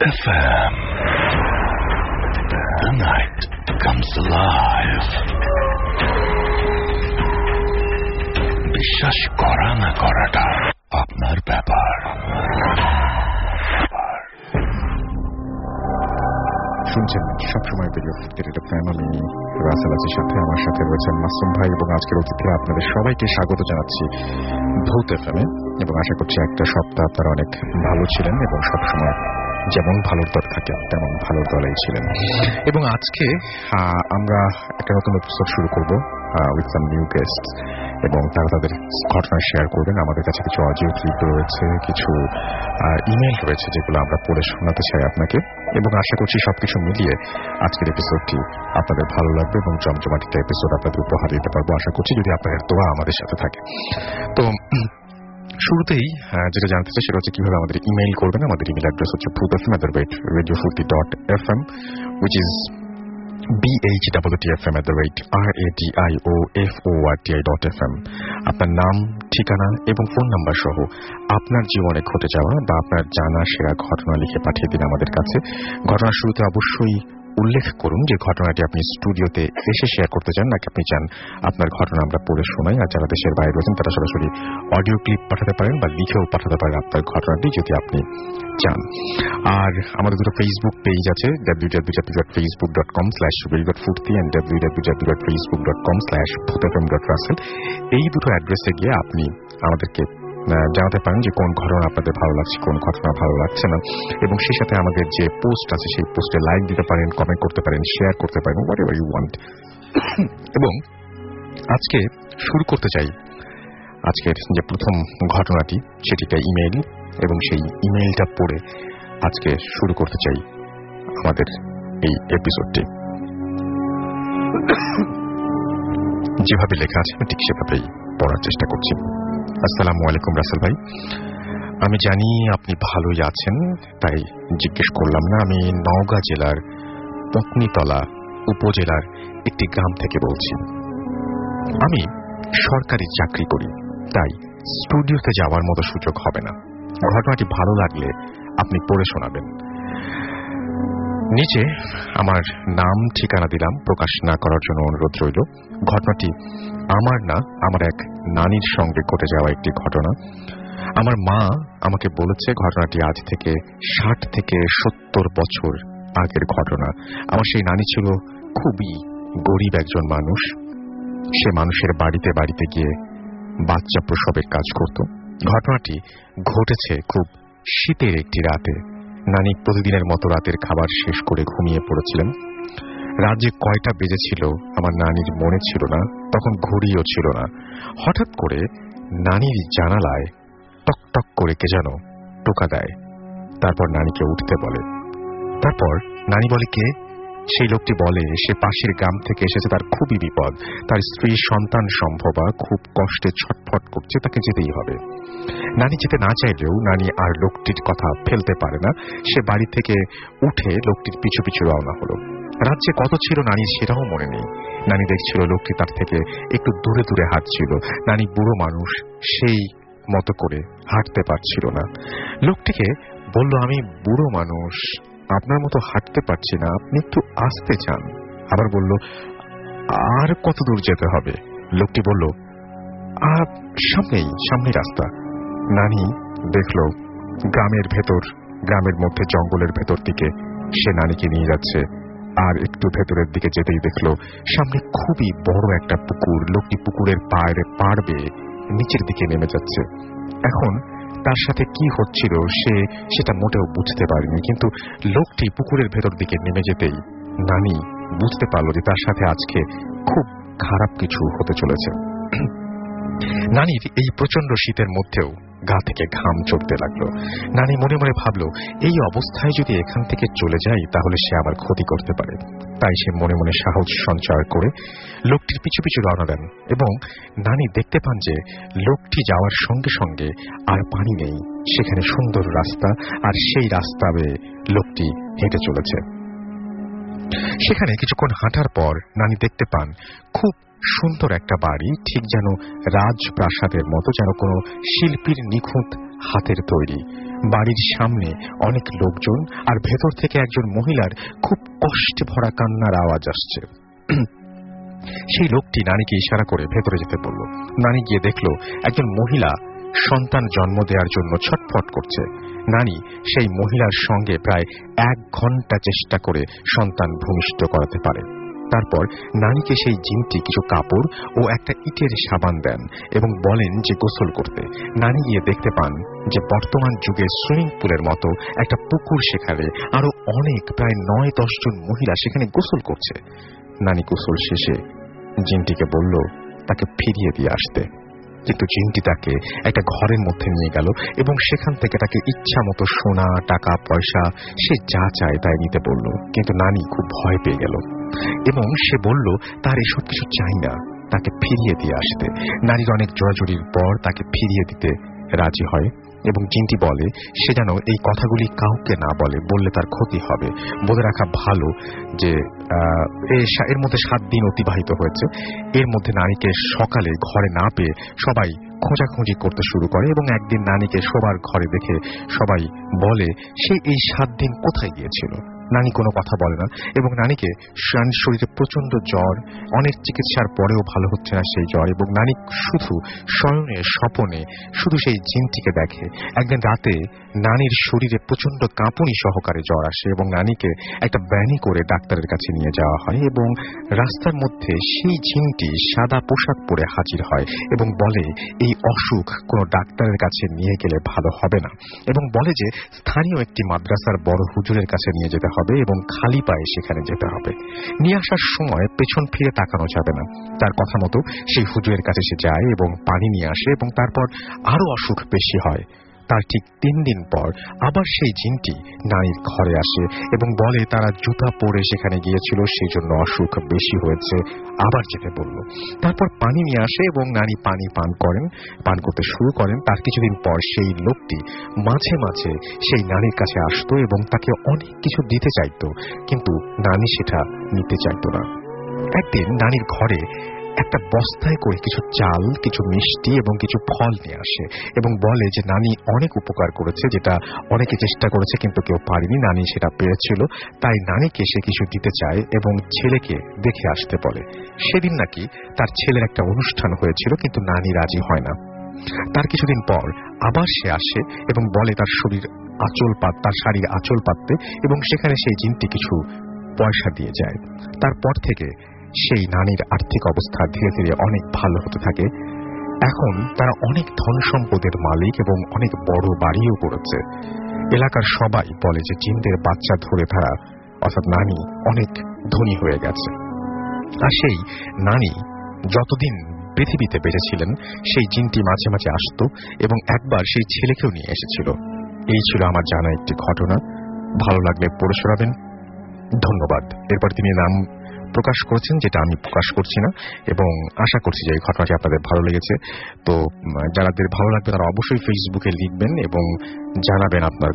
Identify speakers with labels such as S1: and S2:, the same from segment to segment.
S1: FM. The night comes alive. বিশ্বাস করা না করাটা আপনার ব্যাপার।
S2: শুনছেন সবসময় রেডিও FM। আমি রাসেল আছি, সাথে আমার সাথে রয়েছেন মাসুম ভাই এবং আজকের অতিথি আপনাদের সবাইকে স্বাগত জানাচ্ছি ভূত FM-এ। এবং আশা করছি একটা সপ্তাহ আপনারা অনেক ভালো ছিলেন এবং সবসময় যেমন ভালোর দল থাকে তেমন ভালোর দলেই ছিলেন। এবং আজকে আমরা একটা নতুন এপিসোড শুরু করবো উইথ সাম নিউ গেস্ট, এবং তারা তাদের ঘটনা শেয়ার করবেন। আমাদের কাছে কিছু অডিও ক্লিপ রয়েছে, কিছু ইমেল রয়েছে যেগুলো আমরা পড়ে শোনাতে চাই আপনাকে, এবং আশা করছি সবকিছু মিলিয়ে আজকের এপিসোডটি আপনাদের ভালো লাগবে এবং জমজমাটিটা এপিসোড আপনাদের উপহার দিতে পারবো আশা করছি, যদি আপনাদের দোয়া আমাদের সাথে থাকে। তো শুরুতেই যেটা জানতে চাই সেটা হচ্ছে কিভাবে আমাদের ইমেইল করবেন। আমাদের ইমেল অ্যাড্রেস হচ্ছে bhutfm@radiofurti.fm, which is bhutfm@radioforti.fm। আপনার নাম, ঠিকানা এবং ফোন নাম্বার সহ আপনার জীবনে ঘটে যাওয়া বা আপনার জানা সেরা ঘটনা লিখে পাঠিয়ে দিন আমাদের কাছে। ঘটনার শুরুতে অবশ্যই উল্লেখ করুন যে ঘটনাটি আপনি স্টুডিওতে এসে শেয়ার করতে চান, নাকি আপনি চান আপনার ঘটনা আমরা পড়ে শোনাই। আর যারা দেশের বাইরে রয়েছেন তারা সরাসরি অডিও ক্লিপ পাঠাতে পারেন বা লিখেও পাঠাতে পারেন আপনার ঘটনাটি যদি আপনি চান। আর আমাদের দুটো ফেসবুক পেজ আছে, www.facebook.com/radio.furti and www.facebook.com/bhutfm.russell। এই দুটো অ্যাড্রেসে গিয়ে আপনি আমাদেরকে জানাতে পারেন যে কোন ঘটনা আপনাদের ভালো লাগছে, কোন ঘটনা ভালো লাগছে না, এবং সেই সাথে আমাদের যে পোস্ট আছে সেই পোস্টে লাইক দিতে পারেন, কমেন্ট করতে পারেন, শেয়ার করতে পারেন, হোয়াটএভার ইউ ওয়ান্ট। এবং আজকে শুরু করতে চাই আজকের যে প্রথম ঘটনাটি, সেটিটা ইমেইল, এবং সেই ইমেইলটা পড়ে আজকে শুরু করতে চাই আমাদের এই এপিসোডটি। যেভাবে লেখা আছে আমি ঠিক সেভাবেই পড়ার চেষ্টা করছি। আসসালামু আলাইকুম রাসেল ভাই, আমি জানি আপনি ভালোই আছেন, তাই জিজ্ঞেস করলাম না। আমি নওগাঁ জেলার পত্নীতলা উপজেলার একটি গ্রাম থেকে বলছি। আমি সরকারি চাকরি করি, তাই স্টুডিওতে যাওয়ার মতো সুযোগ হবে না। ঘটনাটি ভালো লাগলে আপনি পড়ে শোনাবেন। নিচে আমার নাম ঠিকানা দিলাম, প্রকাশ না করার জন্য অনুরোধ রইল। ঘটনাটি আমার না, আমার এক নানির সঙ্গে ঘটে যাওয়া একটি ঘটনা। আমার মা আমাকে বলেছে ঘটনাটি আজ থেকে 60 থেকে 70 বছর আগের ঘটনা। আমার সেই নানি ছিল খুবই গরিব একজন মানুষ। সে মানুষের বাড়িতে বাড়িতে গিয়ে বাচ্চা প্রসবের কাজ করত। ঘটনাটি ঘটেছে খুব শীতের একটি রাতে। নানি প্রতিদিনের মতো রাতের খাবার শেষ করে ঘুমিয়ে পড়েছিলেন। রাত যে কয়টা বেজেছিল আমার নানির মনে ছিল না, তখন ঘড়িও ছিল না। হঠাৎ করে নানির জানালায় টক টক করে কে যেন টোকা দেয়। তারপর নানিকে উঠতে বলে। তারপর নানি বলে, কে? সেই লোকটি বলে সে পাশের গ্রাম থেকে এসেছে, তার খুবই বিপদ, তার স্ত্রীর সন্তান সম্ভবা খুব কষ্টে ছটফট করছে, তাকে যেতেই হবে। নানি যেতে না চাইলেও নানি আর লোকটির কথা ফেলতে পারে না। সে বাড়ি থেকে উঠে লোকটির পিছু পিছু রওনা হলো। রাজ্যে কত ছিল নানির সেটাও মনে নেই। নানি দেখছিল লোকটি তার থেকে একটু দূরে দূরে হাঁটছিল। নানি বুড়ো মানুষ, সেই মতো করে হাঁটতে পারছিল না। লোকটিকে বলল, আমি বুড়ো মানুষ, আপনার মতো হাঁটতে পারছি না, আপনি একটু আসতে চান। আবার বলল, আর কত দূর যেতে হবে? লোকটি বলল, সামনেই রাস্তা। নানি দেখল গ্রামের ভেতর, গ্রামের মধ্যে জঙ্গলের ভেতর দিকে সে নানিকে নিয়ে যাচ্ছে। আর একটু ভেতরের দিকে যেতেই দেখল সামনে খুবই বড় একটা পুকুর। লোকটি পুকুরের পাড় বেয়ে নিচের দিকে নেমে যাচ্ছে। এখন তার সাথে কি হচ্ছিল সেটা মোটেও বুঝতে পারেনি, কিন্তু লোকটি পুকুরের ভেতর দিকে নেমে যেতেই নানি বুঝতে পারল যে তার সাথে আজকে খুব খারাপ কিছু হতে চলেছে। নানির এই প্রচন্ড শীতের মধ্যেও গা থেকে ঘাম চড়তে লাগলো। নানি মনে মনে ভাবল, এই অবস্থায় যদি এখান থেকে চলে যাই তাহলে সে আবার ক্ষতি করতে পারে। তাই সে মনে মনে সাহস সঞ্চয় করে লোকটির পিছু পিছু রওনা দেন। এবং নানি দেখতে পান যে লোকটি যাওয়ার সঙ্গে সঙ্গে আর পানি নেই, সেখানে সুন্দর রাস্তা, আর সেই রাস্তা বেয়ে লোকটি হেঁটে চলেছে। সেখানে কিছুক্ষণ হাঁটার পর নানি দেখতে পান খুব সুন্দর একটা বাড়ি, ঠিক যেন রাজপ্রাসাদের মতো, যেন কোনো শিল্পীর নিখুঁত হাতের তৈরি। বাড়ির সামনে অনেক লোকজন, আর ভেতর থেকে একজন মহিলার খুব কষ্টে ভরা কান্নার আওয়াজ আসছে। সেই লোকটি নানিকে ইশারা করে ভেতরে যেতে বলল। নানি গিয়ে দেখল একজন মহিলা সন্তান জন্ম দেওয়ার জন্য ছটফট করছে। নানি সেই মহিলার সঙ্গে প্রায় 1 ঘন্টা চেষ্টা করে সন্তান ভূমিষ্ঠ করাতে পারে। তারপর নানিকে সেই জিনটি কিছু কাপড় ও একটা ইটের সাবান দেন এবং বলেন যে গোসল করতে। নানি গিয়ে দেখতে পান যে বর্তমান যুগে সুইমিং পুলের মতো একটা পুকুর, সেখানে আরো অনেক প্রায় 9-10 জন মহিলা সেখানে গোসল করছে। নানি গোসল শেষে জিনটিকে বলল তাকে ফিরিয়ে দিয়ে আসতে, কিন্তু জিনটি তাকে একটা ঘরের মধ্যে নিয়ে গেল এবং সেখান থেকে তাকে ইচ্ছা মতো সোনা, টাকা পয়সা, সে যা চায় তাই নিতে বলল। কিন্তু নানি খুব ভয় পেয়ে গেল এবং সে বলল তার এসব কিছু চাই না, তাকে ফিরিয়ে দিয়ে আসতে। নারীর অনেক জোরাজুরির পর তাকে ফিরিয়ে দিতে রাজি হয় এবং জিনটি বলে সে যেন এই কথাগুলি কাউকে না বলে, বললে তার ক্ষতি হবে। বলে রাখা ভালো যে এর মধ্যে 7 দিন অতিবাহিত হয়েছে। এর মধ্যে নারীকে সকালে ঘরে না পেয়ে সবাই খোঁজাখুঁজি করতে শুরু করে এবং একদিন নারীকে শোবার ঘরে দেখে সবাই বলে সে এই 7 দিন কোথায় গিয়েছিল। নানি কোনো কথা বলে না এবং নানিকে শরীরে প্রচন্ড জ্বর, অনেক চিকিৎসার পরেও ভালো হচ্ছে না সেই জ্বর, এবং নানি শুধু শয়নে স্বপনে শুধু সেই জিনটিকে দেখে। একদিন রাতে নানির শরীরে প্রচন্ড কাঁপুনি সহকারে জ্বর আসে এবং নানিকে একটা ভ্যানে করে ডাক্তারের কাছে নিয়ে যাওয়া হয় এবং রাস্তার মধ্যে সেই জিনটি সাদা পোশাক পরে হাজির হয় এবং বলে এই অসুখ কোনো ডাক্তারের কাছে নিয়ে গেলে ভালো হবে না, এবং বলে যে স্থানীয় একটি মাদ্রাসার বড় হুজুরের কাছে নিয়ে যেতে হবে এবং খালি পায়ে সেখানে যেতে হবে। নিয়ে আসার সময় পেছন ফিরে তাকানো যাবে না। তার কথা মতো সেই হুজুরের কাছে সে যায় এবং পানি নিয়ে আসে এবং তারপর আরো অসুখ বেশি হয়। তার ঠিক 3 দিন পর আবার সেই জিনটি নারীর ঘরে আসে এবং বলে তারা জুতা পরে সেখানে গিয়েছিল, সেই জন্য অসুখ বেশি হয়েছে, আবার যেতে বলল। তারপর পানি নিয়ে আসে এবং নারী পানি পান করতে শুরু করেন। তার কিছুদিন পর সেই লোকটি মাঝে মাঝে সেই নারীর কাছে আসতো এবং তাকে অনেক কিছু দিতে চাইতো, কিন্তু নারী সেটা নিতে চাইতো না। একদিন নারীর ঘরে একটা বস্তায় করে কিছু চাল, কিছু মিষ্টি এবং কিছু ফল নিয়ে আসে এবং বলে যে নানি অনেক উপকার করেছে, যেটা অনেকে চেষ্টা করেছে কিন্তু কেউ পারেনি, নানি সেটা পেরেছিল, তাই নানিকে সে কিছু দিতে চায় এবং ছেলেকে দেখে আসতে বলে। সেদিন নাকি তার ছেলের একটা অনুষ্ঠান হয়েছিল, কিন্তু নানি রাজি হয় না। তার কিছুদিন পর আবার সে আসে এবং বলে তার শাড়ির আঁচল পাততে এবং সেখানে সেই জিনটি কিছু পয়সা দিয়ে যায়। তারপর থেকে সেই নানির আর্থিক অবস্থা ধীরে ধীরে অনেক ভালো হতে থাকে। এখন তারা অনেক ধন সম্পদের মালিক এবং অনেক বড় বাড়িও করেছে। এলাকার সবাই বলে যে জিনদের বাচ্চা ধরে তারা, অর্থাৎ নানি, অনেক ধনী হয়ে গেছে। আর সেই নানি যতদিন পৃথিবীতে বেঁচে ছিলেন সেই জিনটি মাঝে মাঝে আসতো এবং একবার সেই ছেলেকেও নিয়ে এসেছিল। এই ছিল আমার জানা একটি ঘটনা। ভালো লাগলে পড়ে শোনাবেন। ধন্যবাদ। এরপর তিনি নাম প্রকাশ করেছেন, যেটা আমি প্রকাশ করছি না, এবং আশা করছি যে এই ঘটনাটি আপনাদের ভালো লেগেছে। তো যাদের ভালো লাগবে তারা অবশ্যই ফেসবুকে লিখবেন এবং জানাবেন আপনার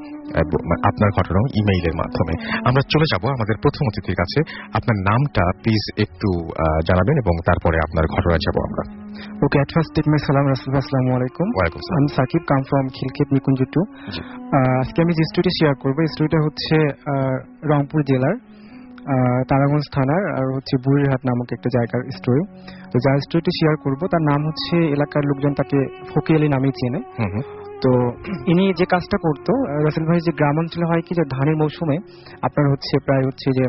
S2: ঘটনা ইমেইলের মাধ্যমে। আমরা চলে যাব আমাদের প্রথম অতিথির কাছে। আপনার নামটা প্লিজ একটু জানাবেন এবং তারপরে আপনার ঘটনা যাব আমরা।
S3: Okay, at first take my salam Rasul, assalamu alaikum. I'm Sakib, come from Khilkhet Nikunj 2. আজকে আমি যে স্টোরিটা শেয়ার করব, এই স্টোরিটা হচ্ছে রংপুর জেলার তারাগঞ্জ থানার আর হচ্ছে বুড়িরহাট নামক একটা জায়গার স্টোরি। তো যার স্টোরিটা শেয়ার করব তার নাম হচ্ছে, এলাকার লোকজন তাকে ফকি আলী নামে চেনে। তো ইনি যে কাজটা করতো রাসেল ভাই, যে গ্রাম অঞ্চলে হয় কি যে ধানের মৌসুমে আপনার হচ্ছে প্রায় হচ্ছে যে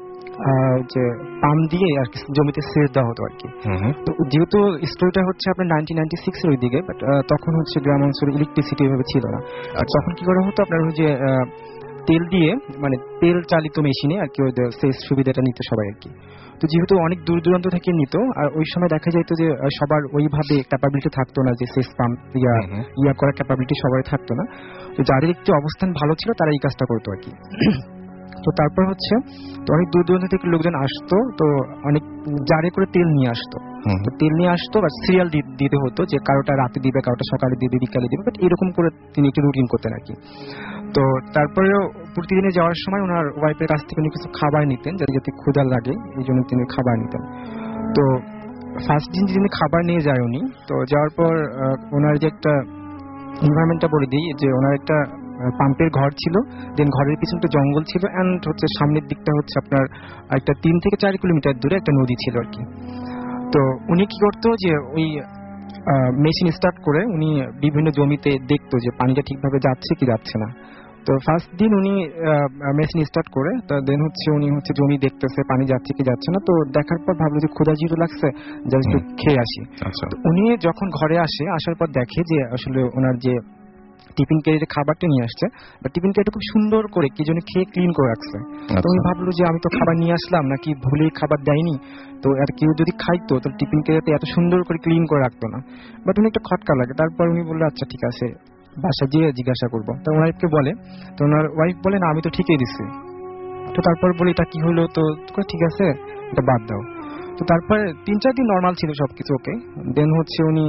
S3: পাম্প দিয়ে আর কি জমিতে সেচ দেওয়া হতো আর কি। তো যেহেতু স্টোরিটা হচ্ছে আপনার 1996 এর ওই দিকে, বাট তখন হচ্ছে গ্রাম অঞ্চলে ইলেকট্রিসিটি এভাবে ছিল না। তখন কি করা হতো আপনার যে তেল দিয়ে, মানে তেল চালিত মেশিনে আর কি সেচ সুবিধাটা নিত সবাই আর কি। তো যেহেতু অনেক দূর দূরান্ত থেকে নিত, আর ওই সময় দেখা যেত যে সবার ওইভাবে ক্যাপাবিলিটি থাকতো না, যে সেচ পাম্প ইয়া করার ক্যাপাবিলিটি সবাই থাকতো না। তো যাদের একটু অবস্থান ভালো ছিল তারা এই কাজটা করতো আর কি। তো তারপর হচ্ছে তো অনেক দূর দূরান্ত থেকে লোকজন আসতো, তো অনেক জারে করে তেল নিয়ে আসতো। তো তেল নিয়ে আসতো বা সিরিয়াল দিতে হতো, যে কারোটা রাতে দিবে, কারোটা সকালে দিবে, বিকালে দিবে, বাট এরকম করে তিনি একটু রুটিন করতেন আর কি। তো তারপরেও প্রতিদিনে যাওয়ার সময় ওনার ওয়াইফের কাছ থেকে উনি কিছু খাবার নিতেন, যাতে ক্ষুধা লাগে, এই জন্য তিনি খাবার নিতেন। তো ফার্স্ট দিন যিনি খাবার নিয়ে যায় উনি, তো যাওয়ার পর ওনার যে একটা এনভায়রনমেন্টটা বলে দিই, যে ওনার একটা পাম্পের ঘর ছিল, দেন ঘরের পিছনে একটা জঙ্গল ছিল, অ্যান্ড হচ্ছে সামনের দিকটা হচ্ছে আপনার একটা 3 থেকে 4 কিলোমিটার দূরে একটা নদী ছিল আর কি। তো উনি কি করতো যে ওই মেশিন স্টার্ট করে উনি বিভিন্ন জমিতে দেখতো যে পানিটা ঠিকভাবে যাচ্ছে কি যাচ্ছে না। তো ফার্স্ট দিন উনি মেশিন স্টার্ট করে, তো দেন হচ্ছে উনি হচ্ছে জমি দেখতেছে পানি যাচ্ছে কি যাচ্ছে না। তো দেখার পর ভাবলো যে ক্ষুধা জিরো লাগছে, যা একটু খেয়ে আসি। তো উনি যখন ঘরে আসার পর দেখে যে আসলে ওনার যে টিফিন ক্যারিয়ারে খাবারটা নিয়ে আসছে, বা টিফিন ক্যারিয়ারটা খুব সুন্দর করে কি জন্য খেয়ে ক্লিন করে রাখছে। তো উনি ভাবলো যে আমি তো খাবার নিয়ে আসলাম, নাকি ভুলেই খাবার দেয়নি, তো আর কেউ যদি খাইতো তো টিফিন ক্যারিয়ারটা এত সুন্দর করে ক্লিন করে রাখতো না। বাট উনি একটা খটকা লাগে। তারপর উনি বললো আচ্ছা ঠিক আছে, বাসা গিয়ে জিজ্ঞাসা করবো। তো ওনাকে বলে, তো ওনার ওয়াইফ বলে না আমি তো ঠিকই দিচ্ছি। তো তারপর বলি এটা কি হলো, তো ঠিক আছে এটা বাদ দাও। তো তারপরে 3-4 দিন নর্মাল ছিল সবকিছু ওকে। দেন হচ্ছে উনি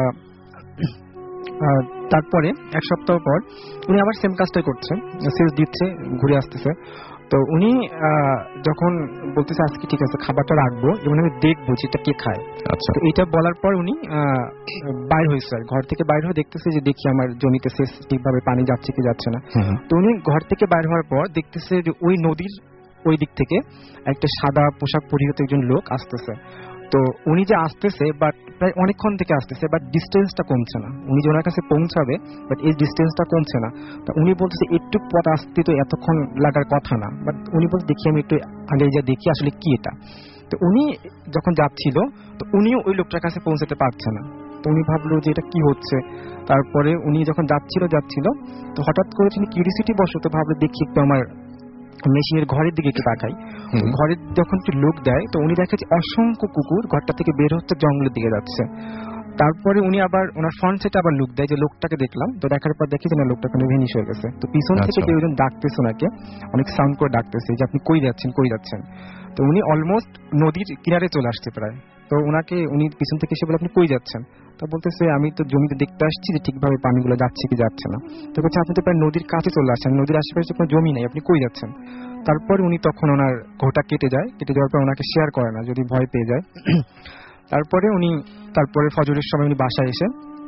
S3: তারপরে 1 সপ্তাহ পর উনি আবার সেম কাজটাই করছে, সেলস দিচ্ছে, ঘুরে আসতেছে। তো উনি যখন বলতেছে আজকে ঠিক আছে খাবারটা রাখবো এবং আমি দেখবো যে এটা কে খায়। আচ্ছা, তো এটা বলার পর উনি বাইর হয়েছে, ঘর থেকে বাইর হয়ে দেখতেছে যে দেখি আমার জমিতে শেষ ঠিকভাবে পানি যাচ্ছে কি যাচ্ছে না। তো উনি ঘর থেকে বাইর হওয়ার পর দেখতেছে যে ওই নদীর ওই দিক থেকে একটা সাদা পোশাক পরিহিত একজন লোক আসতেছে। তো উনি যে আসতেছে বাট প্রায় অনেকক্ষণ থেকে আসতেছে, বাট ডিস্টেন্সটা কমছে না। উনি যে ওনার কাছে পৌঁছাবে বাট এই ডিস্টেন্সটা কমছে না। তো উনি বলতেছে একটু পথ আসতে তো এতক্ষণ লাগার কথা না, বাট উনি বলতে দেখি আমি একটু আগে যা দেখি আসলে কি এটা। তো উনি যখন যাচ্ছিল তো উনিও ওই লোকটার কাছে পৌঁছাতে পারছে না। তো উনি ভাবলো যে এটা কি হচ্ছে। তারপরে উনি যখন যাচ্ছিল তো হঠাৎ করে তিনি কিউরিসিটি বশত ভাবলো দেখি একটু আমার মেশিনের ঘরের দিকে একটু তাকাই। ঘরের যখন একটু লুক দেয় তো উনি দেখে যে অসংখ্য কুকুর ঘরটা থেকে বের হচ্ছে, জঙ্গলের দিকে যাচ্ছে। তারপরে উনি আবার ওনার ফ্রন্ট সাইডে আবার লুক দেয় যে লোকটাকে দেখলাম। তো দেখার পর দেখি যে না লোকটা ওখানে ভেনিশ হয়ে গেছে। তো পিছন থেকে কেউ একজন ডাকতেছে ওনাকে, অনেক সাউন্ড করে ডাকতেছে যে আপনি কই যাচ্ছেন। তো উনি অলমোস্ট নদীর কিনারে চলে আসছে প্রায়। তো ওনাকে উনি পিছন থেকে এসে বলে আপনি কই যাচ্ছেন। তো বলতেছে আমি তো জমিতে দেখতে আসছি যে ঠিকভাবে পানিগুলো যাচ্ছে কি যাচ্ছে না। তো বলছে আপনি তো প্রায় নদীর কাছে চলে আসছেন, নদীর আশেপাশে কোনো জমি নেই, আপনি কই যাচ্ছেন। তারপর উনি তখন ওনার ঘোটা কেটে যাওয়ার পর ওনাকে শেয়ার করে না যদি ভয় পেয়ে যায়। তারপরে ফজরের সময় উনি বাসায় এসে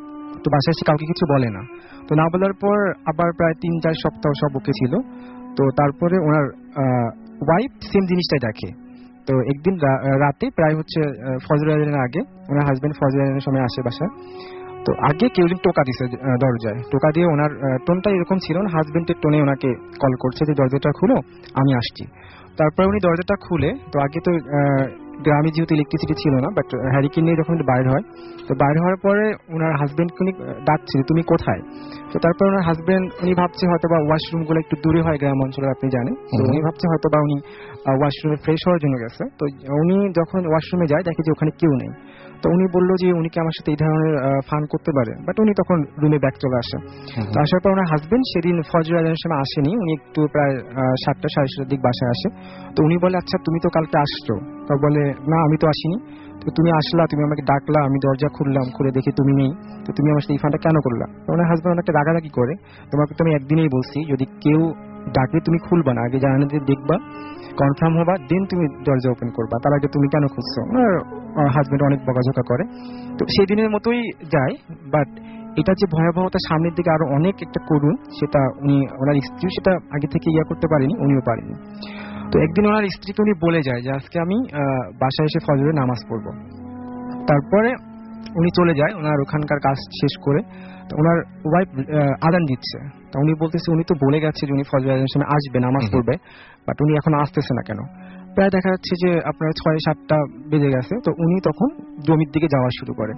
S3: কাউকে কিছু বলে না। তো না বলার পর আবার প্রায় 3-4 সপ্তাহ সব ওকে ছিল। তো তারপরে ওনার ওয়াইফ সেম জিনিসটাই দেখে। তো একদিন রাতে প্রায় হচ্ছে ফজর আজানের আগে ওনার হাজবেন্ড ফজর আজানের সময় আসে বাসায়। তো আগে কেউ টোকা দিছে দরজায়, টোকা দিয়ে ওনার টোনটা এরকম ছিল, হাজবেন্ডের টোনে ওনাকে কল করছে যে দরজাটা খুলো আমি আসছি। তারপর উনি দরজাটা খুলে, তো আগে তো গ্রামে যেহেতু ইলেকট্রিসিটি ছিল না, বাট হ্যারিকেন নিয়ে যখন বাইরে হয়, তো বাইরে হওয়ার পরে ওনার হাজবেন্ডকে উনি ডাকছিল তুমি কোথায়। তো তারপর ওনার হাজবেন্ড উনি ভাবছে হয়তো বা ওয়াশরুম গুলো একটু দূরে হয় গ্রাম অঞ্চলে আপনি জানেন, তো উনি ভাবছে হয়তো বা উনি ওয়াশরুমে ফ্রেশ হওয়ার জন্য গেছে। তো উনি যখন ওয়াশরুমে যায় দেখে যে ওখানে কেউ নেই। তো উনি বললো যে উনি কি আমার সাথে এই ধরনের ফান করতে পারে, বাট উনি তখন রুমে ব্যাক চলে আসে। তো আসার পর ওনার হাজবেন্ড সেদিন ফজর আজানের সময় আসেনি, উনি একটু প্রায় 7টা-7:30 দিক বাসায় আসে। তো উনি বলে আচ্ছা তুমি তো কালকে আসছো। তো বলে না আমি তো আসিনি। তো তুমি আসলা, তুমি আমাকে ডাকলা, আমি দরজা খুললাম, খুলে দেখি তুমি নেই, তো তুমি আমার সাথে এই ফানটা কেন করলা। তো ওনার হাজবেন্ড ওনাকে রাগারাগি করে, তোমাকে তো আমি একদিনেই বলছি যদি কেউ ডাকে তুমি খুলবা না, আগে জানাতে দেখবা, কনফার্ম হবা, দেন তুমি দরজা ওপেন করবা, তার আগে তুমি কেন খুঁজছো। ওনার হাজবেন্ড অনেক বকাঝকা করে। তো সেই দিনের মতোই যায়, বাট এটা যে ভয়াবহতা সামনের দিকে আরো অনেক একটা করুন, সেটা ওনার স্ত্রী সেটা আগে থেকে করতে পারেনি, উনিও পারেনি। তো একদিন ওনার স্ত্রীকে উনি বলে যায় যে আজকে আমি বাসায় এসে ফজরের নামাজ পড়বো। তারপরে উনি চলে যায় ওনার ওখানকার কাজ শেষ করে। তো ওনার ওয়াইফ আযান দিচ্ছে, তো উনি বলতেছে উনি তো বলে গেছে যে উনি ফজর আযানের সময় আসবে, নামাজ পড়বে, বাট উনি এখন আসতেছে না কেন। প্রায় দেখা যাচ্ছে যে আপনার 6-7টা বেজে গেছে। তো উনি তখন জমির দিকে যাওয়া শুরু করে।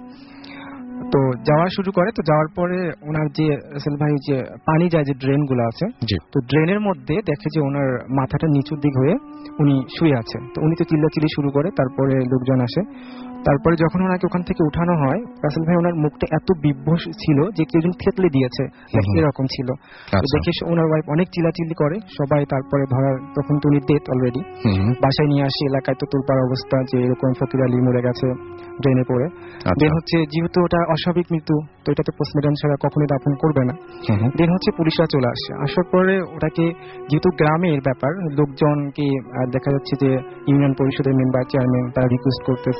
S3: তো যাওয়ার পরে ওনার যে রাসেল ভাই যে পানি যায় যে ড্রেন গুলো আছে, তো ড্রেনের মধ্যে দেখে যে ওনার মাথাটা নিচুর দিক হয়ে উনি শুয়ে আছে। তো উনি তো চিল্লাচিল্লি শুরু করে, তারপরে লোকজন আসে। তারপরে যখন ওনাকে ওখান থেকে উঠানো হয়, রাসেল ভাই ওনার মুখটা এত বিভ্রস ছিল যে কেউ যেন থেতলে দিয়েছে এরকম ছিল। দেখে ওনার ওয়াইফ অনেক চিল্লাচিল্লি করে সবাই। তারপরে তখন তো উনি ডেথ অলরেডি। বাসায় নিয়ে আসি, এলাকায় তো তোলপাড় অবস্থা যে এরকম ফকির আলী মরে গেছে ড্রেনে পড়ে। দেন হচ্ছে যেহেতু ওটা অস্বাভাবিক মৃত্যু, তো এটাতে পোস্টমর্টম ছাড়া কখনোই দাফন করবে না। দেন হচ্ছে পুলিশরা চলে আসে। আসার পরে ওটাকে যেহেতু গ্রামের ব্যাপার, লোকজনকে দেখা যাচ্ছে যে ইউনিয়ন পরিষদের মেম্বার চেয়ারম্যান তারা রিকোয়েস্ট করতেছে উনি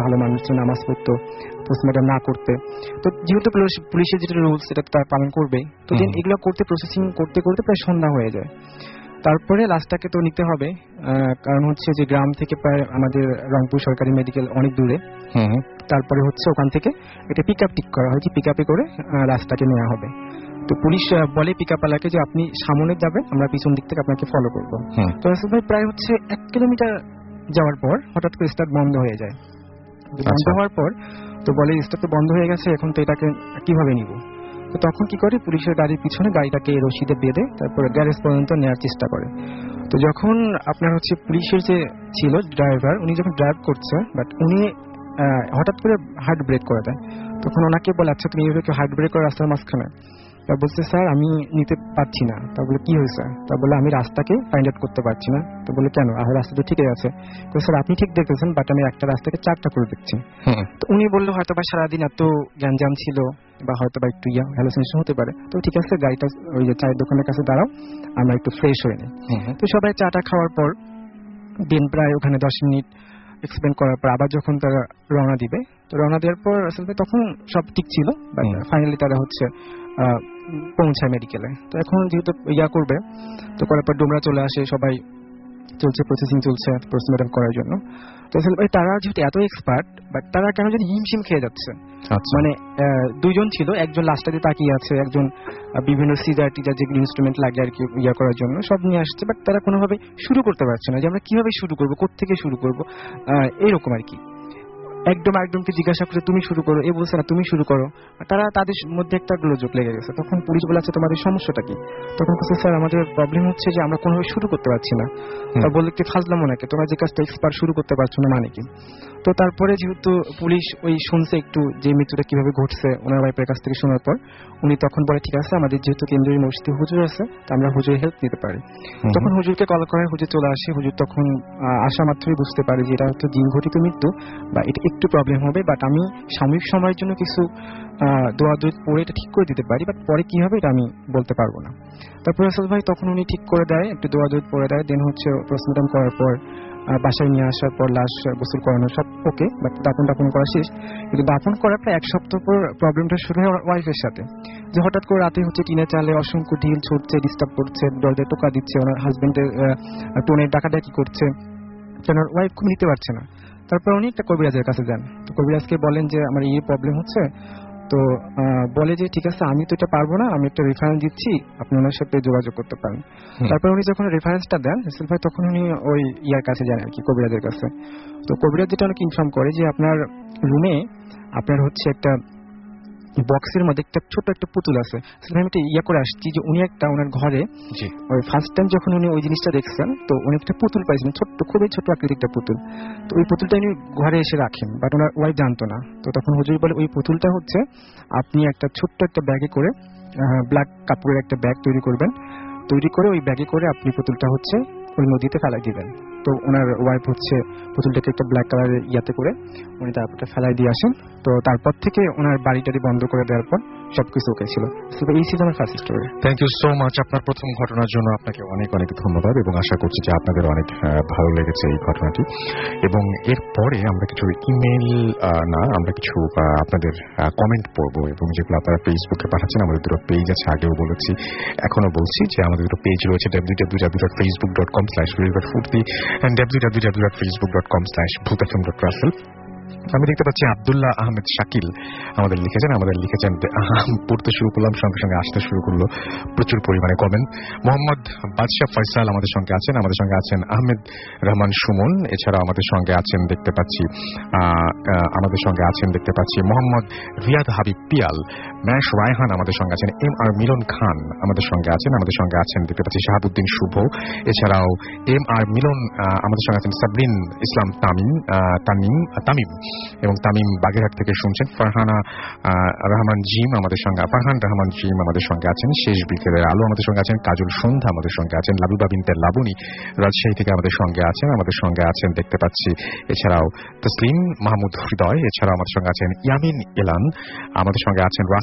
S3: ভালো মানুষ ছিল, নামাজ পড়তো, পোস্টমর্টম না করতে। তো যেহেতু পুলিশের যেটা রুলস সেটা তারা পালন করবে, তো দেন এগুলো করতে প্রসেসিং করতে করতে প্রায় সন্ধ্যা হয়ে যায়। তারপরে লাশটাকে তো নিতে হবে, কারণ হচ্ছে যে গ্রাম থেকে প্রায় আমাদের রংপুর সরকারি মেডিকেল অনেক দূরে। তারপরে হচ্ছে ওখান থেকে একটা পিক আপ ঠিক করা হয়, যে পিক আপে করে লাশটাকে নেওয়া হবে। তো পুলিশ বলে পিক আপ ওয়ালাকে যে আপনি সামনে যাবেন, আমরা পিছন দিক থেকে আপনাকে ফলো করবো। তো রাসেল ভাই প্রায় হচ্ছে 1 কিলোমিটার যাওয়ার পর হঠাৎ করে স্টার্ট বন্ধ হয়ে যায়। বন্ধ হওয়ার পর তো বলে স্টার্ট তো বন্ধ হয়ে গেছে, এখন তো এটাকে কিভাবে নিব। তো তখন কি করে, পুলিশের গাড়ির পিছনে গাড়িটাকে রশিদে বেঁধে তারপরে গ্যারেজ পর্যন্ত নেওয়ার চেষ্টা করে। তো যখন আপনার হচ্ছে পুলিশের যে ছিল ড্রাইভার, উনি যখন ড্রাইভ করছে, বাট উনি হঠাৎ করে হার্ট ব্রেক করে দেয়। তখন ওনাকে বলে আচ্ছা তুমি এইভাবে হার্ট ব্রেক করে রাস্তার মাঝখানে, তা বলছে স্যার আমি নিতে পারছি না। তা বলে কি হয়েছে, তা বলে আমি রাস্তাকে ফাইন্ড আউট করতে পারছি না। তো বলে কেন, রাস্তা তো ঠিকই আছে। তো স্যার আপনি ঠিক দেখতেছেন, বাট আমি একটা রাস্তাকে 4টা করে দেখছি। তো উনি বললো হয়তো বা সারাদিন এত গ্যাঞ্জাম ছিল বা হয়তো বা একটু হ্যালুসিনেশন হতে পারে। তো ঠিক আছে, গাড়িটা ওই যে চায়ের দোকানের কাছে দাঁড়াও, আমরা একটু ফ্রেশ হয়ে নিই। তো সবাই চাটা খাওয়ার পর দিন প্রায় ওখানে 10 মিনিট এক্সপ্লেন করার পর আবার যখন তারা রওনা দিবে, তো রওনা দেওয়ার পর আসলে তখন সব ঠিক ছিল, বাট ফাইনালি তারা হচ্ছে পৌঁছায় মেডিকেলে। তো এখন যেহেতু করবে, তো করার পর ডোমরা চলে আসে, সবাই চলছে, প্রসেসিং চলছে পোস্টমর্টম করার জন্য। তো আসলে তারা যেহেতু এত এক্সপার্ট, বাট তারা কেন যেন হিমশিম খেয়ে যাচ্ছে। মানে 2 জন ছিল, একজন লাস্টে তাকিয়ে আছে, একজন বিভিন্ন সিজার টিজার যেগুলো ইনস্ট্রুমেন্ট লাগে আর কি করার জন্য সব নিয়ে আসছে, বাট তারা কোনোভাবে শুরু করতে পারছে না, যে আমরা কিভাবে শুরু করবো, কোত্থেকে শুরু করবো, এরকম আর কি। একদমকে জিজ্ঞাসা করে তুমি শুরু করো, এ বলছে না তুমি শুরু করো। তারা তাদের মধ্যে একটা গোলযোগ লেগে গেছে। তখন পুলিশ বলে আচ্ছা তোমাদের সমস্যাটা কি। তখন বলছে স্যার আমাদের প্রবলেম হচ্ছে যে আমরা কোনোভাবে শুরু করতে পারছি না। তা বললে কি ফাজলামো নাকি, তোমরা যে কাজটা এক্সপার্ট শুরু করতে পারছো না মানে কি। তো তারপরে যেহেতু পুলিশ ওই শুনছে একটু যে মৃত্যুটা কিভাবে ঘটছে ওনার ওয়াইফের কাছ থেকে শোনার পর, উনি তখন বলে ঠিক আছে আমাদের যেহেতু কেন্দ্রীয় মসজিদে হুজুর আছে, তা আমরা হুজুরের হেল্প নিতে পারি। তখন হুজুরকে কল করে, হুজুর চলে আসে। হুজুর তখন আসা মাত্রই বুঝতে পারে যে এটা হয়তো জিন ঘটিত মৃত্যু বা এটা একটু প্রবলেম হবে, বাট আমি সাময়িক সময়ের জন্য কিছু দোয়া পড়ে এটা ঠিক করে দিতে পারি, বাট পরে কি হবে এটা আমি বলতে পারবো না। তারপর রাসেল ভাই তখন উনি ঠিক করে দেয়, একটু দোয়া পড়ে দেয়। দেন হচ্ছে পোস্টমর্টম করার পর বাসায় নিয়ে আসার পর লাশ গোসল করানো সব ওকে, বাট দাপন করা শেষ। কিন্তু দাপন করার প্রায় 1 সপ্তাহ পর প্রবলেমটা শুরু হয় ওয়াইফের সাথে, যে হঠাৎ করে রাতে হচ্ছে টিনের চালে অসংখ্য ঢিল ছুটছে, ডিস্টার্ব করছে, দরজায় টোকা দিচ্ছে, ওনার হাজবেন্ডের টোনের ডাকাডাকি করছে, ওনার ওয়াইফ খুব নিতে পারছে না। তারপর উনি একটা কবিরাজের কাছে যান। তো কবিরাজকে বলেন যে আমার এই প্রবলেম হচ্ছে। তো বলে যে ঠিক আছে আমি তো এটা পারবো না, আমি একটা রেফারেন্স দিচ্ছি, আপনি ওনার সাথে যোগাযোগ করতে পারেন। তারপর উনি যখন রেফারেন্সটা দেন রাসেল ভাই, তখন উনি ওই কাছে যান আর কি, কবিরাজের কাছে। তো কবিরাজ যেটা অনেক ইনফর্ম করে যে আপনার রুমে আপনার হচ্ছে একটা বক্সের মধ্যে একটা ছোট একটা পুতুল আছে। আমি একটা করে আসছি যে উনি একটা ওনার ঘরে ওই ফার্স্ট টাইম যখন উনি ওই জিনিসটা দেখছেন, তো উনি একটা পুতুল পাইছিলেন, ছোট্ট খুবই ছোট আকৃতির একটা পুতুল। তো ওই পুতুলটা উনি ঘরে এসে রাখেন, বাট ওনার ওয়াইফ জানতো না। তো তখন হুজুর বলে ওই পুতুলটা হচ্ছে আপনি একটা ছোট্ট একটা ব্যাগে করে ব্ল্যাক কাপড়ের একটা ব্যাগ তৈরি করবেন, তৈরি করে ওই ব্যাগে করে আপনি পুতুলটা হচ্ছে ওই নদীতে ফেলাই দিবেন। তো ওনার ওয়াইফ হচ্ছে পুতুলটাকে একটা ব্ল্যাক কালারের করে উনি তারপরে ফেলাই দিয়ে আসেন। তো তারপর থেকে ওনার বাড়িটারি বন্ধ করে দেওয়ার পর সবকিছু ওকে ছিল। এই ছিল আমার first story.
S2: Thank you so much আপনার প্রথম ঘটনার জন্য। আপনাকে অনেক অনেক ধন্যবাদ এবং আশা করছি যে আপনাদের অনেক ভালো লেগেছে এই ঘটনাটি। এবং এরপরে আমরা কিছু ইমেল আমরা কিছু আপনাদের কমেন্ট পড়বো, এবং যেগুলো আপনারা ফেসবুকে পাঠাচ্ছেন। আমাদের 2টো পেজ আছে, আগেও বলেছি এখনো বলছি যে আমাদের 2টো পেজ রয়েছে, www.facebook.com/bhutfutbi and www.facebook.com/bhutfm.russell। আমি দেখতে পাচ্ছি আব্দুল্লাহ আহমেদ শাকিল আমাদের লিখেছেন পড়তে শুরু করলাম, সঙ্গে সঙ্গে আসতে শুরু করলো প্রচুর পরিমাণে কমেন্ট। মোহাম্মদ বাদশাহ ফয়সাল আমাদের সঙ্গে আছেন আহমেদ রহমান সুমন, এছাড়া আমাদের সঙ্গে আছেন দেখতে পাচ্ছি মোহাম্মদ রিয়াদ হাবিব পিয়াল, ম্যাশ রায়হান আমাদের সঙ্গে আছেন, MR মিলন খান আমাদের সঙ্গে আছেন দেখতে পাচ্ছি শাহাবুদ্দিন শুভ, এছাড়াও MR মিলন আমাদের সঙ্গে আছেন, সাবরিন ইসলাম তামিম এবং তামিম বাগেরহাট থেকে শুনছেন। ফারহান রহমান জিম আমাদের সঙ্গে আছেন, শেষ বিকেলের আলো আমাদের সঙ্গে আছেন, কাজল সন্ধ্যা আমাদের সঙ্গে আছেন, লাবুবা বিনতে লাবণী রাজশাহী থেকে আমাদের সঙ্গে আছেন দেখতে পাচ্ছি, এছাড়াও তসলিম মাহমুদ হৃদয়, এছাড়াও আমাদের সঙ্গে আছেন ইয়ামিন এলান, আমাদের সঙ্গে আছেন রাসেল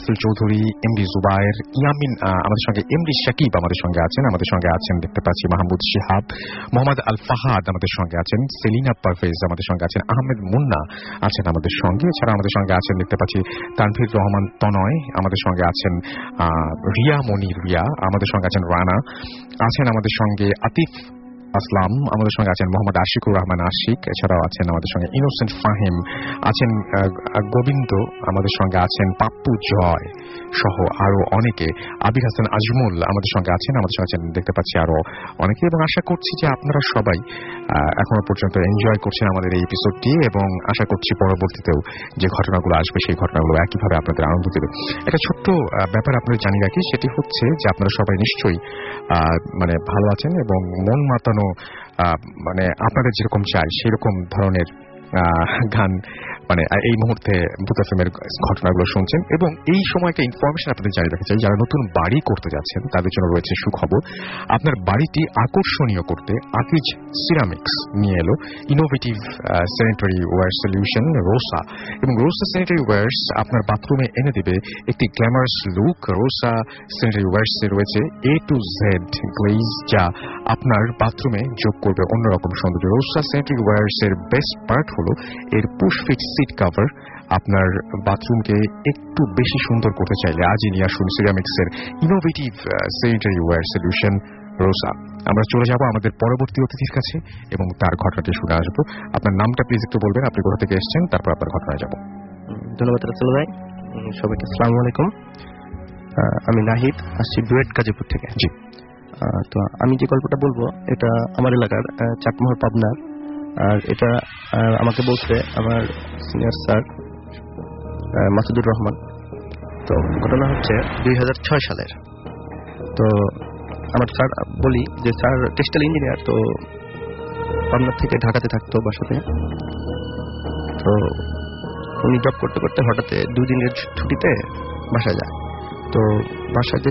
S2: রাসেল চৌধুরী, এমডি জুবায়ের, ইয়ামিন, আমাদের সঙ্গে এমডি শাকিব আমাদের সঙ্গে আছেন। আমাদের সঙ্গে আছেন দেখতে পাচ্ছি মাহমুদ শিহাব, মোহাম্মদ আল ফাহাদ আমাদের সঙ্গে আছেন, সেলিনা পারভেজ আমাদের সঙ্গে আছেন, আহমেদ মুন্না আছেন আমাদের সঙ্গে। এছাড়া আমাদের সঙ্গে আছেন দেখতে পাচ্ছি তানভীর রহমান তনয়, আমাদের সঙ্গে আছেন রিয়া মনির রিয়া, আমাদের সঙ্গে আছেন রানা, আছেন আমাদের সঙ্গে আতিফ আসলাম, আমাদের সঙ্গে আছেন মোহাম্মদ আশিকুর রহমান আশিক, এছাড়াও আছেন আমাদের সঙ্গে ইনোসেন্ট ফাহিম, আছেন গোবিন্দ, আমাদের সঙ্গে আছেন পাপ্পু জয় সহ আরো অনেকে, আবির হাসান আজমুল আমাদের সঙ্গে আছেন, আমাদের সঙ্গে আছেন দেখতে পাচ্ছি আরো অনেকে। এবং আশা করছি যে আপনারা সবাই এখনো পর্যন্ত এনজয় করছেন আমাদের এই এপিসোডটি, এবং আশা করছি পরবর্তীতেও যে ঘটনাগুলো আসবে সেই ঘটনাগুলো একইভাবে আপনাদের আনন্দ দেবে। একটা ছোট্ট ব্যাপার আপনাদের জানিয়ে রাখি, সেটি হচ্ছে যে আপনারা সবাই নিশ্চয়ই মানে ভালো আছেন এবং মন মাতানো মানে আপনাদের যেরকম চাই সেরকম ধরনের গান মানে এই মুহূর্তে ভূত এফএম এর ঘটনাগুলো শুনছেন। এবং এই সময়কে ইনফরমেশন আপনাদের জানিয়ে রাখতে চাই, যারা নতুন বাড়ি করতে যাচ্ছেন তাদের জন্য রয়েছে সুখবর। আপনার বাড়িটি আকর্ষণীয় করতে আকিজ সিরামিক্স নিয়ে এলো innovative sanitary ware solution Rosa, এবং রোসা স্যানিটারি ওয়্যার্স আপনার বাথরুমে এনে দেবে একটি glamorous look. Rosa sanitary wares রয়েছে A to Z গ্লেজ, যা আপনার বাথরুমে যোগ করবে অন্যরকম সৌন্দর্য। রোসা স্যানিটারি ওয়্যার্স এর বেস্ট পার্ট হলো এর পুশ ফিট সিট কভার। আপনার বাথরুমকে একটু বেশি সুন্দর করতে চাইলে আজই নিয়ে আসুন সিরামিক্সের innovative sanitary ware solution Rosa. আমরা চলে যাব আমাদের পরবর্তী অতিথির কাছে এবং তার ঘটনাটি শুনে আসবো। আপনার নামটা প্লিজ একটু বলবেন, আপনি কোথা থেকে এসেছেন, তারপর আপনার ঘটনায় যাব।
S4: ধন্যবাদ রাসেল ভাই, সবাইকে আসসালামু আলাইকুম। আমি নাহিদ, আসছি ডুয়েট গাজীপুর থেকে।
S2: জি।
S4: তো আমি যে গল্পটা বলবো এটা আমার এলাকার চাটমোহর পাবনার, আর এটা আমাকে বলছে আমার সিনিয়র স্যার মাসুদুর রহমান। তো ঘটনা হচ্ছে 2006 সালের। তো আমার স্যার বলি যে স্যার টেক্সটাইল ইঞ্জিনিয়ার, তো পাবনা থেকে ঢাকাতে থাকতো বাসাতে। তো উনি জব করতে করতে হঠাৎ 2 দিনের ছুটিতে বাসায় যায়। তো বাসায়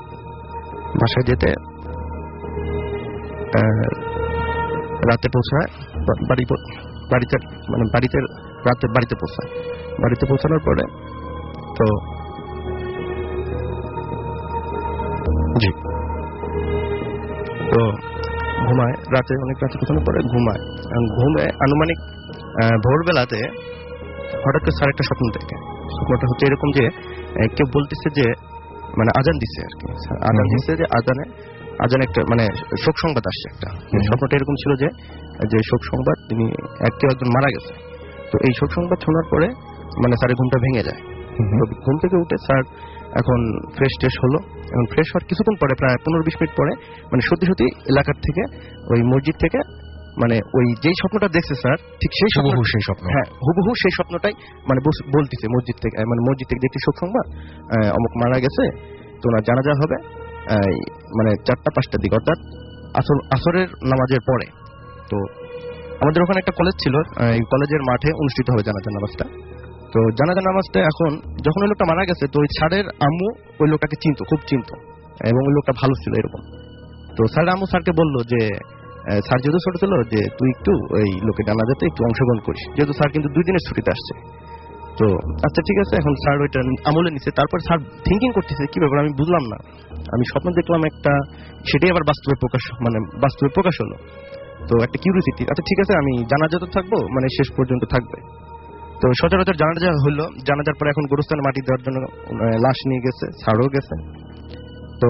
S4: যেতে রাতে পৌঁছায় বাড়িতে পৌঁছায়। বাড়িতে পৌঁছানোর পরে তো ঘুমায়, রাতে অনেক রাতে পৌঁছানোর পরে ঘুমায়। আনুমানিক ভোরবেলাতে হঠাৎ করে স্যার একটা স্বপ্ন দেখে। স্বপ্নটা হচ্ছে এরকম যে কেউ বলতেছে যে মানে আজান দিচ্ছে আর কি, আজান দিচ্ছে যে আজানে একটা মানে শোক সংবাদ আসছে একটা। স্বপ্নটা এরকম ছিল যে শোক সংবাদ, তিনি কেউ একজন মারা গেছে। তো এই শোক সংবাদ শোনার পরে মানে স্যারের ঘুমটা ভেঙে যায়। ঘুম থেকে উঠে স্যার এখন ফ্রেশ হলো। এখন ফ্রেশ হওয়ার কিছুক্ষণ পরে, প্রায় 15-20 মিনিট পরে, মানে সত্যি এলাকার থেকে ওই মসজিদ থেকে মানে ওই যেই স্বপ্নটা দেখছে স্যার, ঠিক সেই স্বপ্ন, হ্যাঁ হুবহু সেই স্বপ্নটাই মানে বলতেছে মসজিদ থেকে দেখতে শোক সংবাদ, অমুক মারা গেছে, তো না জানাজা হবে মানে 4টা-5টার দিকে, অর্থাৎ আসরের নামাজের পরে। তো আমাদের ওখানে একটা কলেজ ছিল, এই কলেজের মাঠে অনুষ্ঠিত হবে জানাজা নামাজটা। তো জানাজা নামাজটা এখন যখন ওই লোকটা মারা গেছে, তো ওই স্যারের আম্মু ওই লোকটাকে খুব চিনতো, এবং ওই লোকটা ভালো ছিল এরকম। তো স্যারের আম্মু স্যারকে বললো যে স্যার যেহেতু ছোট ছিল, যে তুই একটু ওই লোকের জানাজাতে একটু অংশগ্রহণ করিস, যেহেতু স্যার কিন্তু 2 দিনের ছুটিতে আসছে। তো আচ্ছা ঠিক আছে, এখন স্যার ওইটা আমলে নিচ্ছে। তারপর স্যার থিঙ্কিং করতেছে কি ব্যাপার, আমি বুঝলাম না, আমি স্বপ্ন দেখলাম একটা, সেটাই আবার বাস্তবে প্রকাশ হলো। তো একটা কিউরিওসিটি, আচ্ছা ঠিক আছে আমি জানাজাতে থাকবো, মানে শেষ পর্যন্ত থাকবে। তো সচরাচর জানাজা হলো। জানাজার পরে এখন গোরস্থানে মাটি দেওয়ার জন্য লাশ নিয়ে গেছে, স্যারও গেছে। তো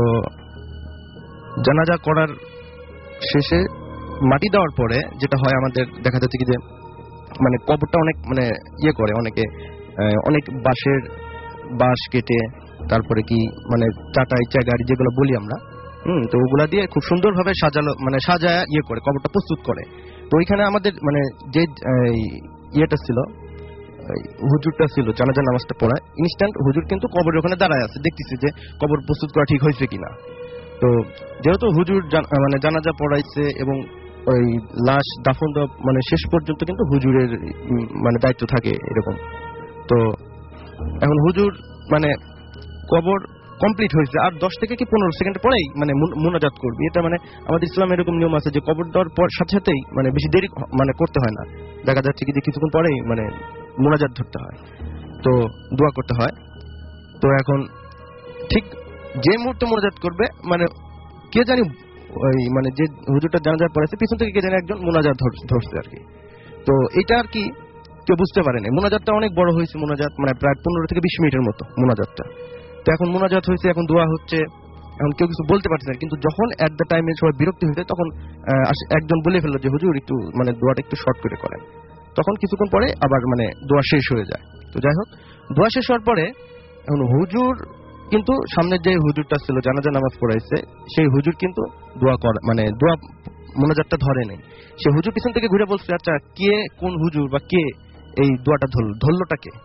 S4: জানাজা করার শেষে মাটি দেওয়ার পরে যেটা হয় আমাদের দেখা যাচ্ছে কি যে মানে কবরটা অনেক মানে করে অনেকে অনেক বাঁশ কেটে, তারপরে কি মানে চাটাই গাড়ি যেগুলো বলি আমরা, তো ওগুলা দিয়ে খুব সুন্দরভাবে সাজায় করে কবরটা প্রস্তুত করে। তো ওইখানে আমাদের মানে যে ইয়েটা ছিল, হুজুরটা ছিল জানাজা নামাজটা পড়ায়, ইনস্ট্যান্ট হুজুর কিন্তু কবরের ওখানে দাঁড়ায় আছে, দেখতেছে যে কবর প্রস্তুত করা ঠিক হয়েছে কিনা। তো যেহেতু হুজুর মানে জানাজা পড়াইছে এবং ওই লাশ দাফন মানে শেষ পর্যন্ত কিন্তু হুজুরের মানে দায়িত্ব থাকে এরকম। তো এখন হুজুর মানে কবর কমপ্লিট হয়েছে, আর 10 থেকে 15 সেকেন্ড পরেই মানে মুনাজাত করবি। এটা মানে আমাদের ইসলামে এরকম নিয়ম আছে যে কবর দেওয়ার পর সাথেই মানে বেশি দেরি মানে করতে হয় না, দেখা যাচ্ছে কি যে কিছুক্ষণ পরেই মানে মুনাজাত ধরতে হয়, তো দোয়া করতে হয়। তো এখন ঠিক যে মুহূর্তে মোনাজাত করবে মানে কে জানি ওই মানে যে হুজুরটা জানাজার পড়েছে পিছন থেকে কে জানি একজন মোনাজাত ধরছে আর কি। তো এটা আর কি কেউ বুঝতে পারেনি। মোনাজাতটা অনেক বড় হয়েছে, মোনাজাত মানে প্রায় 15 থেকে 20 মিনিটের মতো মোনাজাতটা। তো এখন মোনাজাত হয়েছে, এখন দোয়া হচ্ছে, এখন কেউ কিছু বলতে পারছে না। কিন্তু যখন এট দ্য টাইমে সবাই বিরক্তি হয়েছে তখন একজন বলে ফেললো যে হুজুর একটু মানে দোয়াটা একটু শর্ট করে করেন। তখন কিছুক্ষণ পরে আবার মানে দোয়া শেষ হয়ে যায়। তো যাই হোক, দোয়া শেষ হওয়ার পরে এখন হুজুর কিন্তু সামনের যে হুজুরটা ছিল জানাজা নামাজ পড়াইছে সেই হুজুর কিন্তু দোয়া করে মানে দোয়া মোনাজাতটা ধরে নেই। সে হুজুর পিছন থেকে ঘুরে বলছে আচ্ছা কে কোন হুজুর বা কে এই দোয়াটা ধরলোটা কে?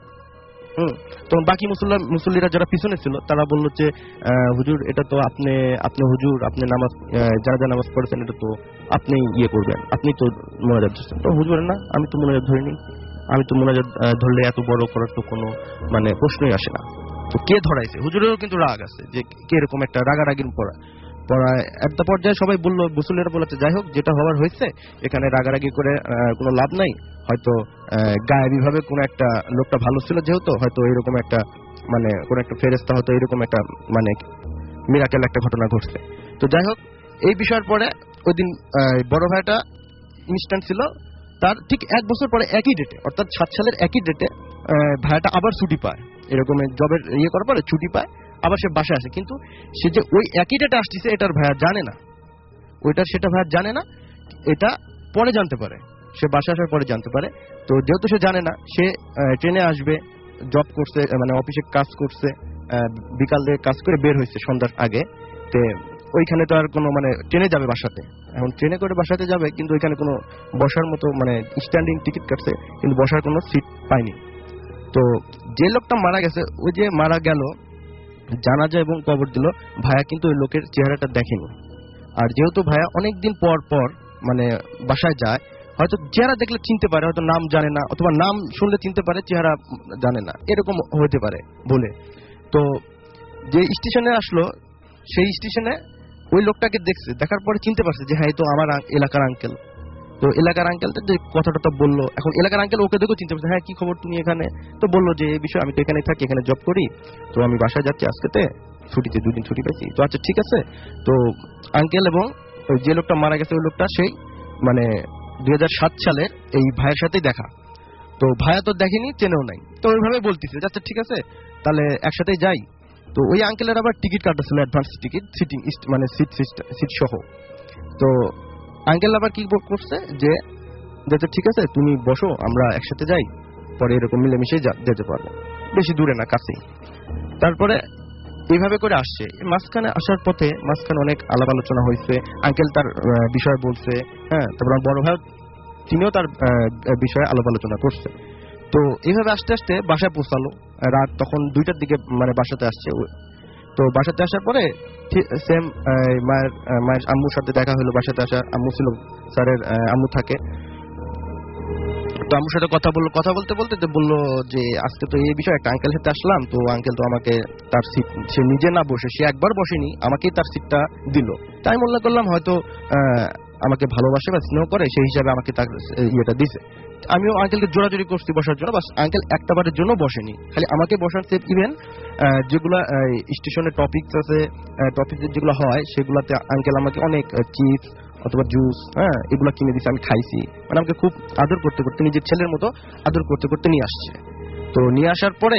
S4: তখন বাকি মুসল্লিরা যারা পিছনে ছিল তারা বললো যে হুজুর এটা তো আপনি হুজুর, আপনি নামাজ জানাজা নামাজ পড়েছেন, এটা তো আপনি ইয়ে করবেন, আপনি তো মোনাজাত ধরছেন। তো হুজুর না, আমি তো মোনাজাত ধরিনি, আমি তো মোনাজাত ধরলে এত বড় করার তো কোনো মানে প্রশ্নই আসে না। তো কে ধরাইছে? হুজুরেরও কিন্তু রাগ আছে যে কে এরকম একটা রাগারাগির পড়ায় একটা পর্যায়ে সবাই বললো, মুসল্লিরা বলেছে যাই হোক যেটা হওয়ার হয়েছে, এখানে রাগারাগি করে কোনো লাভ নাই। হয়তো গায়েবী ভাবে কোনো একটা লোকটা ভালো ছিল যেহেতু, হয়তো এরকম একটা মানে কোন একটা ফেরেশতা হয়তো এরকম একটা মানে মিরাকেল একটা ঘটনা ঘটছে। তো যাই হোক, এই বিষয়ের পরে ওই দিন বড় ভাইটা ইনস্ট্যান্ট ছিল, তার ঠিক 1 বছর পরে একই ডেটে অর্থাৎ 7 সালের একই ডেটে ভাইটা আবার ছুটি পায়। এরকম জবের ইয়ে করার পরে ছুটি পায়, আবার সে বাসায় আসে। কিন্তু সে যে ওই একই ডেটে আসতেছে এটার ভাইয়া জানে না, সেটা ভাইয়া জানে না, এটা পরে জানতে পারে, সে বাসায় আসার পরে জানতে পারে। তো যেহেতু সে জানে না, সে ট্রেনে আসবে, জব করছে মানে অফিসে কাজ করছে, বিকালে কাজ করে বের হয়েছে সন্ধ্যার আগে। তো ওইখানে তো আর কোনো মানে ট্রেনে যাবে বাসাতে, এখন ট্রেনে করে বাসাতে যাবে কিন্তু ওইখানে কোনো বসার মতো মানে স্ট্যান্ডিং টিকিট কাটছে কিন্তু বসার কোনো সিট পায়নি। তো যে লোকটা মারা গেছে, ওই যে মারা গেল জানাজা এবং কবর দিল, ভাইয়া কিন্তু ওই লোকের চেহারাটা দেখেনি। আর যেহেতু ভাইয়া অনেকদিন পর পর মানে বাসায় যায়, হয়তো চেহারা দেখলে চিনতে পারে, হয়তো নাম জানে না, অথবা নাম শুনলে চিনতে পারে, চেহারা জানে না, এরকম হতে পারে বলে। তো যে স্টেশনে আসলো সেই স্টেশনে ওই লোকটাকে দেখছে, দেখার পরে চিনতে পারছে যে হ্যাঁ তো আমার এলাকার আঙ্কেল। তো এলাকার আঙ্কেলটা যে কথাটা বললো, এখন এলাকার আঙ্কেল ওকে দেখেও চিনতে পারছে, হ্যাঁ কি খবর তুমি এখানে? তো বললো যে এই বিষয়ে আমি তো এখানে থাকি, এখানে জব করি, তো আমি বাসায় যাচ্ছি আজকেতে ছুটিতে, 2 দিন ছুটি পেয়েছি। তো আচ্ছা ঠিক আছে। তো আঙ্কেল এবং যে লোকটা মারা গেছে ওই লোকটা সেই মানে 2007 সালের এই ভাইয়ের সাথেই দেখা। তো ভাইয়া তো দেখেনি, চেনেও নাই, তো ওইভাবে বলতেছে আচ্ছা ঠিক আছে তাহলে একসাথেই যাই। তো ওই আঙ্কেলের আবার টিকিট কাটা ছিল, অ্যাডভান্স টিকিট, সিটিং মানে সিট সহ। তো আঙ্কেল আবার কি করছে যে ঠিক আছে তুমি বসো, আমরা একসাথে যাই, পরে এরকম মিলেমিশে যেতে পারবো, বেশি দূরে না, কাছেই। তারপরে এইভাবে করে আসছে। মাঝখানে আসার পথে মাঝখানে অনেক আলাপ আলোচনা হয়েছে, আঙ্কেল তার বিষয় বলছে, হ্যাঁ, তারপর বড় ভাই তিনিও তার বিষয়ে আলাপ আলোচনা করছে। তো এইভাবে আস্তে আস্তে বাসায় পৌঁছালো, রাত তখন 2টার দিকে মানে বাসাতে আসছে। তো বাসাতে আসার পরে সেম মায়ের আম্মুর সাথে দেখা হলো, বাসাতে আসা আম্মু ছিল, স্যারের আম্মু থাকে। তো আম্মুর সাথে কথা বলতে বললো যে আজকে তো এই বিষয়ে একটা আঙ্কেলের সাথে আসলাম, তো আঙ্কেল তো আমাকে তার সিট সে নিজে না বসে, সে একবার বসেনি, আমাকেই তার সিটটা দিল। তাই মনে করলাম হয়তো আমাকে ভালোবাসে বা স্নেহ করে, সেই হিসাবে আমাকে তার ইয়েটা দিছে। আমিও আঙ্কেলকে জোরাজোরি করছি বসার জন্য, বাস আঙ্কেল একটাবারের জন্য বসেনি, খালি আমাকে বসাচ্ছে। ইভেন যেগুলা স্টেশনের টপিকস আছে, টপিক যেগুলো হয় সেগুলাতে আঙ্কেল আমাকে অনেক চিপস অথবা জুস, হ্যাঁ, এগুলো কিনে দিচ্ছে, আমি খাইছি। মানে আমাকে খুব আদর করতে করতে, নিজের ছেলের মতো আদর করতে করতে নিয়ে আসছে। তো নিয়ে আসার পরে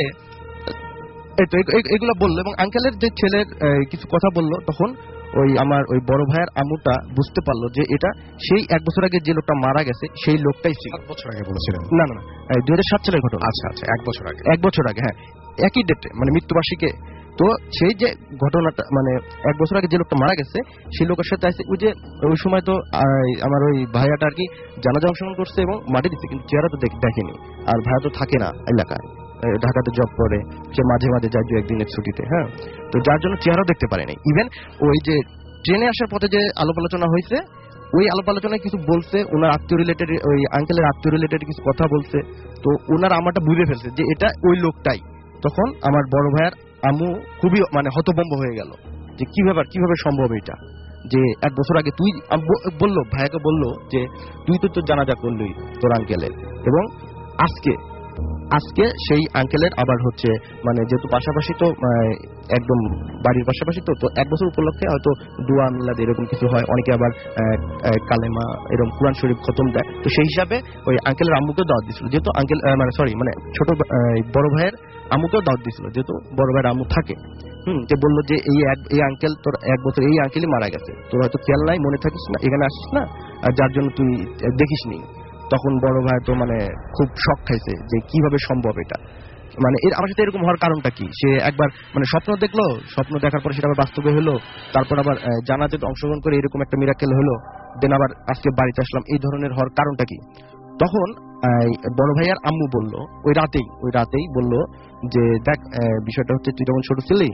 S4: এগুলো বললো, এবং আঙ্কেলের যে ছেলের কিছু কথা বললো, তখন ওই আমার ওই বড় ভাইয়ের আম্মুটা বুঝতে পারলো যে এটা সেই 1 বছর আগে যে লোকটা মারা গেছে সেই লোকটাই ছিল।
S2: 7 বছর আগে বলেছিলেন?
S4: না 2007 সালের ঘটনা।
S2: আচ্ছা, 1 বছর আগে।
S4: 1 বছর আগে, হ্যাঁ, একই ডেটে মানে মৃত্যুবার্ষিকী। তো সেই যে ঘটনাটা মানে 1 বছর আগে যে লোকটা মারা গেছে সেই লোকের সাথে আছে। ওই সময় তো আমার ওই ভাইয়াটা আর কি জানাজা অংশগ্রহণ করছে এবং মাটি দিচ্ছে, কিন্তু চেহারা তো দেখেনি। আর ভাইয়া তো থাকে না এলাকায়, ঢাকাতে জব করে, সে মাঝে মাঝে যায় 2-1 দিনের ছুটিতে, হ্যাঁ। তো যার জন্য চেহারাও দেখতে পারেনি। ইভেন ওই যে ট্রেনে আসার পথে যে আলাপ আলোচনা হয়েছে, ওই আলাপ আলোচনায় কিছু বলছে, ওনার আত্মীয় রিলেটেড, ওই আঙ্কেলের আত্মীয় রিলেটেড কিছু কথা বলছে। তো ওনার আমারটা বুঝে ফেলছে যে এটা ওই লোকটাই। তখন আমার বড় ভাইয়ের আম্মু খুবই মানে হতভম্ব হয়ে গেল যে কিভাবে সম্ভব এটা, যে 1 বছর আগে তুই বললো, ভাইয়াকে বললো যে তুই তো তোর জানাজা করলি তোর আঙ্কেলের, এবং আজকে আজকে সেই আঙ্কেলের আবার হচ্ছে মানে যেহেতু পাশাপাশি তো একদম বাড়ির পাশাপাশি তো 1 বছর উপলক্ষে হয়তো দোয়া মিলাদ এরকম কিছু হয়, অনেকে আবার কালেমা এরকম কুরআন শরীফ খতম দেয়। তো সেই হিসাবে ওই আঙ্কেলের আম্মুকে দাওয়াত দিছিল, যেহেতু আঙ্কেল মানে ছোট বড় ভাইয়ের আম্মুকেও দাওয়াত দিছিল, যেহেতু বড় ভাইয়ের আম্মু থাকে। যে বললো যে এই আঙ্কেল তোর 1 বছর এই আঙ্কেলই মারা গেছে, তোর হয়তো খেয়াল নাই, মনে থাকিস না, এখানে আসিস না, যার জন্য তুই দেখিস নি। তখন বড় ভাই তো মানে খুব শক খাইছে যে কিভাবে সম্ভব এটা, মানে আমার সাথে এরকম হওয়ার কারণটা কি। সে একবার মানে স্বপ্ন দেখলো, স্বপ্ন দেখার পরে সেটা আবার বাস্তবে হলো, তারপর আবার জানাজাতে অংশগ্রহণ করে এরকম একটা মিরাকেল হলো, দেন আবার আজকে বাড়িতে আসলাম, এই ধরনের হওয়ার কারণটা কি। তখন বড় ভাইয়ার আম্মু বলল ওই রাতেই বলল যে দেখ বিষয়টা হচ্ছে তুই যখন ছোট ছিলি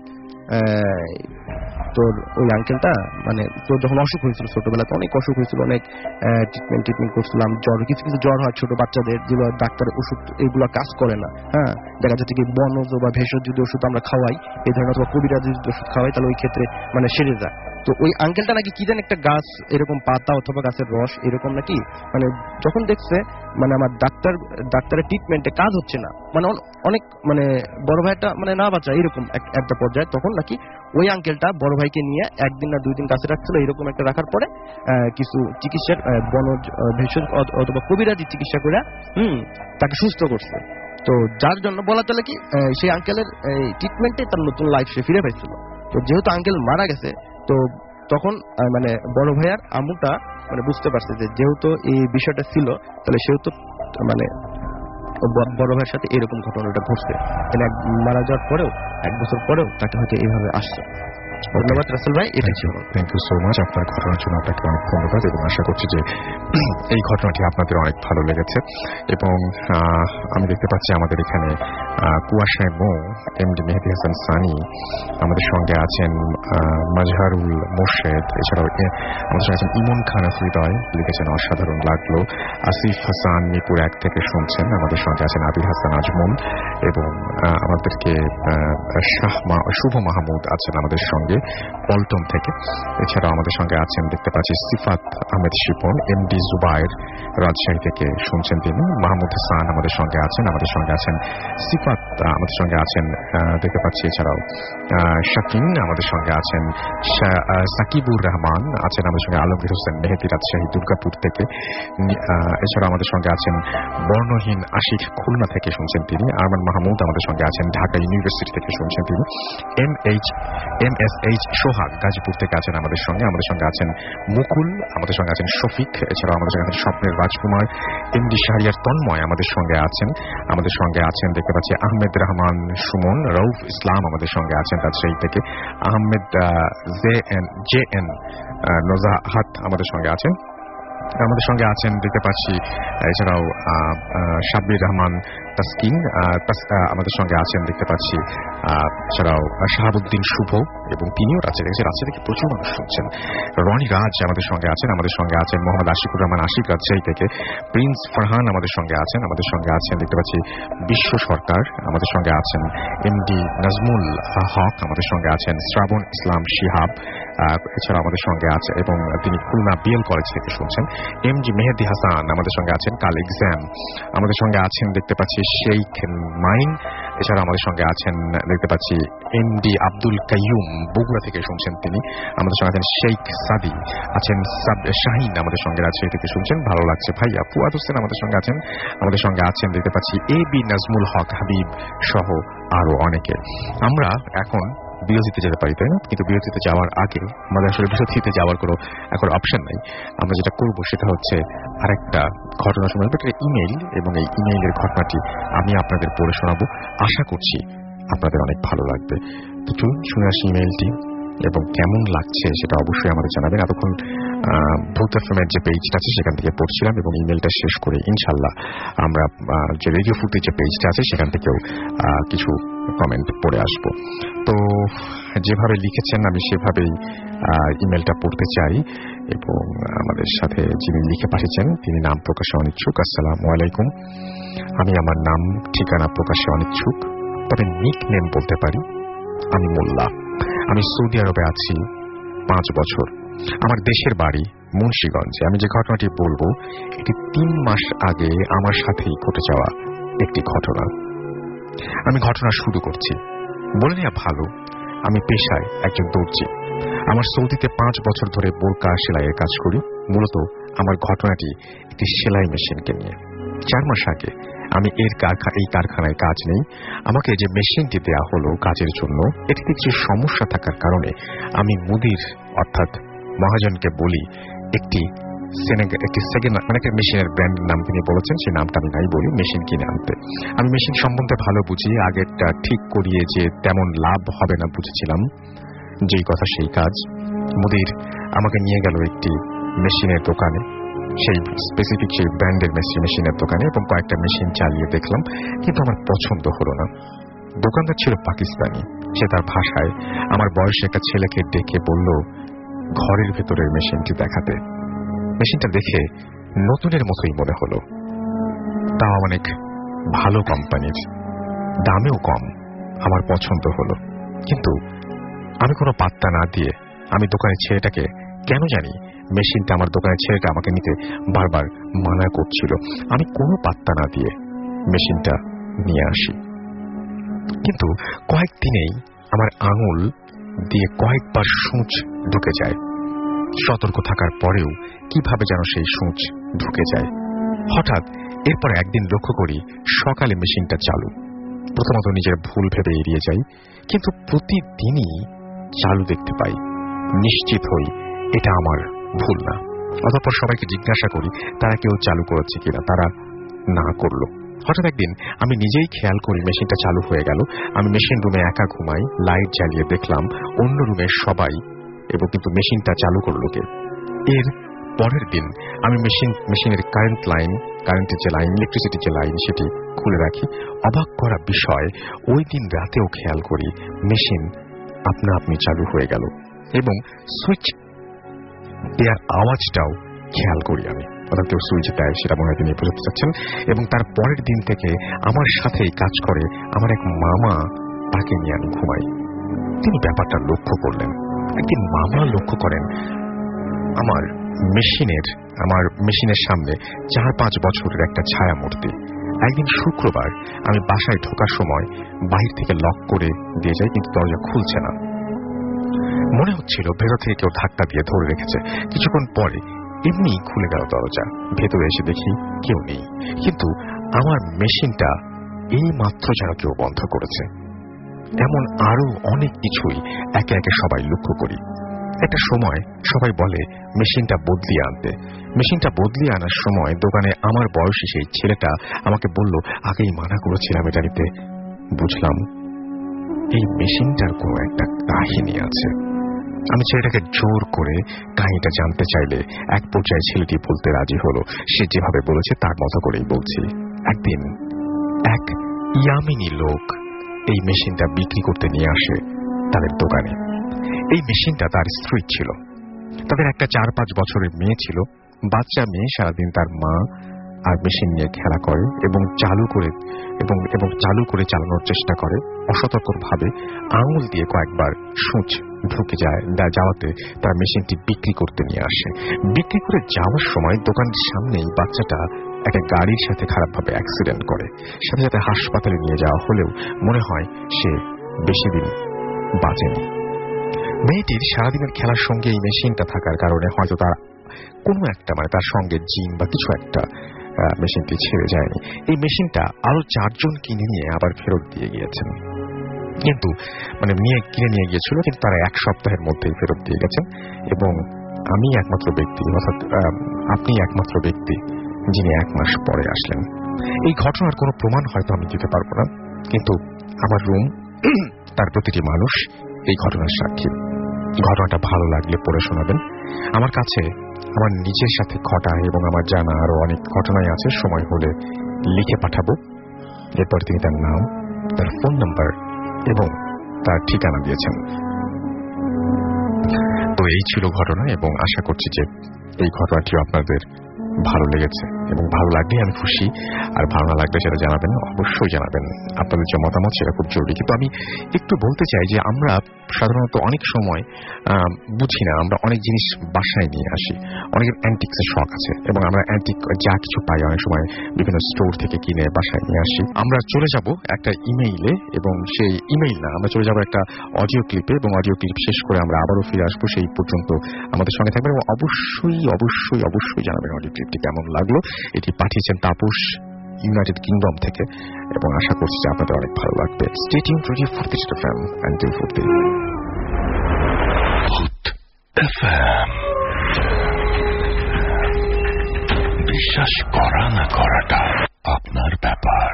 S4: তোর ওই আঙ্কেলটা মানে তোর যখন অসুখ হয়েছিল ছোটবেলাতে, অনেক অসুখ হয়েছিল, অনেক ট্রিটমেন্ট করছিলাম, জ্বর কিছু জ্বর হয় ছোট বাচ্চাদের, যেগুলো ডাক্তারের ওষুধ এগুলো কাজ করে না। হ্যাঁ, দেখা যাচ্ছে কি বনজ বা ভেষজ যদি ওষুধ আমরা খাওয়াই, এই ধরনের অথবা কবিরাজ যদি ওষুধ খাওয়াই, তাহলে ওই ক্ষেত্রে মানে সেরে যায়। তো ওই আঙ্কেলটা নাকি কি জানি একটা গাছ এরকম পাতা অথবা গাছের রস এরকম নাকি মানে যখন দেখছে মানে আমার ডাক্তারের ট্রিটমেন্টে কাজ হচ্ছে না, মানে অনেক মানে বড় ভাইটা মানে না বাঁচা এরকম একটা পর্যায়ে, তখন নাকি ওই আঙ্কেলটা বড় ভাইকে নিয়ে 1 দিন না 2 দিন কাছে রাখছিল, এরকম একটা রাখার পরে কিছু চিকিৎসার বনজ ভেষজ অথবা কবিরাজি চিকিৎসা করে তাকে সুস্থ করছে। তো যার জন্য বলা চলে কি সেই আঙ্কেলের ট্রিটমেন্টে তার নতুন লাইফ সে ফিরে পাইছিল। তো যেহেতু আঙ্কেল মারা গেছে, তো তখন মানে বড় ভাইয়ার আম্মুটা মানে বুঝতে পারছে যে যেহেতু এই বিষয়টা ছিল, তাহলে সেহেতু মানে বড় ভাইয়ের সাথে এরকম ঘটনাটা ঘটছে, মানে মারা যাওয়ার পরেও 1 বছর পরেও তাকে হয়তো এইভাবে আসছে। ধন্যবাদ রাসেল ভাই, এটা ছিল।
S2: থ্যাংক ইউ সো মাচ আপনার ঘটনার জন্য, আপনাকে অনেক ধন্যবাদ, এবং আশা করছি যে এই ঘটনাটি আপনাদের অনেক ভালো লেগেছে। এবং আমি দেখতে পাচ্ছি আমাদের এখানে কুয়াশায় মো এমডি মেহেদী হাসান সানি আমাদের সঙ্গে আছেন, মাজহারুল মোর্শেদ, এছাড়াও আমাদের সঙ্গে আছেন ইমন খান হৃদয়, লিখেছেন অসাধারণ লাগলো। আসিফ হাসান মিরপুর 1 থেকে শুনছেন, আমাদের সঙ্গে আছেন আবির হাসান আজমন, এবং আমাদেরকে শুভ মাহমুদ আছেন আমাদের সঙ্গে পল্টন থেকে। এছাড়াও আমাদের সঙ্গে আছেন দেখতে পাচ্ছি সিফাত আহমেদ শিপন, এমডি জুবায়ের রাজশাহী থেকে শুনছেন তিনি। মাহমুদ হাসান আমাদের সঙ্গে আছেন সিফাত আমাদের সঙ্গে আছেন দেখতে পাচ্ছি। এছাড়াও শাকিন আমাদের সঙ্গে আছেন, সাকিবুর রহমান আছেন আমাদের সঙ্গে, আলমগীর হোসেন মেহেদী রাজশাহী দুর্গাপুর থেকে। এছাড়াও আমাদের সঙ্গে আছেন বর্ণহীন আশিক খুলনা থেকে শুনছেন তিনি। আরমান মাহমুদ আমাদের সঙ্গে আছেন, ঢাকা ইউনিভার্সিটি থেকে শুনছেন তিনি। এমএসএইচ সোহাগ গাজীপুর থেকে আছেন আমাদের সঙ্গে আছেন মুকুল, আমাদের সঙ্গে আছেন শফিক, এছাড়াও আমাদের সঙ্গে আছেন স্বপ্নের রাজকুমার, এমডি শাহরিয়ার তন্ময় আমাদের সঙ্গে আছেন দেখতে পাচ্ছি আহমেদ রহমান সুমন, রউফ ইসলাম আমাদের সঙ্গে আছেন রাজশাহী থেকে, আহমেদ জেএন নজাহাত আমাদের সঙ্গে আছেন দেখতে পাচ্ছি। এছাড়াও সাব্বির রহমান তাসকিন আমাদের সঙ্গে আছেন দেখতে পাচ্ছি। এছাড়াও শাহাবুদ্দিন শুভ, এবং তিনিও রাজশাহী থেকে প্রচুর মানুষ শুনছেন। রনি রাজ আমাদের সঙ্গে আছেন মোহাম্মদ আশিকুর রহমান আশিক রাজশাহী থেকে। প্রিন্স ফারহান আমাদের সঙ্গে আছেন দেখতে পাচ্ছি। বিশ্ব সরকার আমাদের সঙ্গে আছেন, এমডি নাজমুল হক আমাদের সঙ্গে আছেন, শ্রাবণ ইসলাম শিহাব এছাড়া আমাদের সঙ্গে আছে, এবং তিনি খুলনা বিএল কলেজ থেকে শুনছেন। এমজি মেহেদী হাসান আমাদের সঙ্গে আছেন, কাল এক্সাম আমাদের সঙ্গে আছেন দেখতে পাচ্ছি। শেখ মাইন এছাড়া আমাদের সঙ্গে আছেন দেখতে পাচ্ছি। এমডি আব্দুল কাইয়ুম বগুড়া থেকে শুনছেন তিনি, আমাদের সঙ্গে আছেন। শেখ সাদি আছেন, শাহিন আমাদের সঙ্গে রাজশাহী থেকে শুনছেন, ভালো লাগছে ভাইয়া। ফুয়াদ হোসেন আমাদের সঙ্গে আছেন দেখতে পাচ্ছি। এ বি নাজমুল হক হাবিব সহ আরো অনেকে। আমরা এখন বিরতিতে যেতে পারি, তাই না? কিন্তু বিরতিতে যাওয়ার আগে আমাদের আসলে বিরতিতে যাওয়ার কোনো এখন অপশন নাই। আমরা যেটা করব সেটা হচ্ছে আরেকটা ঘটনা শোনাবো, একটা ইমেইল, এবং এই ইমেইলের ঘটনাটি আমি আপনাদের পড়ে শোনাবো। আশা করছি আপনাদের অনেক ভালো লাগবে। তো চলুন শুনে আসি ইমেইলটি, এবং কেমন লাগছে সেটা অবশ্যই আমাদের জানাবেন। এতক্ষণ ভূত এফএমের যে পেজটা আছে সেখান থেকে পড়ছিলাম, এবং ইমেইলটা শেষ করে ইনশাল্লাহ আমরা যে রেডিও ফুটের যে পেজটা আছে সেখান থেকেও কিছু কমেন্ট পড়ে আসব। তো যেভাবে লিখেছেন আমি সেভাবেই ইমেলটা পড়তে চাই, এবং আমাদের সাথে যিনি লিখে পাঠিয়েছেন তিনি নাম প্রকাশে অনিচ্ছুক। আসসালামু আলাইকুম, আমি আমার নাম ঠিকানা প্রকাশে অনিচ্ছুক, তবে নিক নেম বলতে পারি। আমি মোল্লা। আমি সৌদি আরবে আছি 5 বছর। আমার দেশের বাড়ি মুন্সিগঞ্জে। আমি যে ঘটনাটি বলবো এটি 3 মাস আগে আমার সাথেই ঘটে যাওয়া একটি ঘটনা। আমি ঘটনা শুরু করছি। বলে নেওয়া ভালো, আমি পেশায় একজন দর্জি। আমার সৌদিতে 5 বছর ধরে বোরকা সেলাইয়ের কাজ করি। মূলত আমার ঘটনাটি একটি সেলাই মেশিনকে নিয়ে। 4 মাস আগে আমি এই কারখানায় কাজ নেই। আমাকে যে মেশিনটি দেয়া হলো কাজের জন্য, এটিতে কিছু সমস্যা থাকার কারণে আমি মুদির অর্থাৎ মহাজনকে বলি একটি সেকেন্ড একটা মেশিনের ব্র্যান্ডের নাম তিনি বলেছেন, সেই নামটা আমি নাই বলি, মেশিন কিনে আনতে। আমি মেশিন সম্বন্ধে ভালো বুঝি। আগেরটা ঠিক করিয়ে যে তেমন লাভ হবে না বুঝেছিলাম। যেই কথা সেই কাজ। মুদির আমাকে নিয়ে গেল একটি মেশিনের দোকানে, সেই স্পেসিফিক সেই ব্র্যান্ডের মেশিনের দোকানে, এবং কয়েকটা মেশিন চালিয়ে দেখলাম, কিন্তু আমার পছন্দ হলো না। দোকানদার ছিল পাকিস্তানি। সে তার ভাষায় আমার বয়সে একটা ছেলেকে ডেকে বলল ঘরের ভেতরের মেশিনটি দেখাতে। মেশিনটা দেখে নতুনের মতোই মনে হলো, তাও অনেক ভালো কোম্পানির, দামেও কম। আমার পছন্দ হলো, কিন্তু আমি কোনো পাত্তা না দিয়ে আমি দোকানের ছেলেটাকে, কেন জানি মেশিনটা আমার দোকানের ছেলেটা আমাকে নিতে বারবার মানা করছিল, আমি কোনো পাত্তা না দিয়ে মেশিনটা নিয়ে আসি। কিন্তু কয়েকদিনেই আমার আঙুল দিয়ে কয়েকবার সূচ ঢুকে যায়। সতর্ক থাকার পরেও কিভাবে যেন সেই সূচ ঢুকে যায়। হঠাৎ এরপর একদিন লক্ষ্য করি সকালে মেশিনটা চালু। প্রথমত নিজের ভুল ভেবে এড়িয়ে যাই, কিন্তু প্রতিদিনই চালু দেখতে পাই। নিশ্চিত হই এটা আমার ভুল না। অতঃপর সবাইকে জিজ্ঞাসা করি তারা কেউ চালু করেছে কিনা, তারা না করলো। হঠাৎ একদিন আমি নিজেই খেয়াল করি মেশিনটা চালু হয়ে গেল। আমি মেশিন রুমে একা ঘুমাই, লাইট জ্বালিয়ে দেখলাম অন্য রুমের সবাই, এবং কিন্তু মেশিনটা চালু করলো কে? এর পরের দিন আমি মেশিনের কারেন্টের যে লাইন, ইলেকট্রিসিটির যে লাইন, সেটি খুলে রাখি। অবাক করা বিষয়, ওই দিন রাতেও খেয়াল করি মেশিন আপনা আপনি চালু হয়ে গেল, এবং সুইচ দেওয়ার আওয়াজটাও খেয়াল করি আমি। অর্থাৎ কেউ সুইচ দেয়, সেটা মনে হয় তিনি বোঝাতে চাচ্ছেন। এবং তার পরের দিন থেকে আমার সাথেই কাজ করে আমার এক মামা, তাকে নিয়ে আমি ঘুমাই। তিনি ব্যাপারটা লক্ষ্য করলেন। একদিন মামা লক্ষ্য করেন আমার মেশিনের সামনে 4-5 বছরের একটা ছায়া মূর্তি। একদিন শুক্রবার আমি বাসায় ঢোকার সময় বাহির থেকে লক করে দিয়ে যাই, কিন্তু দরজা খুলছে না। মনে হচ্ছিল ভেতর থেকে কেউ ধাক্কা দিয়ে ধরে রেখেছে। কিছুক্ষণ পরে এমনি খুলে গেল দরজা। ভেতরে এসে দেখি কেউ নেই, কিন্তু আমার মেশিনটা এই মাত্র যেন কেউ বন্ধ করেছে। এমন আরো অনেক কিছুই একে একে সবাই লক্ষ্য করি। একটা সময় সবাই বলে মেশিনটা বদলিয়ে আনতে। মেশিনটা বদলিয়ে আনার সময় দোকানে আমার বয়সী সেই ছেলেটা আমাকে বলল আগেই মানা করেছিলাম এটা নিতে। বুঝলাম এই মেশিনটার কোনো একটা কাহিনী আছে। আমি ছেলেটাকে জোর করে কাহিনীটা জানতে চাইলে এক পর্যায়ে ছেলেটি বলতে রাজি হলো। সে যেভাবে বলেছে তার মতো করেই বলছি। একদিন এক ইয়ামিনী লোক এই মেশিনটা বিক্রি করতে নিয়ে আসে তাদের দোকানে। এই মেশিনটা তার স্ত্রী ছিল। তাদের একটা 4-5 বছরের মেয়ে ছিল। বাচ্চা মেয়ে সারাদিন তার মা আর মেশিন নিয়ে খেলা করে এবং চালু করে চালানোর চেষ্টা করে। অসতর্কভাবে আঙুল দিয়ে কয়েকবার সূচ ঢুকে যাওয়াতে তার মেশিনটি বিক্রি করতে নিয়ে আসে। বিক্রি করে যাওয়ার সময় দোকানের সামনেই বাচ্চাটা একটা গাড়ির সাথে খারাপভাবে অ্যাক্সিডেন্ট করে। সাথে সাথে হাসপাতালে নিয়ে যাওয়া হলেও মনে হয় সে বেশি দিন বাঁচেনি। মেয়েটির সারাদিনের খেলার সঙ্গে এই মেশিনটা থাকার কারণে হয়তো তার কোনো একটা তার সঙ্গে জিন বা কিছু একটা মেশিনটি ছেড়ে যায়নি। এই মেশিনটা আরো 4 জন কিনে নিয়ে আবার ফেরত দিয়ে গিয়েছেন, কিন্তু কিনে নিয়ে গিয়েছিল, কিন্তু তারা 1 সপ্তাহের মধ্যেই ফেরত দিয়ে গেছেন। এবং আমি একমাত্র ব্যক্তি, অর্থাৎ আপনি একমাত্র ব্যক্তি যিনি 1 মাস পরে আসলেন। এই ঘটনার কোনো প্রমাণ হয়তো আমি দিতে পারবো না, কিন্তু আমার রুম, তার প্রতিটি মানুষ এই ঘটনার সাক্ষী। ঘটনাটা ভালো লাগলে পড়ে শোনাবেন। আমার কাছে আমার নিজের সাথে ঘটা এবং আমার জানা আরো অনেক ঘটনাই আছে, সময় হলে লিখে পাঠাবো। এরপর তিনি তার নাম, তার ফোন নাম্বার এবং তার ঠিকানা দিয়েছেন। তো এই ছিল ঘটনা, এবং আশা করছি যে এই ঘটনাটিও আপনাদের ভালো লেগেছে। এবং ভালো লাগলে আমি খুশি, আর ভালো না লাগলে সেটা জানাবেন, অবশ্যই জানাবেন। আপনাদের যে মতামত সেটা খুব জরুরি। কিন্তু আমি একটু বলতে চাই যে আমরা সাধারণত অনেক সময় বুঝি না, আমরা অনেক জিনিস বাসায় নিয়ে আসি, অনেকের অ্যান্টিক্সের শখ আছে এবং আমরা অ্যান্টিক যা কিছু পাই অনেক সময় বিভিন্ন স্টোর থেকে কিনে বাসায় নিয়ে আসি। আমরা চলে যাব একটা ইমেইলে, এবং সেই ইমেইল না, আমরা চলে যাব একটা অডিও ক্লিপে, এবং অডিও ক্লিপ শেষ করে আমরা আবারও ফিরে আসবো। সেই পর্যন্ত আমাদের সঙ্গে থাকবেন এবং অবশ্যই অবশ্যই অবশ্যই জানাবেন অডিও ক্লিপটি কেমন লাগলো। এটি পাঠিয়েছেন তাপস ইউনাইটেড কিংডম থেকে, এবং আশা করছি যে আপনাদের অনেক ভালো লাগবে। Stay tuned to radio Foorti FM until 40।
S1: FM বিশ্বাস করা না করাটা আপনার ব্যাপার।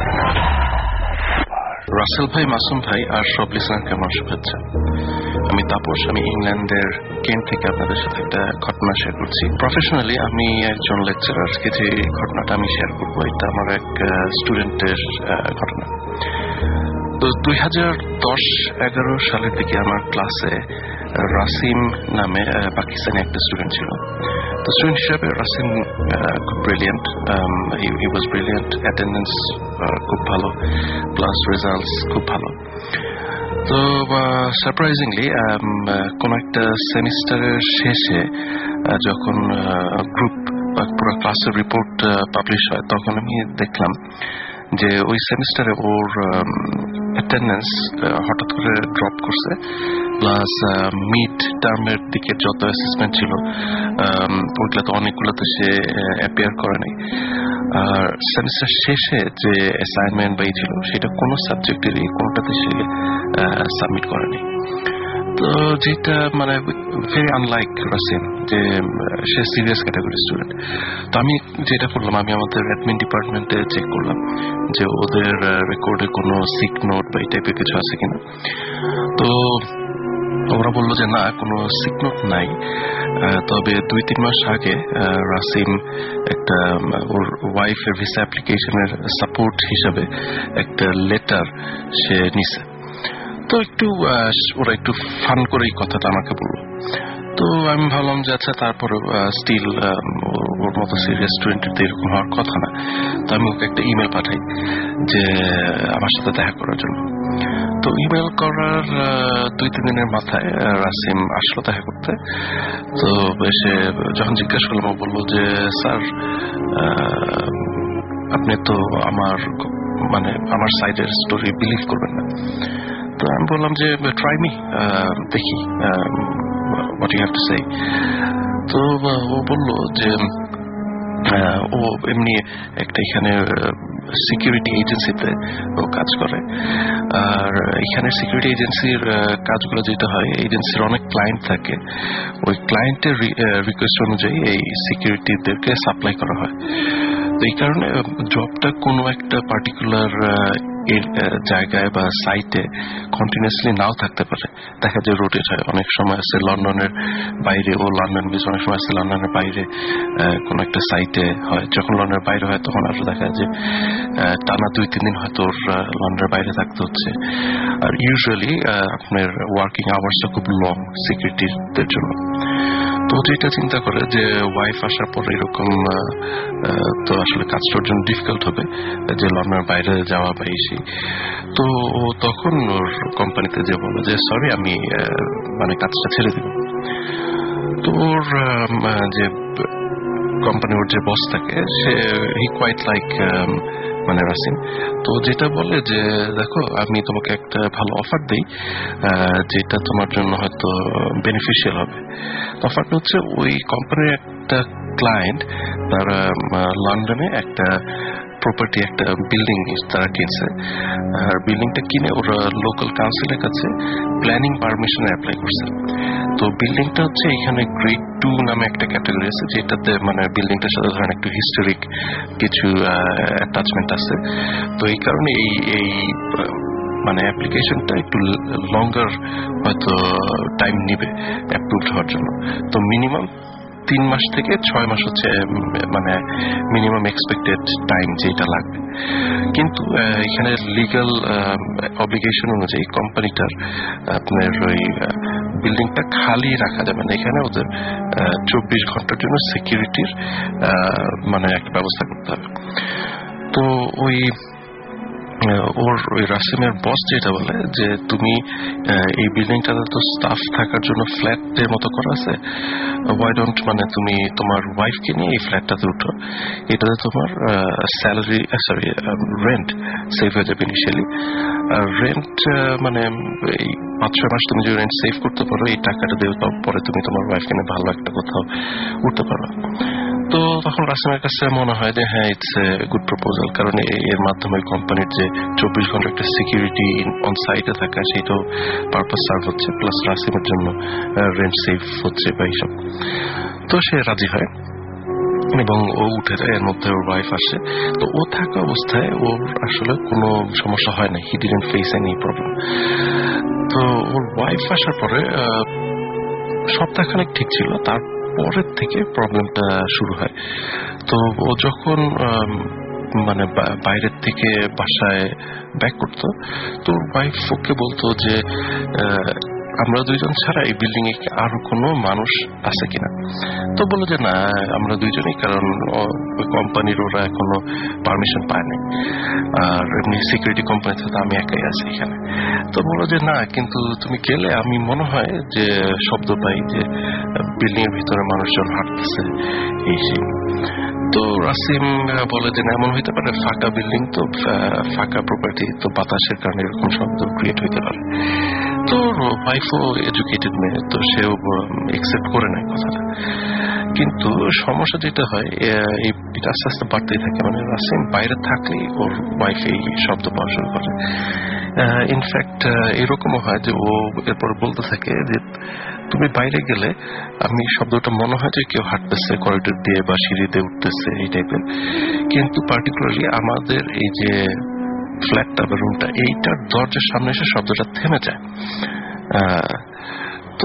S5: রাসেল ভাই, মাসুম ভাই আর সব লিসনারকে আমার শুভেচ্ছা। আমি তাপস, আমি ইংল্যান্ডের কেন্ট থেকে আপনাদের সাথে একটা ঘটনা শেয়ার করছি। প্রফেশনালি আমি একজন লেকচারার, যে ঘটনাটা আমি শেয়ার করবো এটা আমার এক স্টুডেন্টের ঘটনা। তো 2010-11 সালের দিকে আমার ক্লাসে রাসিম নামে পাকিস্তানি একটা স্টুডেন্ট ছিল। তো স্টুডেন্ট হিসাবে রাসিম খুব brilliant, he was brilliant, attendance খুব ভালো, প্লাস রেজাল্টস খুব ভালো। তো সারপ্রাইজিংলি কোন একটা সেমিস্টারের শেষে যখন গ্রুপ বা পুরো ক্লাসের রিপোর্ট পাবলিশ হয়, তখন আমি দেখলাম যে ওই সেমিস্টারে ওর অ্যাটেন্ডেন্স হঠাৎ করে ড্রপ করছে, প্লাস মিড টার্মের দিকে যত অ্যাসেসমেন্ট ছিল ওইগুলোতে অনেকগুলোতে সে অ্যাপিয়ার করে নাই। আর সেমিস্টার শেষে যে অ্যাসাইনমেন্ট বা ছিল সেটা কোনো সাবজেক্টেরই কোনোটাতে সে সাবমিট করেনি। তো যেটা মানে ভেরি আনলাইক রাসিম, যে সে সিরিয়াস ক্যাটাগরি স্টুডেন্ট। তো আমি যেটা করলাম, আমি আমাদের অ্যাডমিন ডিপার্টমেন্টে চেক করলাম যে ওদের রেকর্ডে কোনো সিক নোট বা এই টাইপের কিছু আছে কিনা। তো ওরা বললো যে না, কোনো সিক নোট নাই, তবে 2-3 মাস আগে রাসিম একটা ওর ওয়াইফের ভিসা অ্যাপ্লিকেশনের সাপোর্ট হিসাবে একটা লেটার সে নিছে। তো একটু ওরা একটু ফান করে এই কথাটা আমাকে বললো। তো আমি ভাবলাম যে আচ্ছা, তারপরে স্টিল ওর মতো সিরিয়াস স্টুডেন্টের তো এরকম হওয়ার কথা না। তো আমি ওকে একটা ইমেল পাঠাই যে আমার সাথে দেখা করার জন্য। তো ইমেল করার 2-3 দিনের মাথায় রাসিম আসলো দেখা করতে। তো এসে যখন জিজ্ঞাসা করলাম, ও বললো যে স্যার, আপনি তো আমার সাইডের স্টোরি বিলিভ করবেন না। তো আমি বললাম যে ট্রাই মি, দেখি what you have to say। তো ও বললো যে ও এমনি একটা এখানে সিকিউরিটি এজেন্সিতে ও কাজ করে, আর এখানে সিকিউরিটি এজেন্সির কাজগুলো যেটা হয়, এজেন্সির অনেক ক্লায়েন্ট থাকে, ওই ক্লায়েন্টের রিকোয়েস্ট অনুযায়ী এই সিকিউরিটিদেরকে সাপ্লাই করা হয়। তো এই কারণে জবটা কোনো একটা পার্টিকুলার জায়গায় বা সাইটে কন্টিনিউসলি নাও থাকতে পারে, দেখা যায় রোটেট হয়। অনেক সময় আছে লন্ডনের বাইরে, ও লন্ডন বেস, অনেক সময় আছে লন্ডনের বাইরে কোন একটা সাইটে হয়। যখন লন্ডনের বাইরে হয় তখন আরো দেখা যায় যে টানা 2-3 দিন হয়তো ওর লন্ডনের বাইরে থাকতে হচ্ছে। আর ইউজুয়ালি আপনার ওয়ার্কিং আওয়ার্সটা খুব লং সিকিউরিটিদের জন্য। তো যেটা চিন্তা করে যে ওয়াইফ আসার পর এরকম তো আসলে কাজটার জন্য ডিফিকাল্ট হবে যে লন্ডনের বাইরে যাওয়া বা এসে। তো তখন ওর কোম্পানিতে যে বলে যে সরি, আমি কাজটা ছেড়ে দিব। তো ওর যে কোম্পানি, ওর যে বস থাকে, সে হি কোয়াইট লাইক রাসিম। তো যেটা বলে যে দেখো, আমি তোমাকে একটা ভালো অফার দিই যেটা তোমার জন্য হয়তো বেনিফিশিয়াল হবে। অফারটা হচ্ছে ওই কোম্পানির একটা ক্লায়েন্ট, তারা লন্ডনে একটা প্রপার্টি, একটা বিল্ডিং তারা কিনছে। আর বিল্ডিংটা কিনে ওরা লোকাল কাউন্সিলের কাছে প্ল্যানিং পারমিশন অ্যাপ্লাই করছে। তো বিল্ডিংটা হচ্ছে এখানে গ্রেড 2 নামে একটা ক্যাটাগরি আছে, যেটাতে বিল্ডিংটার সাথে ধরেন একটু হিস্টোরিক কিছু অ্যাটাচমেন্ট আছে। তো এই কারণে এই অ্যাপ্লিকেশনটা একটু লঙ্গার হয়তো টাইম নিবে অ্যাপ্রুভড হওয়ার জন্য। তো মিনিমাম 3 মাস থেকে 6 মাস হচ্ছে মিনিমাম এক্সপেক্টেড টাইম যেটা লাগবে। কিন্তু এখানে লিগ্যাল অব্লিগেশন অনুযায়ী কোম্পানিটার আপনার ওই বিল্ডিংটা খালি রাখা যাবে না, এখানে ওদের 24 ঘন্টার জন্য সিকিউরিটির মানে একটা ব্যবস্থা করতে হবে। তো ওই রাসিমের বস যেটা বলে যে তুমি এই বিল্ডিংটাতে তো স্টাফ থাকার জন্য ফ্ল্যাটের মতো করা আছে, ওয়াই ডোন্ট মানে তুমি তোমার ওয়াইফকে নিয়ে এই ফ্ল্যাটটাতে উঠো, এটাতে তোমার স্যালারি রেন্ট সেভ হয়ে যাবে ইনিশিয়ালি। রেন্ট মানে এই 5-6 মাস তুমি যদি রেন্ট সেভ করতে পারো, এই টাকাটা দিয়ে পরে তুমি তোমার ওয়াইফকে নিয়ে ভালো একটা কোথাও উঠতে পারো। তো তখন রাসিমের কাছে মনে হয় যে হ্যাঁ, ইটস এ গুড প্রপোজাল, কারণ এর মাধ্যমে কোম্পানির যে 24 ঘন্টা একটা সিকিউরিটি অন সাইটে থাকা, সেইটাও পারপাস সার্ভ হচ্ছে, প্লাস রাসিমের জন্য রেন্ট সেভ হচ্ছে বা এইসব। তো সে রাজি হয় এবং ও উঠে যায়, এর মধ্যে ওর ওয়াইফ আসে। তো ও থাকা অবস্থায় ওর আসলে কোনো সমস্যা হয় না, he didn't face any problem. তো ওর ওয়াইফ আসার পরে সপ্তাহখানেক ঠিক ছিল, তারপরের থেকে প্রবলেমটা শুরু হয়। তো ও যখন মানে বাইরের থেকে বাসায় ব্যাক করতো, তো ওয়াইফ ওকে বলতো যে আমরা দুইজন ছাড়া এই বিল্ডিং এ আরো কোনো মানুষ আছে কিনা। তো বললো যে না, আমরা দুইজনই, কারণ কোম্পানির ওরা এখনো পারমিশন পায়নি, আর এমনি সিকিউরিটি কোম্পানিতে তো আমি একাই আছি এখানে। তো বললো যে না, কিন্তু তুমি গেলে আমি মনে হয় যে শব্দ পাই যে বিল্ডিং এর ভিতরে মানুষজন হাঁটতেছে এই সেই। তো রাসিম বলে যে না, এমন হইতে পারে, ফাঁকা বিল্ডিং তো, ফাঁকা প্রপার্টি তো, বাতাসের কারণে এরকম শব্দ ক্রিয়েট হইতে পারে। তো ওয়াইফও এডুকেটেড মেয়ে, তো সেও একসেপ্ট করে নেয় কথাটা। কিন্তু সমস্যা যেটা হয়, এটা আস্তে আস্তে বাড়তেই থাকে, মানে রাসিম বাইরে থাকলেই ওর ওয়াইফ এই শব্দ পাওয়া শুরু করে। ইনফ্যাক্ট এরকমও হয় যে ও এরপর বলতে থাকে যে তুমি বাইরে গেলে আমি শব্দটা মনে হয় যে কেউ হাঁটতেছে করিডোর দিয়ে বা সিঁড়িতে উঠতেছে এই টাইপের, কিন্তু পার্টিকুলারলি আমাদের এই যে ফ্ল্যাটটা বা রুমটা, এইটার দরজার সামনে এসে শব্দটা থেমে যায়। তো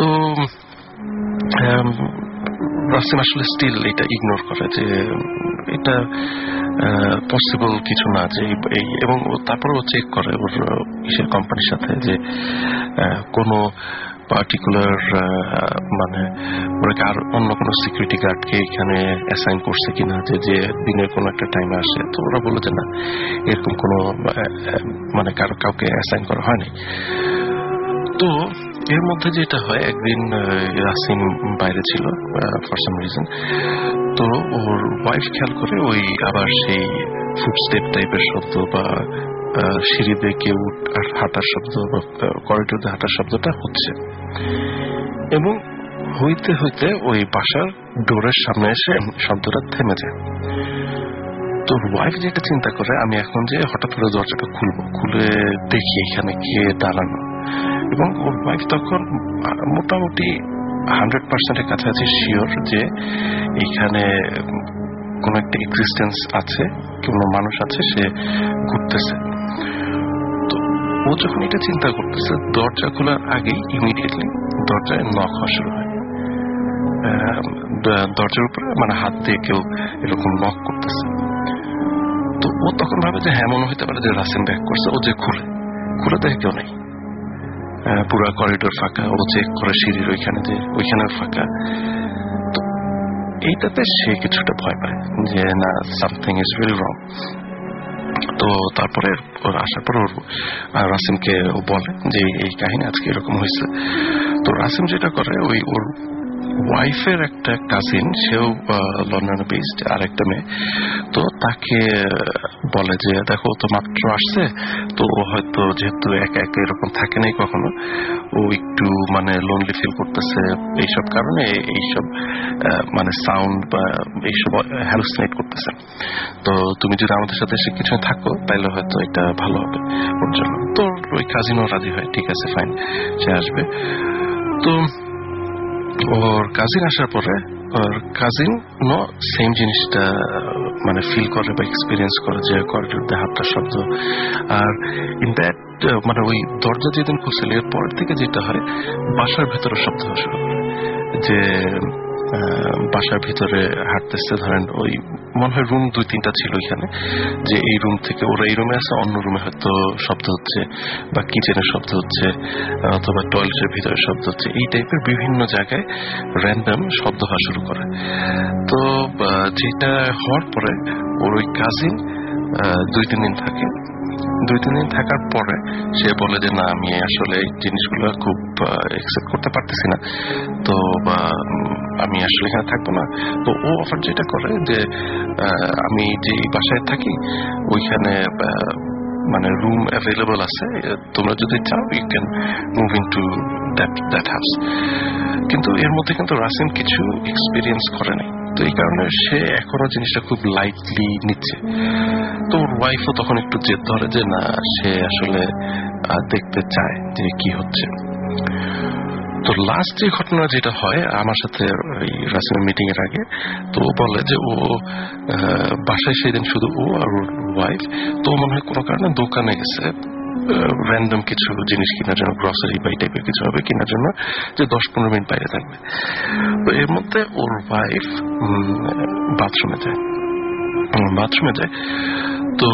S5: রাসিম আসলে স্টিল এটা ইগনোর করে যে এটা পসিবল কিছু না, যে এবং তারপরেও চেক করে ওর ইসের কোম্পানির সাথে যে কোনো পার্টিকুলার মানে ওরা আর অন্য কোনো সিকিউরিটি গার্ডকে এখানে অ্যাসাইন করছে কিনা, যে দিনের কোনো একটা টাইমে আসে। তো ওরা বলে যে না, এরকম কোনো মানে কাউকে অ্যাসাইন করা হয়নি। তো এর মধ্যে যেটা হয়, একদিন রাসিম বাইরে ছিল ফর সাম রিজন, তো ওর ওয়াইফ খেয়াল করে ওই আবার সেই ফুটস্টেপ টাইপের শব্দ বা সিঁড়িতে কেউ হাঁটার শব্দ বা করিডোরে হাঁটার শব্দটা হচ্ছে, এবং হইতে হইতে ওই বাসার ডোরের সামনে এসে শব্দটা থেমে যায়। তো ওয়াইফ যেটা চিন্তা করে, আমি এখন যে হঠাৎ করে দরজাটা খুলবো, খুলে দেখি এখানে কে দাঁড়ানো, এবং ওর ওয়াইফ তখন মোটামুটি 100% কাছাকাছি শিওর যে এখানে কোন একটা এক্সিস্টেন্স আছে, কোন মানুষ আছে, সে ঘুরতেছে। তো ও যখন এটা চিন্তা করতেছে, দরজা খোলার আগেই ইমিডিয়েটলি দরজায় নক হওয়া শুরু হয়। দরজার উপরে মানে হাত দিয়ে কেউ এরকম নক করতেছে। তো ও তখন ভাবে যে হ্যাঁ, মনে হইতে পারে যে রাসিম ব্যাক করছে। ও যে খুলে দেখে কেউ নেই, পুরা করিডোর ফাঁকা। ও চেক করে সিঁড়ির ওইখানেও ফাঁকা। তো এইটাতে সে কিছুটা ভয় পায় যে না, সামথিং ইজ ভেরি রং। তো তারপরে ওর আসার পর ওর রাসিমকে ও বলে যে এই কাহিনী আজকে এরকম হয়েছে। তো রাসিম যেটা করে, ওর ওয়াইফের একটা কাজিন, সেও লন্ডনে বেসড, আর একটা মেয়ে, তো তাকে বলে যে দেখো, তো মাত্র আসছে, তো ও হয়তো যেহেতু একা একা এরকম থাকে নাই কখনো, ও একটু মানে লোনলি ফিল করতেছে, এইসব কারণে এইসব মানে সাউন্ড বা এইসব হ্যালুসিনেট করতেছে। তো তুমি যদি আমাদের সাথে এসে কিছু থাকো, তাইলে হয়তো এটা ভালো হবে ওর জন্য। তো ওই কাজিনও রাজি হয়, ঠিক আছে ফাইন, সে আসবে। তো ওর কাজিন আসার পরে ওর কাজিন সেম জিনিসটা মানে ফিল করে বা এক্সপিরিয়েন্স করে, যে করিডোরে হাঁটার শব্দ। আর ইন দ্যাট মানে ওই দরজা যেদিন খুলছিল, এর পরের থেকে যেটা হয়, বাসার ভেতরে শব্দ হওয়া শুরু করে, যে বাসার ভিতরে হাঁটতেছে, ধরেন ওই মনে হয় রুম 2-3টা ছিল এখানে, যে এই রুম থেকে ওরা এই রুমে আছে, অন্য রুমে হয়তো শব্দ হচ্ছে বা কিচেনের শব্দ হচ্ছে অথবা টয়লেটের ভিতরে শব্দ হচ্ছে, এই টাইপের বিভিন্ন জায়গায় র্যান্ডম শব্দ হওয়া শুরু করে। তো যেটা হওয়ার পরে ওর ওই কাজিন 2-3 দিন থাকে। 2-3 দিন থাকার পরে সে বলে যে না, আমি আসলে এই জিনিসগুলো খুব একসেপ্ট করতে পারতেছি না, তো আমি আসলে এখানে থাকবো না। তো ও অফার যেটা করে যে আমি যে বাসায় থাকি ওইখানে মানে রুম অ্যাভেলেবল আছে, তোমরা যদি চাও you can move into that house. কিন্তু এর মধ্যে কিন্তু রাসিম কিছু এক্সপিরিয়েন্স করে নাই, তো এই কারণে সে এখনো জিনিসটা খুব লাইটলি নিচ্ছে। তো ওর ওয়াইফও তখন একটু জেদ ধরে যে না, সে আসলে দেখতে চায় যে কি হচ্ছে। তো লাস্ট যে ঘটনা যেটা হয় আমার সাথে রাসিমের মিটিং এর আগে, তো ও বলে যে ও বাসায় সেদিন শুধু ও আর ওর ওয়াইফ, তো মনে হয় কোনো কারণে দোকানে গেছে র্যান্ডম কিছু জিনিস কেনার জন্য, গ্রসারি বা এই টাইপের কিছু হবে কেনার জন্য, যে 10-15 মিনিট বাইরে থাকবে। তো এর মধ্যে ওর ওয়াইফ বাথরুমে যায়। তো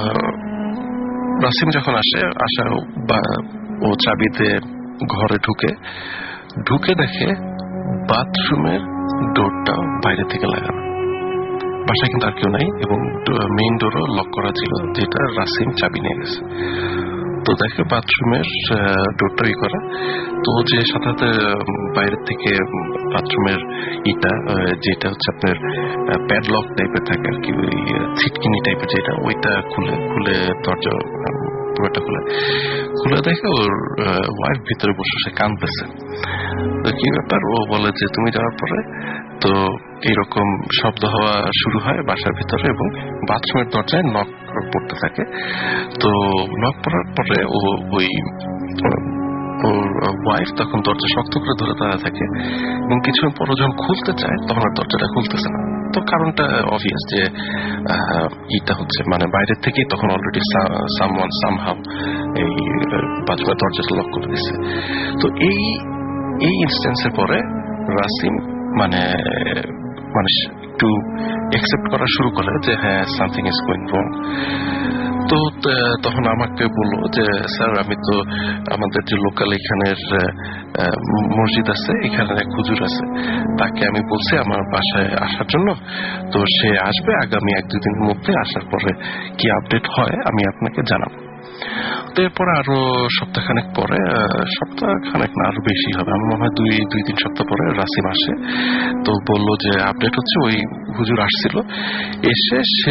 S5: রাসিম যখন আসা ও চাবিতে ঘরে ঢুকে দেখে বাথরুমের ডোরটা বাইরে থেকে লাগানো, বাসায় কিন্তু আর কেউ নাই, এবং মেইন ডোরও লক করা ছিল, যেটা রাসিম চাবি নিয়ে গেছে। তো দেখে বাথরুমের ডোরটাই করা। তো যে সাথে বাইরের থেকে বাথরুমের যেটা হচ্ছে আপনার প্যাডলক টাইপের থাকে আর কি, ওই ছিটকিনি টাইপের যেটা, ওইটা খুলে দরজা পুরোটা খুলে দেখে ওর ওয়াইফ ভিতরে বসে সে কাঁদতেছে। তো কি ব্যাপার, ও বলে যে তুমি যাওয়ার পরে তো এইরকম শব্দ হওয়া শুরু হয় বাসার ভিতরে, এবং বাথরুমের দরজায় নক পড়তে থাকে। তো নক পড়ার পরে ওর ওয়াইফ তখন দরজা শক্ত করে ধরে দাঁড়া থাকে, এবং কিছুক্ষণ পর যখন খুলতে চায় তখন আর দরজাটা খুলতেছে না। তো কারণটা অবভিয়াস যে এটা হচ্ছে মানে বাইরের থেকেই তখন অলরেডি সামওয়ান সামহাউ এই বাথরুমের দরজাটা লক করে দিচ্ছে। তো এই ইনস্ট্যান্সের পরে রাসিম মানে একটু অ্যাকসেপ্ট করা শুরু করে যে হ্যাঁ, সামথিং ইজ গোয়িং রং। তো তখন আমাকে বললো যে স্যার, আমি তো আমাদের যে লোকাল এখানের মসজিদ আছে, এখানে এক হুজুর আছে, তাকে আমি বলছি আমার বাসায় আসার জন্য, তো সে আসবে আগামী 1-2 দিনের মধ্যে। আসার পরে কি আপডেট হয় আমি আপনাকে জানাবো। তো এরপরে আরো সপ্তাহখানেক পরে, সপ্তাহখানেক না আরো বেশি হবে, আমার মনে হয় 2-3 সপ্তাহ পরে রাসিম আসে। তো বললো যে আপডেট হচ্ছে ওই হুজুর আসছিল, এসে সে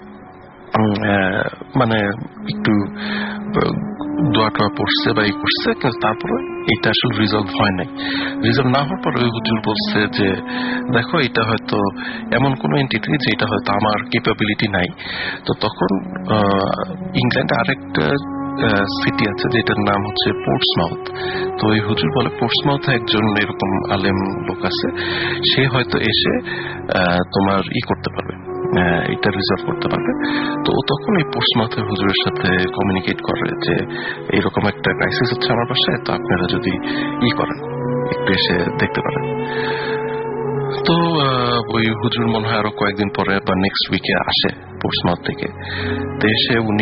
S5: মানে একটু দোয়া টোয়া পড়ছে বা করছে, কিন্তু তারপরে এটা আসলে রিজলভ হয় নাই। রিজলভ না হওয়ার পর ওই হুজুর বলছে যে দেখো, এটা হয়তো এমন কোন এন্টিটি যেটা হয়তো আমার ক্যাপাবিলিটি নাই। তো তখন ইংল্যান্ডে আরেকটা সিটি আছে যেটার নাম হচ্ছে পোর্টসমাউথ। তো ওই হুজুর বলে পোর্টসমাউথে একজন এরকম আলেম লোক আছে, সে হয়তো এসে তোমার করতে পারবে, এটা রিজলভ করতে পারবে। তো ও তখন এই পোর্টসমাউথের হুজুরের সাথে কমিউনিকেট করে যে এইরকম একটা ক্রাইসিস হচ্ছে আমার বাসায়, তো আপনারা যদি করেন একটু এসে দেখতে পারেন। তো ওই হুজুর মনে হয় আরো কয়েকদিন পরে বা নেক্সট উইকে আসে পোর্টসমাউথ থেকে। তো এসে উনি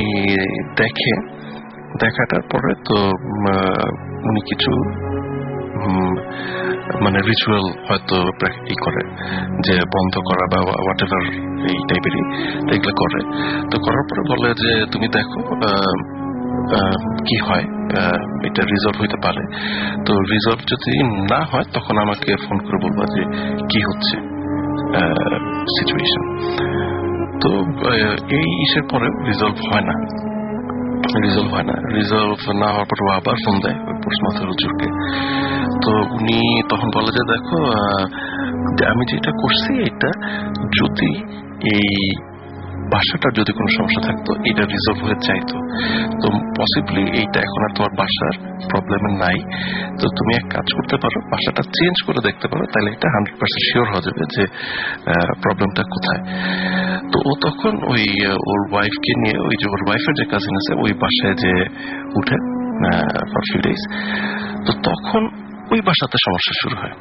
S5: দেখাটার পরে তো উনি কিছু মানে রিচুয়াল হয়তো করে, যে বন্ধ করা বা হোয়াট এভার এই টাইপেরই এগুলো করে। তো করার পরে বলে যে তুমি দেখো কি হয়, এটা রিজলভ হইতে পারে। তো রিজলভ যদি না হয় তখন আমাকে ফোন করে বলবা যে কি হচ্ছে সিচুয়েশন। তো এই ইসের পরে রিজলভ হয় না। রিজলভ না হওয়ার পর আবার ফোন দেয় পোস্টমাস্টার হুজুরকে। তো উনি তখন বলে যে দেখো, আমি যেটা করছি এটা যদি এই বাসাটার যদি কোনো সমস্যা থাকতো এটা রিজলভ হয়ে যাইতো, তো পসিবলি এইটা এখন আর তোমার বাসার প্রবলেম নাই। তো তুমি এক কাজ করতে পারো, বাসাটা চেঞ্জ করে দেখতে পারো, তাহলে এটা 100% শিওর হয়ে যাবে যে প্রবলেমটা কোথায়। তো ও তখন ওর ওয়াইফকে নিয়ে, ওই যে ওর ওয়াইফের যে কাজিন আছে ওই বাসায় যে উঠে ফর ফিউ ডেজ। তো তখন ওই বাসাতে সমস্যা শুরু হয়।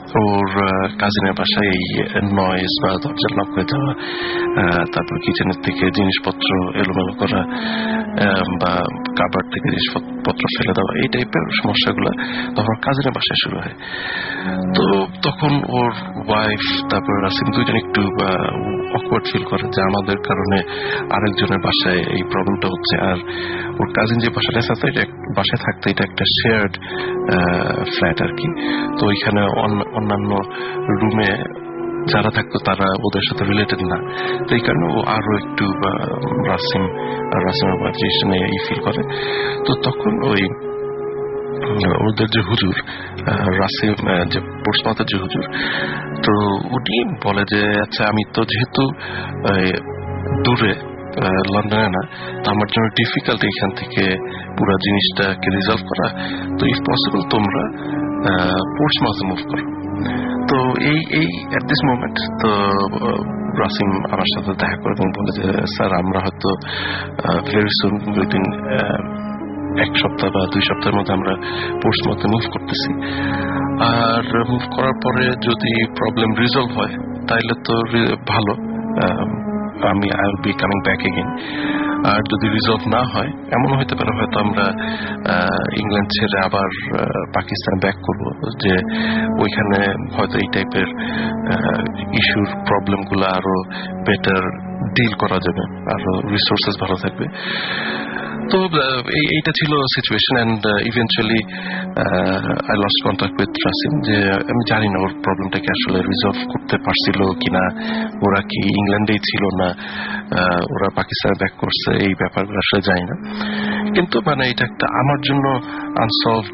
S5: ওর কাজিনের বাসায় এই নয়েজ বা দরজা লক হয়ে যাওয়া, তারপর কিচেনের থেকে জিনিসপত্র এলোমেলো করা বা কাবার থেকে জিনিসপত্র ফেলে দেওয়া, এই টাইপের সমস্যাগুলো তখন কাজিনের বাসায় শুরু হয়। তো তখন ওর ওয়াইফ তারপর রাসিম দুইজন একটু অকওয়ার্ড ফিল করে যে আমাদের কারণে আরেকজনের বাসায় এই প্রবলেমটা হচ্ছে। আর ওর কাজিন যে বাসায় থাকতো এটা একটা শেয়ার্ড ফ্ল্যাট আর কি। তো ওইখানে অন্যান্য রুমে যারা থাকতো তারা ওদের সাথে রিলেটেড না, তো এই কারণে ও আরো একটু রাসিম আর রাসিমের ওয়াইফ এই ফিল করে। তো তখন ওই ওদের যে হুজুর রাসিম যে পোর্টসমাউথের যে হুজুর, তো উনি বলে যে আচ্ছা আমি তো যেহেতু দূরে লন্ডনে না, তো আমার জন্য ডিফিকাল্ট এখান থেকে পুরো জিনিসটাকে রিজলভ করা, তো ইফ পসিবল তোমরা পোর্টসমাউথে মুভ করো। তো এই এট দিস মোমেন্ট তো রাসিম আমার সাথে দেখা করে এবং বলে যে স্যার আমরা হয়তো ভেরি সুন উইদিন 1 সপ্তাহ বা 2 সপ্তাহের মধ্যে আমরা পোর্টসমাউথে মুভ করতেছি। আর মুভ করার পরে যদি প্রবলেম রিজলভ হয় তাইলে তো ভালো, আমি I will be coming back again. আর যদি রিজলভ না হয় এমন হইতে পারে হয়তো আমরা ইংল্যান্ড ছেড়ে আবার পাকিস্তান ব্যাক করব, যে ওইখানে হয়তো এই টাইপের ইস্যুর প্রবলেমগুলো আরো বেটার ডিল করা যাবে, আরো রিসোর্সেস ভালো থাকবে। তো এইটা ছিল situation. And eventually I lost contact with Rasim, যে আমি জানি না ওর প্রবলেমটাকে আসলে রিজলভ করতে পারছিল কিনা, ওরা কি ইংল্যান্ডেই ছিল না ওরা পাকিস্তানে ব্যাক করছে, এই ব্যাপারগুলো আসলে জানি না। কিন্তু মানে এটা একটা আমার জন্য আনসলভড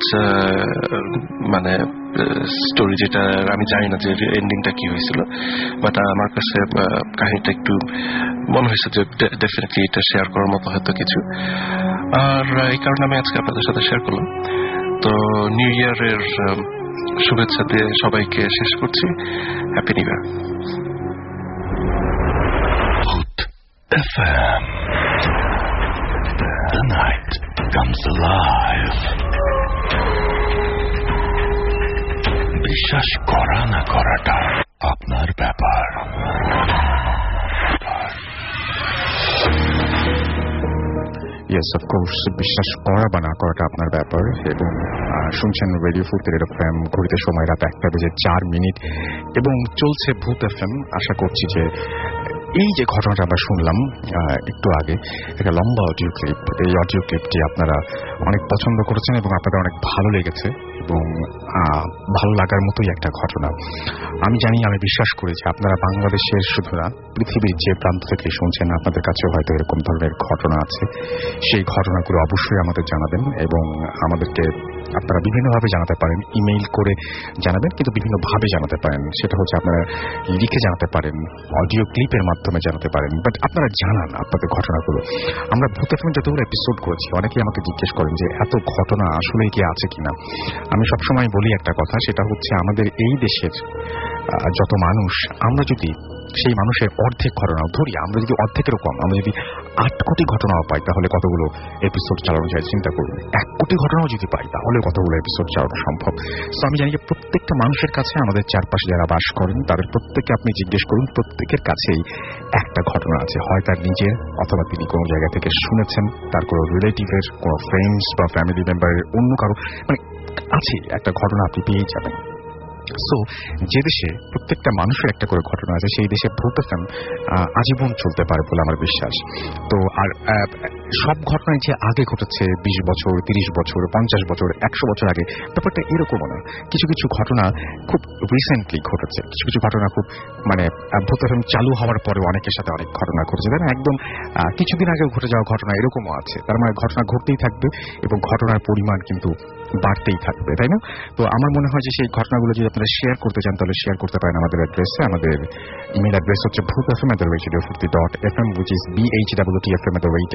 S5: স্টোরি, যেটা আমি জানি না যে এন্ডিংটা কি হয়েছিল, বাট আমার কাছে কাহিনীটা একটু মনে হয়েছে যে ডেফিনেটলি এটা শেয়ার করার মতো হয়তো কিছু। আর এই কারণে আমি আজকে আপনাদের সাথে শেয়ার করলাম। তো নিউ ইয়ারের শুভেচ্ছা দিয়ে সবাইকে শেষ করছি। Happy new year.
S1: FM. The night comes alive. বিশ্বাস করা না করাটা আপনার ব্যাপার।
S2: ইয়েস, অফকোর্স, বিশ্বাস করা বা না করাটা আপনার ব্যাপার। এবং শুনছেন রেডিও ফুর্তি রেড এফএম, ঘড়িতে সময় রাত 1:04 এবং চলছে ভূত এফএম। আশা করছি যে এই যে ঘটনাটা আমরা শুনলাম একটু আগে, একটা লম্বা অডিও ক্লিপ, এই অডিও ক্লিপটি আপনারা অনেক পছন্দ করেছেন এবং আপনাদের অনেক ভালো লেগেছে এবং ভালো লাগার মতোই একটা ঘটনা। আমি জানি, আমি বিশ্বাস করি যে আপনারা বাংলাদেশের শুধু না, পৃথিবীর যে প্রান্ত থেকে শুনছেন আপনাদের কাছেও হয়তো এরকম ধরনের ঘটনা আছে। সেই ঘটনাগুলো অবশ্যই আমাদের জানাবেন এবং আমাদেরকে আপনারা বিভিন্নভাবে জানাতে পারেন। ইমেইল করে জানাবেন, কিন্তু বিভিন্নভাবে জানাতে পারেন। সেটা হচ্ছে আপনারা লিখে জানাতে পারেন, অডিও ক্লিপের মাধ্যমে জানাতে পারেন, বাট আপনারা জানান আপনাদের ঘটনাগুলো। আমরা ভূত এফএম যতগুলো এপিসোড করেছি, অনেকেই আমাকে জিজ্ঞেস করেন যে এত ঘটনা আসলে কি আছে কিনা। আমি সবসময় বলি একটা কথা, সেটা হচ্ছে আমাদের এই দেশের যত মানুষ, আমরা যদি সেই মানুষের অর্ধেক ঘটনাও ধরি, আমরা যদি অর্ধেকেরও কম, আমরা যদি 8 কোটি ঘটনাও পাই, তাহলে কতগুলো এপিসোড চালানো যায় চিন্তা করুন। 1 কোটি ঘটনাও যদি পাই, তাহলে কতগুলো এপিসোড চালানো সম্ভব। সো আমি জানি যে প্রত্যেকটা মানুষের কাছে, আমাদের চারপাশে যারা বাস করেন, তাদের প্রত্যেককে আপনি জিজ্ঞেস করুন, প্রত্যেকের কাছেই একটা ঘটনা আছে। হয় তার নিজের, অথবা তিনি কোনো জায়গা থেকে শুনেছেন, তার কোনো রিলেটিভের, কোনো ফ্রেন্ডস বা ফ্যামিলি মেম্বারের, অন্য কারো, মানে আছে একটা ঘটনা আপনি পেয়েই যাবেন। সো যে দেশে প্রত্যেকটা মানুষের একটা করে ঘটনা আছে, সেই দেশে ভূত এফএম আজীবন চলতে পারে বলে আমার বিশ্বাস। তো আর সব ঘটনাই যে আগে ঘটেছে 20 বছর, 30 বছর, 50 বছর, 100 বছর আগে, ব্যাপারটা এরকমও না। কিছু কিছু ঘটনা খুব রিসেন্টলি ঘটেছে, কিছু কিছু ঘটনা খুব ভূত এফএম চালু হওয়ার পরে অনেকের সাথে অনেক ঘটনা ঘটেছে, তাই না? একদম কিছুদিন আগেও ঘটে যাওয়া ঘটনা এরকমও আছে। তার মানে ঘটনা ঘটতেই থাকবে এবং ঘটনার পরিমাণ কিন্তু বাড়তেই থাকবে, তাই না? তো আমার মনে হয় যে সেই ঘটনাগুলো যদি আপনারা শেয়ার করতে চান, তাহলে শেয়ার করতে পারেন আমাদের অ্যাড্রেসে। আমাদের ইমেল অ্যাড্রেস হচ্ছে bhutfm@radio40.fm, which is BHWTFM@radio40.fm.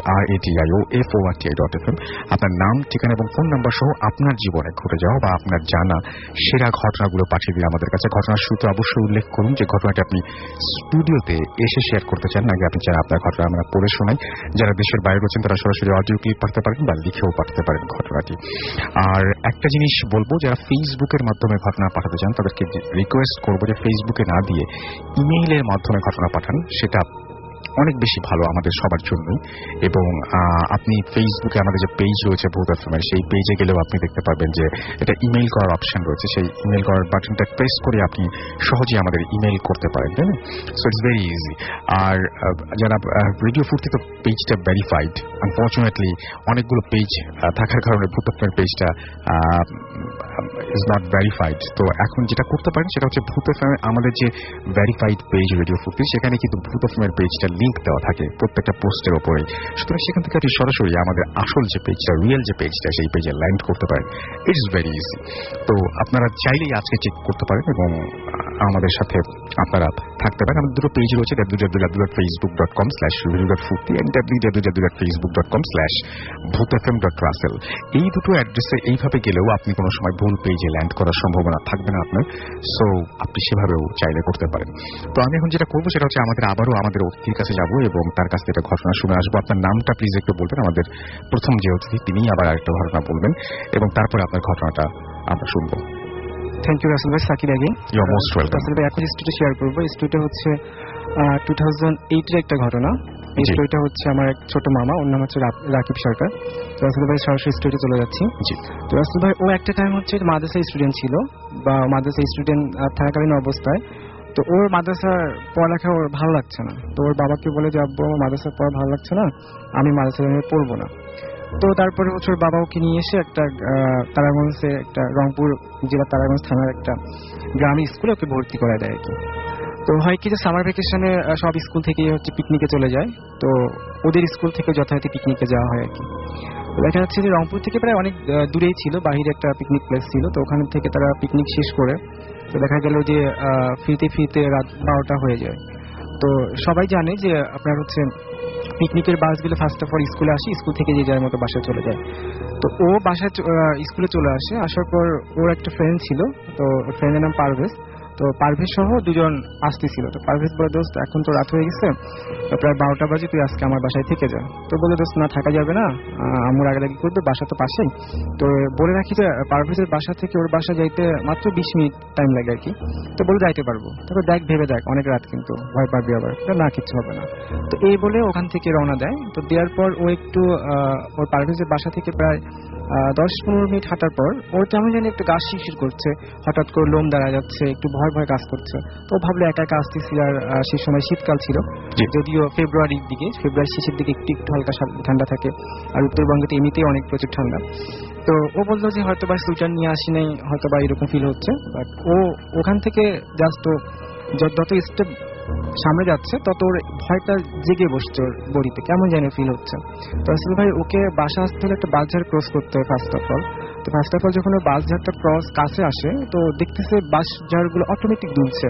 S2: forti.fm আপনার নাম, ঠিকানা এবং ফোন নাম্বার সহ আপনার জীবনে ঘটে যাওয়া বা আপনার জানা সেরা ঘটনাগুলো পাঠিয়ে দিন আমাদের কাছে। ঘটনার শুরুতে অবশ্যই উল্লেখ করুন যে ঘটনাটি আপনি স্টুডিওতে এসে শেয়ার করতে চান, নাকি আপনি চান আপনার ঘটনা আমরা পড়ে শোনাই। যারা দেশের বাইরে রয়েছেন তারা সরাসরি অডিও ক্লিপ পাঠাতে পারেন বা লিখেও পাঠাতে পারেন ঘটনাটি। আর একটা জিনিস বলবো, যারা ফেসবুকের মাধ্যমে ঘটনা পাঠাতে চান তাদেরকে রিকোয়েস্ট করবো যে ফেসবুকে না দিয়ে ইমেইলের মাধ্যমে ঘটনা পাঠান, সেটা অনেক বেশি ভালো আমাদের সবার জন্যই। এবং আপনি ফেসবুকে আমাদের যে পেজ রয়েছে ভূত এফএমের, সেই পেজে গেলেও আপনি দেখতে পারবেন যে এটা ইমেইল করার অপশন রয়েছে। সেই ইমেইল করার বাটনটা প্রেস করে আপনি সহজেই আমাদের ইমেইল করতে পারেন, তাই না? So it's very easy. আর যারা রেডিও ফুর্তি তো পেজটা ভেরিফাইড, আনফর্চুনেটলি অনেকগুলো পেজ থাকার কারণে ভূত এফএমের পেজটা ইজ নট ভেরিফাইড। তো এখন যেটা করতে পারেন সেটা হচ্ছে ভূত এফএম আমাদের যে ভেরিফাইড পেজ রেডিও ফুর্তি, সেখানে কিন্তু ভূত এফএমের পেজটা লিংক দেওয়া থাকে প্রত্যেকটা পোস্টের ওপরে। সুতরাং সেখান থেকে আপনি সরাসরি আমাদের আসল যে পেজটা, রিয়েল যে পেজটা, সেই পেজে ল্যান্ড করতে পারেন। It's very easy. তো আপনারা চাইলেই আজকে চেক করতে পারেন এবং আমাদের সাথে আপনারা থাকতে পারেন। আমাদের দুটো পেজ রয়েছে, www.facebook.com/radio.furti and www.facebook.com/bhutfm.russell। এই দুটো অ্যাড্রেসে এইভাবে গেলেও আপনি কোনো সময় ভুল পেজে ল্যান্ড করার সম্ভাবনা থাকবে না আপনার। সো আপনি সেভাবেও চাইলে করতে পারেন। তো আমি এখন যেটা করবো সেটা হচ্ছে আবারও আমাদের অতিথির কাছে যাব এবং তার কাছ থেকে ঘটনা শুনে আসবো। আপনার নামটা প্লিজ একটু বলবেন। আমাদের প্রথম যে অতিথি তিনি আবার আরেকটা ঘটনা বলবেন এবং তারপরে আপনার ঘটনাটা আমরা শুনবো।
S3: থ্যাংক ইউ রাসেল ভাই, সাকিব আগে।
S2: You are most welcome.
S3: Rasel ভাই এখন স্টোরিটা শেয়ার করবো। স্টোরিটা হচ্ছে 2008 এর একটা ঘটনা। এই স্টোরিটা হচ্ছে আমার এক ছোট মামা, ওর নাম হচ্ছে রাকিব সরকার। তো রাসেল ভাই সরাসরি স্টোরিতে চলে যাচ্ছি। তো রাসেল ভাই ও একটা টাইম হচ্ছে মাদ্রাসা স্টুডেন্ট ছিল, বা মাদ্রাসা স্টুডেন্ট থাকাকালীন অবস্থায় তো ওর মাদ্রাসার পড়ালেখা ওর ভালো লাগছে না। তো ওর বাবাকে বলে যে আব্বু আমার মাদ্রাসার পড়া ভালো লাগছে না, আমি মাদ্রাসায় পড়বো না। তো তারপরে হচ্ছে ওর বাবা ওকে নিয়ে এসে একটা তারাগঞ্জে, একটা রংপুর জেলার তারাগঞ্জ থানার একটা গ্রামীণ স্কুলে ওকে ভর্তি করা দেয় আর কি। তো হয় কি যে সামার ভ্যাকেশনে সব স্কুল থেকে হচ্ছে পিকনিকে চলে যায়, তো ওদের স্কুল থেকে যথারীতি পিকনিকে যাওয়া হয় আর কি। দেখা যাচ্ছে যে রংপুর থেকে প্রায় অনেক দূরেই ছিল, বাহিরে একটা পিকনিক প্লেস ছিল। তো ওখান থেকে তারা পিকনিক শেষ করে তো দেখা গেল যে ফিরতে রাত 12টা হয়ে যায়। তো সবাই জানে যে আপনার হচ্ছে পিকনিকের বাসগুলো ফার্স্ট অফ অল স্কুলে আসে, স্কুল থেকে যে যার মতো বাসায় চলে যায়। তো ও বাসায় স্কুলে চলে আসে, আসার পর ওর একটা ফ্রেন্ড ছিল, তো ফ্রেন্ডের নাম পারভেজ। তো পারভেজ সহ দুজন আসতেছিল। তো পারভেজ বলে দোস্ত এখন তো রাত হয়ে গেছে, প্রায় 12টা বাজে, তুই আজকে আমার বাসায় থেকে যা। তো বলে দোস্ত না থাকা যাবে না, আমার আগে করবে, বাসা তো পাশেই। তো বলে রাখি যে পারভেজের বাসা থেকে ওর বাসা যাইতে মাত্র 20 মিনিট টাইম লাগে আর কি। তো বলে যাইতে পারবো। তবে ভেবে দেখ অনেক রাত কিন্তু, ভয় পাবি আবার, না কিচ্ছু হবে না। তো এই বলে ওখান থেকে রওনা দেয়। তো দেওয়ার পর ও একটু ওর পারভেজের বাসা থেকে প্রায় 10-15 মিনিট হাঁটার পর ওর কেমন জানি একটা গা শিরশির করছে, হঠাৎ করে লোম দাঁড়া যাচ্ছে, একটু ভয় কাজ করছে। তো ভাবলো একা একা আসতেছি, আর সেই সময় শীতকাল ছিল, যদিও ফেব্রুয়ারির দিকে, ফেব্রুয়ারি শেষের দিকে একটু হালকা ঠান্ডা থাকে, আর উত্তরবঙ্গে তো এমনিতেই অনেক প্রচুর ঠান্ডা। তো ও বললো যে হয়তো বা সুইটার নিয়ে আসি নাই, হয়তো বা এরকম ফিল হচ্ছে। বাট ও ওখান থেকে জাস্ট যত স্টেপ সামনে যাচ্ছে তত ওর ভয়টা জেগে বসছে ওর বডিতে, কেমন যেন ফিল হচ্ছে। তো আসলে ভাই ওকে বাসা আসতে হলে একটা বাসঝাড় ক্রস করতে হয় ফার্স্ট অফ অল। তো ফার্স্ট অফ অল যখন ওই বাসঝাড়টা ক্রস কাছে আসে তো দেখতেছে বাসঝাড়গুলো অটোমেটিক দুলছে।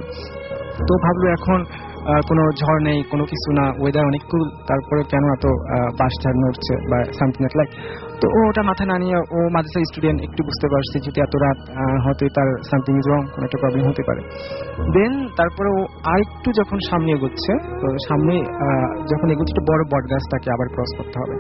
S3: তো ভাবলো এখন কোনো ঝড় নেই, কোনো কিছু না, ওয়েদার অনেক কুল, তারপরে কেন এত বাসঝাড় নড়ছে বা সামথিং লাইক। তো ও ওটা মাথায় না নিয়ে, ও মাদ্রাসা স্টুডেন্ট, একটু বুঝতে পারছে যদি এত রাত হয়তো তার সামথিং ইজ রং, কোনো একটা প্রবলেম হতে পারে। দেন তারপরে ও আরেকটু যখন সামনে এগোচ্ছে, তো সামনে যখন এগোচ্ছে একটা বড় বট গাছ তাকে আবার ক্রস করতে হবে।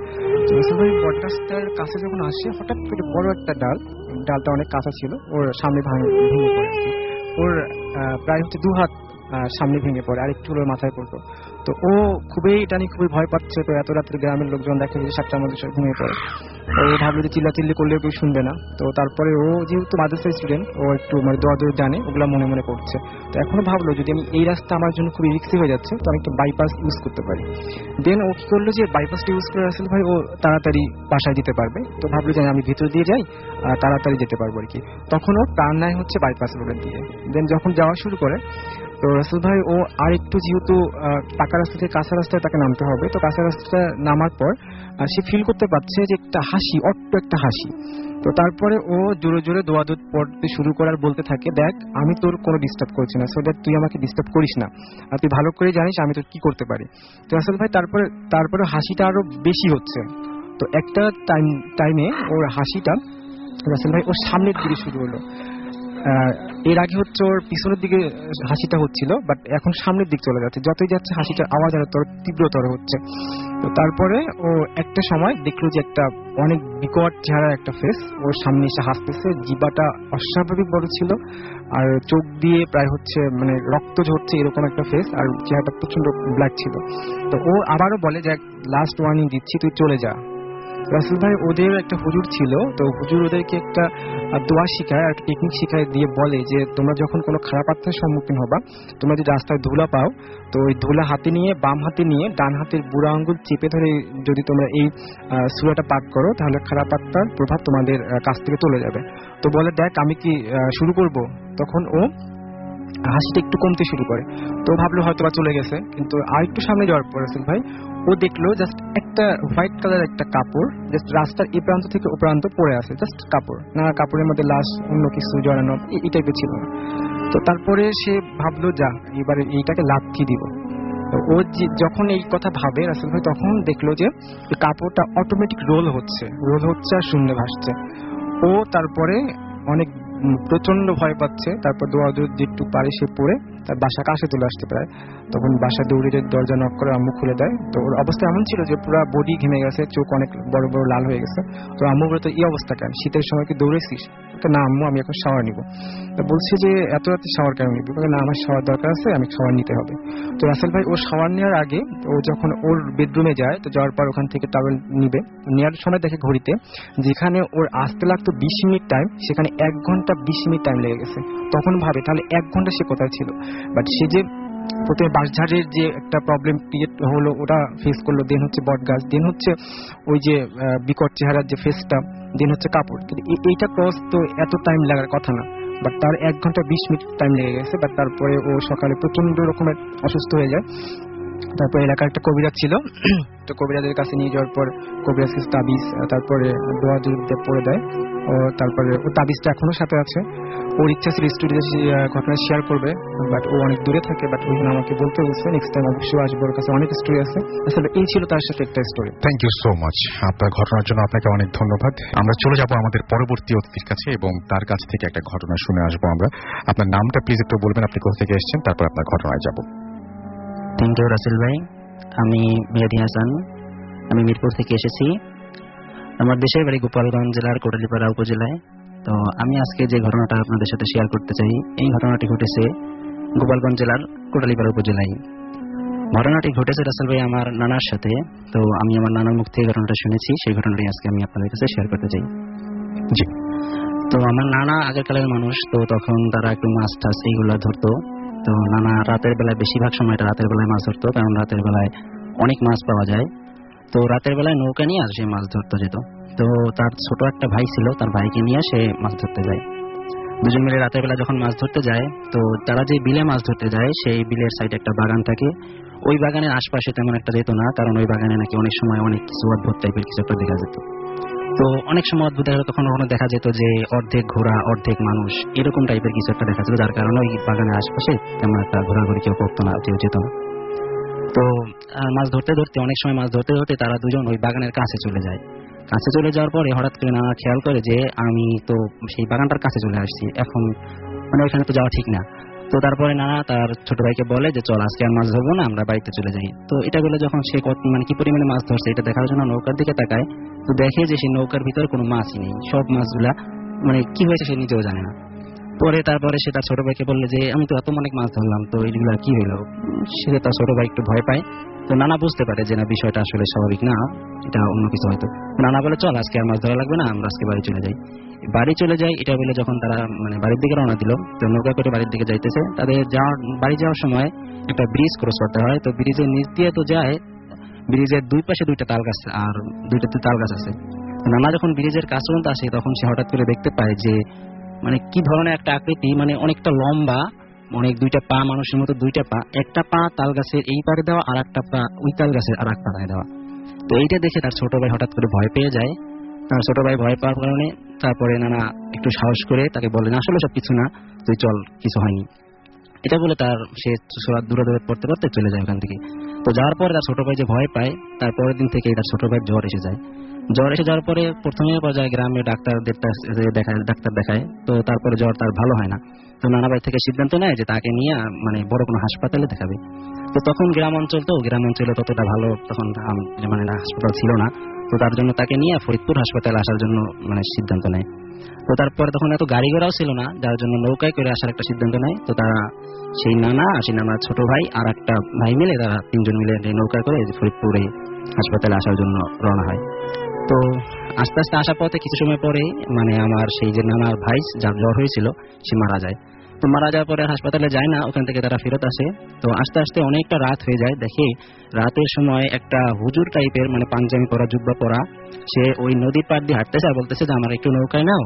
S3: বট গাছটার কাছে যখন আসে হঠাৎ করে বড় একটা ডালটা অনেক কাঁচা ছিল, ওর সামনে ভেঙে পড়ে। ওর প্রায় হচ্ছে 2 হাত সামনে ভেঙে পড়ে, আর একটু মাথায় পড়তো। তো ও খুবই ভয় পাচ্ছে। তো এত রাত্রে গ্রামের লোকজন দেখে যে 7টার মধ্যে সব ঘুমিয়ে পড়ে। ও ভাবলো যে চিল্লাচিল্লি করলেও কেউ শুনবে না। তো তারপরে ও যেহেতু মাদ্রাসা স্টুডেন্ট, ও একটু দৌড় জানে, ওগুলা মনে মনে করছে। তো এখনো ভাবলো যদি আমি এই রাস্তা আমার জন্য খুবই রিস্কি হয়ে যাচ্ছে, তো আমি একটা বাইপাস ইউজ করতে পারি। দেন ও কি করলো যে বাইপাসটা ইউজ করে রাসেল ভাই ও তাড়াতাড়ি বাসায় যেতে পারবে। তো ভাবলো যে আমি ভিতর দিয়ে যাই, তাড়াতাড়ি যেতে পারবো আর কি। তখন ও টার্ন নেয় হচ্ছে বাইপাস রোডের দিকে। দেন যখন যাওয়া শুরু করে তো রাসেল ভাই ও আর একটু যেহেতু পাকা রাস্তা থেকে কাঁচা রাস্তায় তাকে নামতে হবে, তো কাঁচা রাস্তায় নামার পর সে ফিল করতে পারছে যে একটা হাসি, অট্ট একটা হাসি। তো তারপরে ও জোরে জোরে দোয়াদুত পড়তে শুরু করার বলতে থাকে, দেখ আমি তোর কোনো ডিস্টার্ব করছি না, সো দ্যাট তুই আমাকে ডিস্টার্ব করিস না, আর তুই ভালো করে জানিস আমি তোর কি করতে পারি। তো রাসেল ভাই তারপরে হাসিটা আরো বেশি হচ্ছে। তো একটা টাইমে ওর হাসিটা রাসেল ভাই ওর সামনের দিকে শুরু হলো। এর আগে হচ্ছে ওর পিছনের দিকে হাসিটা হচ্ছিল, বাট এখন সামনের দিক চলে যাচ্ছে, যতই যাচ্ছে হাসিটার আওয়াজ আরো তীব্রতর হচ্ছে। তো তারপরে ও একটা সময় দেখলো যে একটা অনেক বিকট চেহারার একটা ফেস ওর সামনে এসে হাসতেছে, জিবাটা অস্বাভাবিক বড় ছিল, আর চোখ দিয়ে প্রায় হচ্ছে মানে রক্ত ঝরছে এরকম একটা ফেস, আর চেহারাটা প্রচন্ড ব্ল্যাক ছিল। তো ও আবারও বলে যে লাস্ট ওয়ার্নিং দিচ্ছি, তুই চলে যা। রাসেল ভাই ওদের একটা হুজুর ছিল, তো হুজুর ওদেরকে একটা দোয়া শিখায় আর টেকনিক শিখায় দিয়ে বলে যে তোমরা যখন কোনো খারাপ আত্মার সম্মুখীন হবা, তোমরা যদি রাস্তায় ধুলা পাও, তো ওই ধুলা হাতে নিয়ে বাম হাতে নিয়ে ডান হাতের বুড়া আঙ্গুল চেপে ধরে যদি তোমরা এই সূরাটা পাঠ করো, তাহলে খারাপ আত্মার প্রভাব তোমাদের কাছ থেকে চলে যাবে। তো বলে দেখ আমি কি শুরু করব? তখন ও হাসিটা একটু কমতে শুরু করে। তো ভাবলো হয়তো বা চলে গেছে, কিন্তু আর একটু সামনে যাওয়ার পর রাসেল ভাই ও দেখলো জাস্ট একটা হোয়াইট কালার একটা কাপড় জাস্ট রাস্তার এই প্রান্ত থেকে ও প্রান্ত পড়ে আছে, জাস্ট কাপড় না, কাপড়ের মধ্যে লাশ অন্য কিছু জড়ানো এই টাইপের ছিল না। তো তারপরে সে ভাবলো যা এবারে এইটাকে লাথি দিব। ও যখন এই কথা ভাবে রাসেল ভাই, তখন দেখলো যে কাপড়টা অটোমেটিক রোল হচ্ছে আর শূন্যে ভাসছে। ও তারপরে অনেক প্রচন্ড ভয় পাচ্ছে। তারপর দৌড়াদৌড় যেটুকু পারে সে পড়ে তার বাসা কাছে চলে আসতে পারে। তখন বাসা দৌড়ে দরজা নক করে আম্মু খুলে দেয়। তো ওর অবস্থা এমন ছিল যে পুরো বডি ঘেমে গেছে, চোখ অনেক বড় বড় লাল হয়ে গেছে। তো আম্মু বলে তো এই অবস্থা কেন, শীতের সময় কি দৌড়েছিস? না আম্মু আমি এখন শাওয়ার নিব। তো বলছে যে এত রাতে শাওয়ার কেন নিবি? না আমার শাওয়ার দরকার আছে, আমি শাওয়ার নিতে হবে। তো রাসেল ভাই ও শাওয়ার নেওয়ার আগে ও যখন ওর বেডরুমে যায়, তো যাওয়ার পর ওখান থেকে টাওয়েল নিবে, নেওয়ার সময় দেখে ঘড়িতে যেখানে ওর আসতে লাগতো 20 মিনিট টাইম, সেখানে 1 ঘন্টা 20 মিনিট টাইম লেগে গেছে। তখন ভাবে তাহলে 1 ঘন্টা সে কোথায় ছিল। বাট সে যে প্রথমে বাঁশঝাড়ের যে একটা প্রবলেম ক্রিয়েট হলো ওটা ফেস করলো, দেন হচ্ছে বট গাছ, দেন হচ্ছে ওই যে বিকট চেহারার যে ফেসটা, দেন হচ্ছে কাপড়। এইটা ক্রস তো এত টাইম লাগার কথা না, বাট তার 1 ঘন্টা 20 মিনিট টাইম লেগে গেছে। বাট তারপরে ও সকালে প্রচন্ড রকমের অসুস্থ হয়ে যায়। তারপর এলাকার একটা কবিরাজ ছিল, তো কবিরাজের কাছে নিয়ে যাওয়ার পর কবিরাজ তাবিজ তারপরে দোয়া দুরুদ পড়ে দেয়। ও তারপরে ও তাবিজটা এখনো সাথে আছে। ওর ইচ্ছা ছিল স্টুডিওতে ঘটনা শেয়ার করবে, বাট ও অনেক দূরে থাকে। বাট ওই আমাকে বলতে বলছে নেক্সট টাইম অবশ্যই আসবো, ওর কাছে অনেক স্টোরি আছে। আসলে এই ছিল তার সাথে একটা story.
S2: Thank you so much আপনার ঘটনার জন্য, আপনাকে অনেক ধন্যবাদ। আমরা চলে যাব আমাদের পরবর্তী অতিথির কাছে এবং তার কাছ থেকে একটা ঘটনা শুনে আসবো আমরা। আপনার নামটা প্লিজ একটু বলবেন, আপনি কোথা থেকে এসেছেন, তারপর আপনার ঘটনায় যাব।
S6: থ্যাংক ইউ রাসেল ভাই। আমি মেহেদি হাসান, আমি মিরপুর থেকে এসেছি। আমার দেশের বাড়ি গোপালগঞ্জ জেলার কোটালীপাড়া উপজেলায়। তো আমি আজকে যে ঘটনাটা আপনাদের সাথে শেয়ার করতে চাই, এই ঘটনাটি ঘটেছে গোপালগঞ্জ জেলার কোটালীপাড়া উপজেলায়। ঘটনাটি ঘটেছে রাসেল ভাই আমার নানার সাথে। তো আমি আমার নানার মুখ থেকে ঘটনাটা শুনেছি, সেই ঘটনাটি আজকে আমি আপনাদের কাছে শেয়ার করতে চাই। জি, তো আমার নানা আগেরকালের মানুষ, তো তখন তারা একটু মাছ টাছ এইগুলো ধরতো। তো নানা রাতের বেলায়, বেশিরভাগ সময়টা রাতের বেলায় মাছ ধরতো, কারণ রাতের বেলায় অনেক মাছ পাওয়া যায়। তো রাতের বেলায় নৌকা নিয়ে সে মাছ ধরতে যেত। তো তার ছোট একটা ভাই ছিল, তার ভাইকে নিয়ে সে মাছ ধরতে যায়। দুজন মিলে রাতের বেলা যখন মাছ ধরতে যায়, তো তারা যে বিলে মাছ ধরতে যায়, সেই বিলের সাইডে একটা বাগান থাকে। ওই বাগানের আশপাশে তেমন একটা যেত না, কারণ ওই বাগানে নাকি অনেক সময় অনেক কিছু অদ্ভুত টাইপের কিছু একটা দেখা যেত। তো অনেক সময় অদ্ভুত দেখা যেত, কখনো দেখা যেত যে অর্ধেক ঘোড়া অর্ধেক মানুষ এরকম টাইপের কিছু একটা দেখা যেত, যার কারণে ওই বাগানের আশপাশে তেমন একটা ঘোরাঘুরি কেউ করতো না, কেউ যেত না। তো মাছ ধরতে ধরতে, অনেক সময় মাছ ধরতে ধরতে তারা দুজন ওই বাগানের কাছে চলে যায়। কাছে চলে যাওয়ার পরে হঠাৎ করে নানা খেয়াল করে যে আমি তো সেই বাগানটার কাছে চলে আসছি, এখন মানে ওইখানে তো যাওয়া ঠিক না। তো তারপরে নানা তার ছোট ভাইকে বলে যে চল আজকে আর মাছ ধরবো না, আমরা বাড়িতে চলে যাই। তো এটা বলে যখন সে মানে কি পরিমাণে মাছ ধরছে এটা দেখার জন্য নৌকার দিকে তাকায়, তো দেখে যে সেই নৌকার ভিতরে কোনো মাছই নেই, সব মাছগুলা মানে কি হয়েছে সে নিজেও জানে না। তারপরে সে তার ছোট ভাইকে বললে যে আমি তো এত অনেক মাছ ধরলাম, তো এইগুলা কি হইলো? সে তার ছোট ভাই একটু ভয় পায়। তো নানা বুঝতে পারে যে না, বিষয়টা আসলে স্বাভাবিক না, এটা অন্য কিছু হয়তো। নানা বলে চল আজকে আর মাছ ধরা লাগবে না, আমরা আজকে বাড়ি চলে যাই। এটা বলে যখন তারা মানে বাড়ির দিকে রওনা দিল, তো নৌকা করে বাড়ির দিকে যাইতেছে, তাদের বাড়ি যাওয়ার সময় একটা ব্রিজ ক্রস করতে হয়। তো ব্রিজের নিচ দিয়ে তো যায়, ব্রিজের দুই পাশে দুইটা তাল গাছ আর দুইটাতে তাল গাছ আছে। নানা যখন ব্রিজের কাছে পর্যন্ত আসে, তখন সে হঠাৎ করে দেখতে পায় যে মানে কি ধরনের একটা আকৃতি, মানে অনেকটা লম্বা, অনেক দুইটা পা, মানুষের মতো দুইটা পা, একটা পা তাল গাছের এই পারে দেওয়া, আর একটা পা ওই তাল গাছের আর এক পাড়ায় দেওয়া। তো এইটা দেখে তার ছোট ভাই হঠাৎ করে ভয় পেয়ে যায়। তার ছোট ভাই ভয় পাওয়ার কারণে তারপরে নানা একটু সাহস করে তাকে বলেন আসলে সব কিছু না, তুই চল, কিছু হয়নি, এটা বলে তার সে দূরে দূরে পড়তে পড়তে চলে যায় ওখান থেকে। তো যাওয়ার পরে তার ছোট ভাই যে ভয় পায়, তারপরের দিন থেকে তার ছোট ভাই জ্বর এসে যায়। জ্বর এসে যাওয়ার পরে প্রথমে পর্যায়ে গ্রামে ডাক্তার দেখায়, তো তারপরে জ্বর তার ভালো হয় না। তো নানা ভাই থেকে সিদ্ধান্ত নেয় যে তাকে নিয়ে মানে বড় কোনো হাসপাতালে দেখাবে। তো তখন গ্রাম অঞ্চলে ততটা ভালো তখন মানে হাসপাতাল ছিল না। তো তার জন্য তাকে নিয়ে ফরিদপুর হাসপাতালে আসার জন্য মানে সিদ্ধান্ত নেয়। তো তারপরে তখন এত গাড়ি ঘোড়াও ছিল না, যার জন্য নৌকায় করে আসার একটা সিদ্ধান্ত নেয়। তো তারা সেই নানার ছোট ভাই আর একটা ভাই মিলে তারা তিনজন মিলে নৌকায় করে ফরিদপুরে হাসপাতালে আসার জন্য রওনা হয়। তো আস্তে আস্তে আসার পথে কিছু সময় পরে মানে আমার সেই যে নানার ভাই যার জ্বর হয়েছিল সে মারা যায়। তো মারা যাওয়ার পরে হাসপাতালে যায় না, ওখান থেকে তারা ফেরত আসে। তো আস্তে আস্তে অনেকটা রাত হয়ে যায়, দেখে রাতের সময় একটা হুজুর টাইপের মানে পাঞ্জাবি পরা, জুব্বা পরা, সে ওই নদীর পাড় দিয়ে হাঁটতেছে আর বলতেছে যে আমার একটু নৌকায় নাও,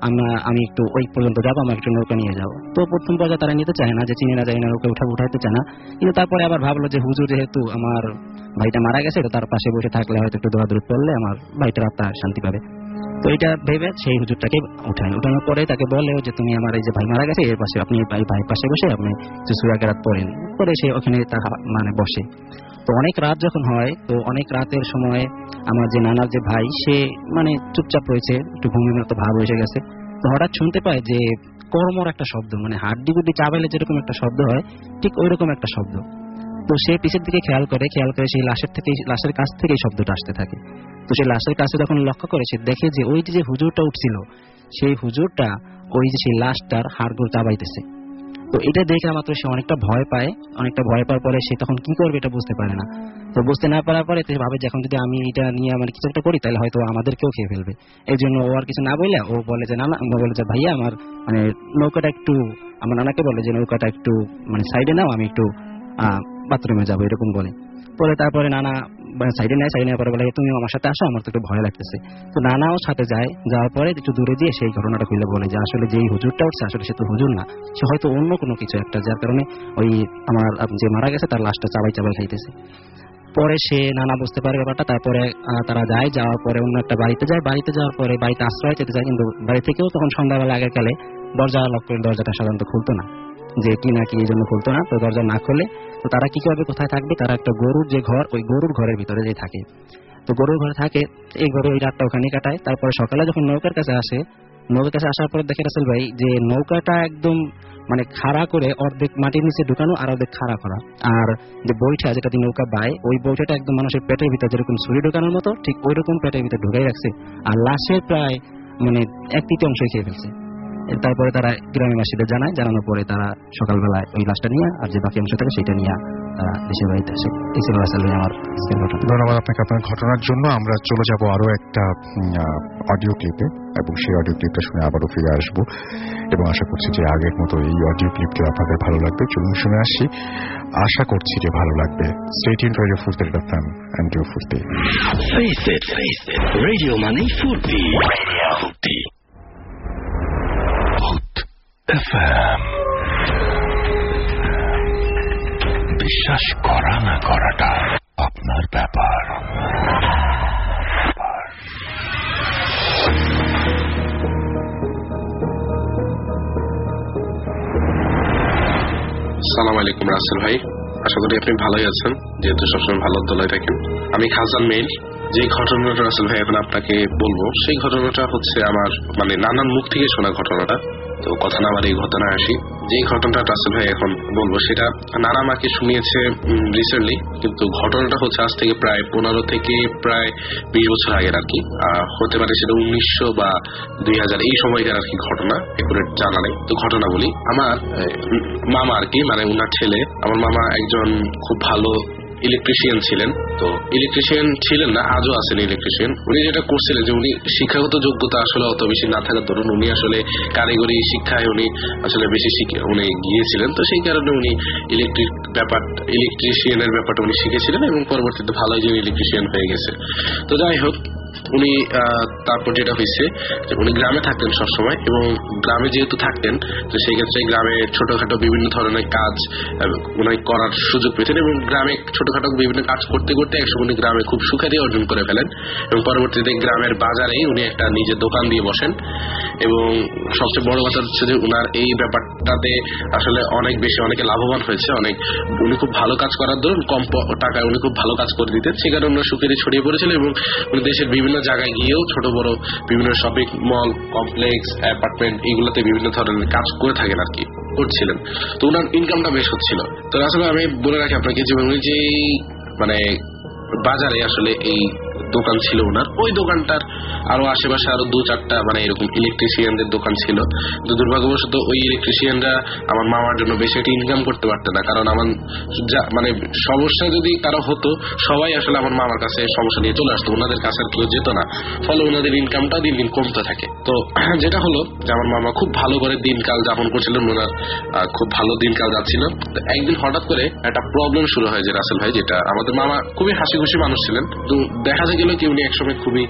S6: আমি একটু ওই পর্যন্ত যাবো, আমার একটু নৌকা নিয়ে যাও। তো প্রথম পর্যায়ে তারা নিতে চায় না, যে চিনে না যায় না, নৌকা উঠাইতে চায় না। কিন্তু তারপরে আবার ভাবলো যে হুজুর যেহেতু আমার ভাইটা মারা গেছে, তো তার পাশে বসে থাকলে হয়তো একটু দৌড়াদৌড়ি করলে আমার ভাইটার আত্মা শান্তি পাবে। তো এটা ভেবে সেই হুজুরটাকে উঠানোর পরে তাকে বলে যে তুমি আমার এই যে ভাই মারা গেছে এর পাশে আপনি ভাই পাশে বসে আপনি সূরা কেরাত পড়েন। পরে সে ওখানে মানে বসে। তো অনেক রাত যখন হয়, তো অনেক রাতের সময় আমার যে নানার যে ভাই সে মানে চুপচাপ রয়েছে, একটু ঘুমের মতো ভাব এসে গেছে। তো হঠাৎ শুনতে পায় যে কর্মর একটা শব্দ, মানে হাড্ডি গুড্ডি চাবাইলে যেরকম একটা শব্দ হয় ঠিক ওই রকম একটা শব্দ। তো সে পিছের দিকে খেয়াল করে সেই লাশের কাছ থেকে এই শব্দটা আসতে থাকে। তো সেই লাশের কাছে যখন লক্ষ্য করে সে দেখে যে ওই যে হুজুরটা উঠছিল সেই হুজুরটা ওই যে সেই লাশটার হাড়গুলো চাবাইতেছে। তো এটা দেখে মাত্র সে অনেকটা ভয় পায়। পাওয়ার পরে সে তখন কি করবে এটা বুঝতে পারে না। তো বুঝতে না পারার পরে ভাবে যে এখন যদি আমি এটা নিয়ে মানে কিছু একটা করি তাহলে হয়তো আমাদেরকেও খেয়ে ফেলবে। এই জন্য ও আর কিছু না বলে ও বলে যে বলে যে ভাইয়া আমার মানে নৌকাটা একটু, আমার নানাকে বলে যে নৌকাটা একটু মানে সাইডে নাও, আমি একটু বাথরুমে যাবো, এরকম বলে। পরে তারপরে নানা সাইডে নেয় পরে বলে তুমি আমার সাথে আসো, আমার তো একটু ভয় লাগতেছে। তো নানাও সাথে যায়, যাওয়ার পরে একটু দূরে দিয়ে সেই ঘটনাটা খুলে বলে যে আসলে যেই হুজুরটা উঠছে আসলে সে তো হুজুর না, সে হয়তো অন্য কোনো কিছু একটা, যার কারণে ওই আমার যে মারা গেছে তার লাশটা চাবাই খাইতেছে। পরে সে নানা বুঝতে পারে ব্যাপারটা। তারপরে তারা যাওয়ার পরে অন্য একটা বাড়িতে যাওয়ার পরে বাড়িতে আশ্রয় পেতে যায়। কিন্তু বাড়ি থেকেও তখন সন্ধ্যাবেলা আগেকালে দরজা লক করে দরজাটা সাধারণত খুলতো না, যে কি না কি এই জন্য খুলতো না। তো দরজা না খুলে তো তারা কি করবে, কোথায় থাকবে, তারা একটা গরুর যে ঘর, ওই গরুর ঘরের ভিতরে যে থাকে, তো গরুর ঘরে থাকে, এই গরু ওই রাতটা ওখানে কাটায়। তারপরে সকালে যখন নৌকার কাছে আসার পরে দেখে রাসেল ভাই যে নৌকাটা একদম মানে খাড়া করে অর্ধেক মাটির নিচে ঢুকানো আর অর্ধেক খাড়া করা, আর যে বইটা যেটা দিয়ে নৌকা বায় ওই বইটাটা একদম মানুষের পেটের ভিতরে যেরকম ছুরি ঢুকানোর মতো ঠিক ওই রকম পেটের ভিতরে ঢুকাই রাখছে, আর লাশের প্রায় মানে 1/3 খেয়ে ফেলছে। তারপরে তারা গ্রামের বাসীদের জানানোর পরে তারা সকালবেলায় ওই লাশটা নিয়ে আর যে বাকি অংশ থাকে সেটা নিয়ে তারা দেশের বাড়িতে আসে। এই ছিল আসলে আমার ঘটনা।
S2: ধন্যবাদ আপনাকে আপনার ঘটনার জন্য। আমরা চলে যাব আরো একটা অডিও ক্লিপে, এবং সেই অডিও ক্লিপটা শুনে আবারও ফিরে আসবো, এবং আশা করছি যে আগের মতো এই অডিও ক্লিপটি আপনাদের ভালো লাগবে। চলুন শুনে আসি, আশা করছি যে ভালো লাগবে। Stay tuned to Radio Furti FM and Radio Furti.
S1: Face it, Radio মানে Furti. Radio Furti. FM. বিশ্বাস করা না করাটা আপনার ব্যাপার।
S5: সালাম আলাইকুম রাসেল ভাই, আশা করি আপনি ভালোই আছেন, যেহেতু সবসময় ভালো দলায় থাকেন। আমি খাজান মেইল। যে ঘটনাটা রাসেল ভাই এখন আপনাকে বলবো সেই ঘটনাটা হচ্ছে আমার মানে নানার মুখ থেকে শোনা ঘটনাটা। তো কথা না আমার এই ঘটনায় আসি। যে ঘটনাটা রাসেল ভাই এখন বলবো সেটা নানা আমাকে শুনিয়েছে রিসেন্টলি, কিন্তু ঘটনাটা হচ্ছে আজ থেকে প্রায় 15 থেকে প্রায় 20 বছর আগের আর কি। হতে পারে সেটা 1900 বা 2000 এই সময়কার আর কি ঘটনা, একুরেট জানা নেই। তো ঘটনা বলি, আমার মামা আর কি, মানে উনার ছেলে, আমার মামা একজন খুব ভালো ইলেকট্রিশিয়ান ছিলেন। তো ইলেকট্রিশিয়ান ছিলেন না, আজও আছেন ইলেকট্রিশিয়ান। উনি যেটা করছিলেন যে উনি শিক্ষাগত যোগ্যতা আসলে অত বেশি না থাকার দরুন উনি আসলে কারিগরি শিক্ষায় উনি আসলে বেশি উনি গিয়েছিলেন। তো সেই কারণে উনি ইলেকট্রিশিয়ানের ব্যাপারটা উনি শিখেছিলেন এবং পরবর্তীতে ভালো একজন ইলেকট্রিশিয়ান হয়ে গেছে। তো যাই হোক, উনি তারপর যেটা হয়েছে উনি গ্রামে থাকতেন সবসময়, এবং গ্রামে যেহেতু থাকতেন তো সেই ক্ষেত্রে গ্রামে ছোটখাটো বিভিন্ন ধরনের কাজ উনি করার সুযোগ পেতেন, এবং গ্রামে ছোটখাটো বিভিন্ন কাজ করতে করতে একসময় উনি গ্রামে খুব সুখ্যাতি অর্জন করে ফেলেন, এবং পরবর্তীতে গ্রামের বাজারেই উনি একটা নিজের দোকান দিয়ে বসেন। এবং সবচেয়ে বড় কথা হচ্ছে যে উনার এই ব্যাপারটাতে আসলে অনেক বেশি অনেকে লাভবান হয়েছে। উনি খুব ভালো কাজ করার দরুন কম টাকায় উনি খুব ভালো কাজ করে দিতেন, সে কারণে সুখ্যাতি ছড়িয়ে পড়েছিল, এবং উনি দেশের বিভিন্ন জায়গায় গিয়েও ছোট বড় বিভিন্ন শপিং মল, কমপ্লেক্স, অ্যাপার্টমেন্ট এগুলোতে বিভিন্ন ধরনের কাজ করে থাকেন আর কি, করছিলেন। তো উনার ইনকামটা বেশ হচ্ছিল। তো আসলে আমি বলে রাখি আপনাকে যে উনি যে মানে বাজারে আসলে এই দোকান ছিল ওনার, ওই দোকানটার আরো আশেপাশে আরো 2-4টা মানে এরকম ইলেকট্রিশিয়ানদের দোকান ছিল। তো দুর্ভাগ্যবশত ওই ইলেকট্রিশিয়ানরা আমার মামার জন্য বেশি একটা ইনকাম করতে পারতেন না, কারণ আমার মানে সমস্যা যদি কারো হতো সবাই আসলে আমার মামার কাছে সমস্যা নিয়ে চলে আসতো, ওনাদের কাছে আর কেউ যেত না, ফলে ওনাদের ইনকামটা দিন দিন কমতে থাকে। তো যেটা হলো যে আমার মামা খুব ভালো করে দিনকাল যাপন করছিলেন, ওনার খুব ভালো দিনকাল যাচ্ছিল। একদিন হঠাৎ করে একটা প্রবলেম শুরু হয় যে রাসেল ভাই, যেটা আমাদের মামা খুবই হাসি খুশি মানুষ ছিলেন, তো দেখা গেল কি উনি একসময় খুবই